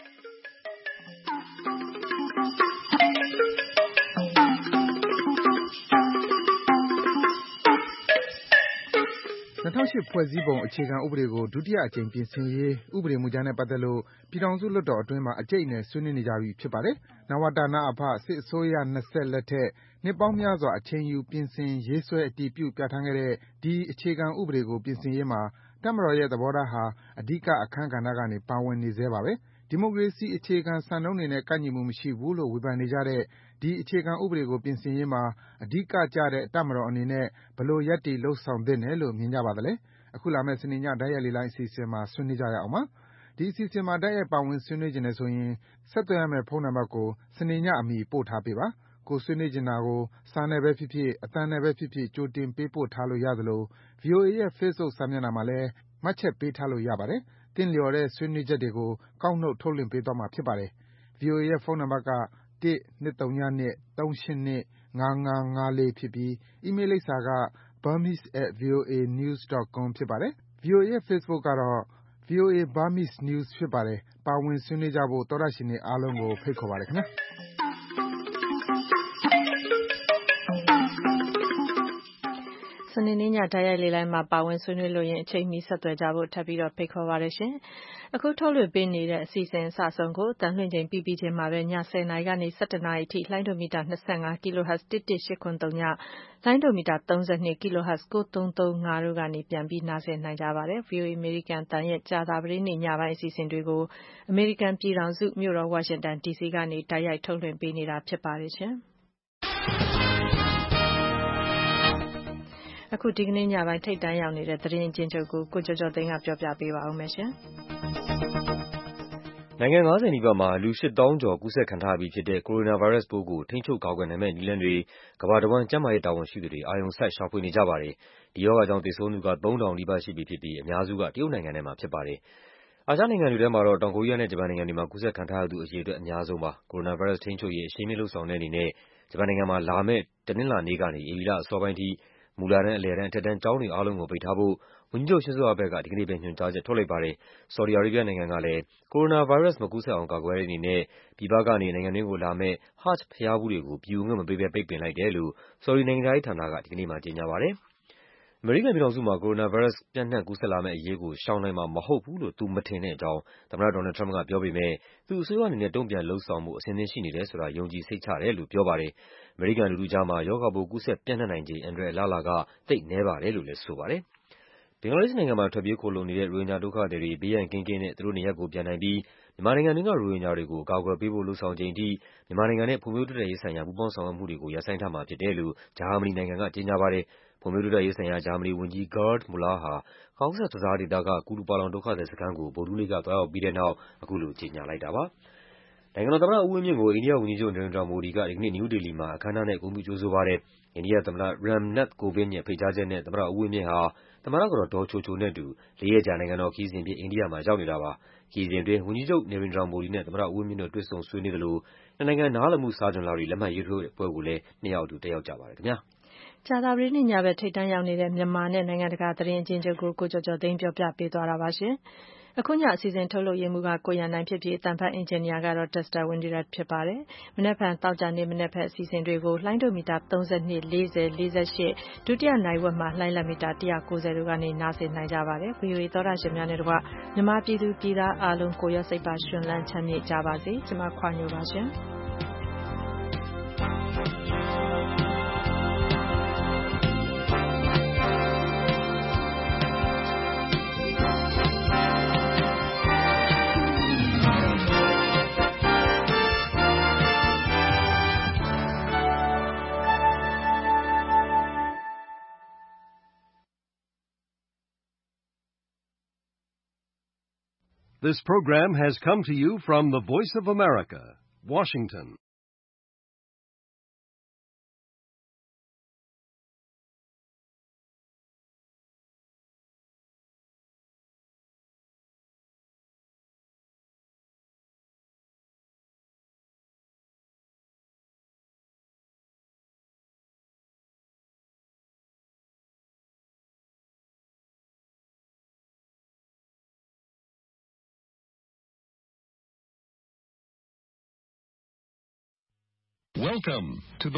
D: ၂၀၀၈ဖွဲ့စည်းပုံအခြေခံဥပဒေကိုဒုတိယအကြိမ်ပြင်ဆင်ရေးဥပဒေမူကြမ်းနဲ့ပတ်သက်လို့ပြည်ထောင်စုလွှတ်တော်အတွင်းမှာအကြိတ်အနယ်ဆွေးနွေးနေကြပြီဖြစ်ပါတယ်။နဝတ/နအဖစစ်အစိုးရနှစ်ဆက်လက်ထက်နှစ်ပေါင်းများစွာအချိန်ယူပြင်ဆင်ရေးဆွဲအတည်ပြုပြဌာန်းခဲ့တဲ့ဒီအခြေခံဥပဒေကိုပြင်ဆင်ရေးမှာတပ်မတော်ရဲ့သဘောထားဟာအဓိကအခန်းကဏ္ဍကနေပါဝင်နေဆဲပါပဲ။ဒီမိုကရေစီအခြေခံစံနှုန်းတွေနဲ့ကိုက်ညီမှုမရှိဘူးလို့ဝေဖန်နေကြတဲ့ဒီအခြေခံဥပဒေကိုပြင်ဆင်ရေးမှာအဓိကကျတဲ့တပ်မတော်အနေနဲ့ဘယ်လိုရပ်တည်လုပ်ဆောင်သင့်တယ်လို့မြင်ကြပါသလဲ။အခုလာမယ့်စနေညတိုက်ရိုက်လေလိုင်းအစီအစဉ်မှာဆွေးနွေးကြရအောင်ပါ။ဒီအစီအစဉ်မှာတိုက်ရိုက်ပါဝင်ဆွေးနွေးချင်တယ်ဆိုရင်ဆက်သွယ်ရမယ့်ဖုန်းနံပါတ်ကိုစနေညအမီပို့ထားပေးပါ။ကိုယ်ဆွေးနွေးချင်တာကိုစာနဲ့ပဲဖြစ်ဖြစ်အသံနဲ့ပဲဖြစ်ဖြစ်ကြိုတင်ပေးပို့ထားလို့ရသလို ဗွီအိုအေရဲ့ Facebook စာမျက်နှာမှာလည်းမှတ်ချက်ပေးထားလို့ရပါတယ်။သင့်လျော်တဲ့ဆွေးနွေးချက်တွေကိုကောက်နှုတ်ထုတ်လွှင့်ပေးသွားမှာဖြစ်ပါတယ်။ ဗွီအိုအေရဲ့ဖုန်းနံပါတ်က ၁ ၂၀၂ ၃၈၂ ၅၅၅၄ ဖြစ်ပြီးအီးမေးလ်လိပ်စာက burmese at voanews dot com ဖြစ်ပါတယ်။ ဗွီအိုအေရဲ့ Facebook ကတော့ ဗွီအိုအေ Burmese News ဖြစ်ပါတယ်။ပါဝင်ဆွေးနွေးကြဖို့သောတရှင်တွေအားလုံးကိုဖိတ်ခေါ်ပါတယ်ခင်ဗျာ။
B: စနေနေ့ညတိုက်ရိုက်လေလိုင်းမှာပါဝင်ဆွေးနွေးလို့ရင်အချိန်မီဆက်သွယ်ကြဖို့ထပ်ပြီးတော့ဖိတ်ခေါ်ပါရရှင်။အခုထုတ်လွှင့်ပေးနေတဲ့အစီအစဉ်အစဆုံးကိုတန်လှည့်ချိန်ပြီးပြီးချင်းမှာပဲညဆယ်နာရီကနေဆယ်တစ်နာရီအထိလိုင်းဒိုမီတာ၂၅ kHz တစ်တစ်ရှစ်ခွန်းသုံးညလိုင်းဒိုမီတာ၃၂ kHz ကိုးသုံးသုံးငါတို့ကနေပြန်ပြီးနားဆင်နိုင်ကြပါတယ်။ ဗီအိုအေအမေရိကန်တန်ရဲ့ကြာသပတေးနေ့ညပိုင်းအစီအစဉ်တွေကိုအမေရိကန်ပြည်ထောင်စုမြို့တော်ဝါရှင်တန် ဒီစီကနေတိုက်ရိုက်ထုတ်လွှင့်ပေးနေတာဖြစ်ပါတယ်ရှင်။အခုဒီကနေ့ညပိုင်းထိတ်တန်းရောက်နေတဲ့သတင်းအကျဉ်းချုပ်ကိုကိုကျော်ကျော်သိန်းကပြောပြပေးပါဦးမယ်ရှင်
C: ။နိုင်ငံ၅၀နီးပါးမှာလူရှစ်သောင်းကျော်ကူးစက်ခံထားရပြီးဖြစ်တဲ့ကိုရိုနာဗိုင်းရပ်စ်ပိုးကိုထိန်းချုပ်ကာကွယ်နိုင်မယ့်နည်းလမ်းတွေကမ္ဘာတဝန်းကျန်းမာရေးတာဝန်ရှိသူတွေအာရုံစိုက်ရှာဖွေနေကြပါတယ်။ဒီရောဂါကြောင့်သေဆုံးသူကသုံးထောင်နီးပါးရှိပြီဖြစ်ပြီးအများစုကတရုတ်နိုင်ငံထဲမှာဖြစ်ပါတယ်။အာရှနိုင်ငံတွေထဲမှာတော့တောင်ကိုရီးယားနဲ့ဂျပန်နိုင်ငံတွေမှာကူးစက်ခံထားရသူအရေအတွက်အများဆုံးပါ။ကိုရိုနာဗိုင်းရပ်စ်ထိန်းချုပ်ရေးအရှိန်မြှင့်လုပ်ဆောင်တဲ့အနေနဲ့ဂျပန်နိုင်ငံမှာလာမယ့်တနင်္လာနေ့ကနေဧပြီလအစောပိုင်းထိမူလတန်း၊အလယ်တန်း၊အထက်တန်းကျောင်းတွေအားလုံးကိုပိတ်ထားဖို့ဝန်ကြီးချုပ် Shinzo Abe ကဒီကနေ့ပဲညွှန်ကြားချက်ထုတ်လိုက်ပါတယ်။ဆော်ဒီအာရေးဘီးယားနိုင်ငံကလည်းကိုရိုနာဗိုင်းရပ်စ်မကူးစက်အောင်ကာကွယ်တဲ့အနေနဲ့ပြည်ပကနေနိုင်ငံတွင်းကိုလာမယ့် Hajj ဘုရားဖူးတွေကိုပြည်ဝင်ခွင့်မပေးဘဲပိတ်ပင်လိုက်တယ်လို့ဆော်ဒီနိုင်ငံခြားရေးဌာနကဒီကနေ့မှာကြေညာပါတယ်။အမေရိကန်ပြည်ထောင်စုမှာကိုရိုနာဗိုင်းရပ်စ်ပျံ့နှံ့ကူးစက်လာမယ့်အရေးကိုရှောင်နိုင်မှာမဟုတ်ဘူးလို့သူမထင်တဲ့အကြောင်းသမ္မတဒေါ်နယ်လ်ဒ် ထရမ့်ပ်ကပြောပေမယ့်သူ့အစိုးရအနေနဲ့တုံ့ပြန်လုပ်ဆောင်ဖို့အဆင်သင့်ရှိနေတယ်ဆိုတာယုံကြည်စိတ်ချတယ်လို့ပြောပါတယ်။အမေရိကန်လူထုကြားမှာရောဂါပိုးကူးစက်ပျံ့နှံ့နိုင်ခြေအန္တရာယ်အလားအလာကသိပ်နည်းပါတယ်လို့လည်းဆိုပါတယ်။ဘင်္ဂလားဒေ့ရှ်နိုင်ငံမှာထွက်ပြေးခိုလှုံနေတဲ့ရိုဟင်ဂျာဒုက္ခသည်တွေဘေးရန်ကင်းကင်းနဲ့သူတို့နေရပ်ကိုပြန်နိုင်ပြီးမြန်မာနိုင်ငံတွင်းကရိုဟင်ဂျာတွေကိုအကာအကွယ်ပေးဖို့လုပ်ဆောင်ချိန်ထိမြန်မာနိုင်ငံနဲ့ဖွံ့ဖြိုးတိုးတက်ရေးဆိုင်ရာပူးပေါင်းဆောင်ရွက်မှုတွေကိုရပ်ဆိုင်းထားမှာဖြစ်တယ်လို့ဂျာမနီနိုင်ငံကကြေညာပါတယ်။ဖွံ့ဖြိုးတိုးတက်ရေးဆိုင်ရာဂျာမနီဝန်ကြီး Gerd Müller ဟာ Cox's Bazar ဒေသကကူတူပါလောင်ဒုက္ခသည်စခန်းကိုဗုဒ္ဓဟူးနေ့ကသွားရောက်ပြီးတဲ့နောက်အခုလိုကြေညာလိုက်တာပါ။နိုင်ငံတော်သမ္မတဦးဝင်းမြင့်ကိုအိန္ဒိယဝန်ကြီးချုပ် Narendra Modi ကဒီကနေ့နယူးဒေလီမှာအခမ်းအနားနဲ့ဂုဏ်ပြုကြိုဆိုပါတယ်။အိန္ဒိယသမ္မတ Ram Nath Kovind ရဲ့ဖိတ်ကြားချက်နဲ့သမ္မတဦးဝင်းမြင့်ဟာသမ္မတကတော်ဒေါ်ချိုချိုနဲ့အတူလေးရက်ကြာနိုင်ငံတော်ခရီးစဉ်အဖြစ်အိန္ဒိယမှာရောက်နေတာပါ။ခရီးစဉ်အတွင်းဝန်ကြီးချုပ် Narendra Modi နဲ့သမ္မတဦးဝင်းမြင့်တို့တွေ့ဆုံဆွေးနွေးသလိုနှစ်နိုင်ငံနားလည်မှုစာချွန်လွှာတွေလက်မှတ်ရေးထိုးတဲ့ပွဲကိုလည်းနှစ်ယောက်အတူတက်ရောက်ကြပါတယ်ခင်ဗျာ
B: ။ကြာသပတေးနေ့ညဘက်ထိပ်တန်းရောက်နေတဲ့မြန်မာနဲ့နိုင်ငံတကာသတင်းအကျဉ်းချုပ်ကိုကိုကျော်ကျော်သိန်းပြောပြပေးသွားတာပါရှင်။အခုညအစီအစဉ်ထုတ်လုပ်ရေးမှူးကကိုရန်နိုင်ဖြစ်ပြီးအသံဖတ်အင်ဂျင်နီယာကတော့ Testa Windirat ဖြစ်ပါတယ်။မနက်ဖြန်သောကြာနေ့မနက်ဖက်အစီအစဉ်တွေကိုလှိုင်းဒိုမီတာ၃၂၊၄၀၊၄၈ဒုတိယနိုင်ဝက်မှာလှိုင်းလက်မီတာ၁၉၀တို့ကနေနားဆင်နိုင်ကြပါတယ်။ ဗွီအိုအေသောတာရှင်များနဲ့တကွမြန်မာပြည်သူပြည်သားအားလုံးကိုရောစိတ်ပါရှင်လန်းချမ်းမြေ့ကြပါစေ။ကျွန်မခွာညိုပါရှင်။
E: This program has come to you from the Voice of America, Washington. Welcome to the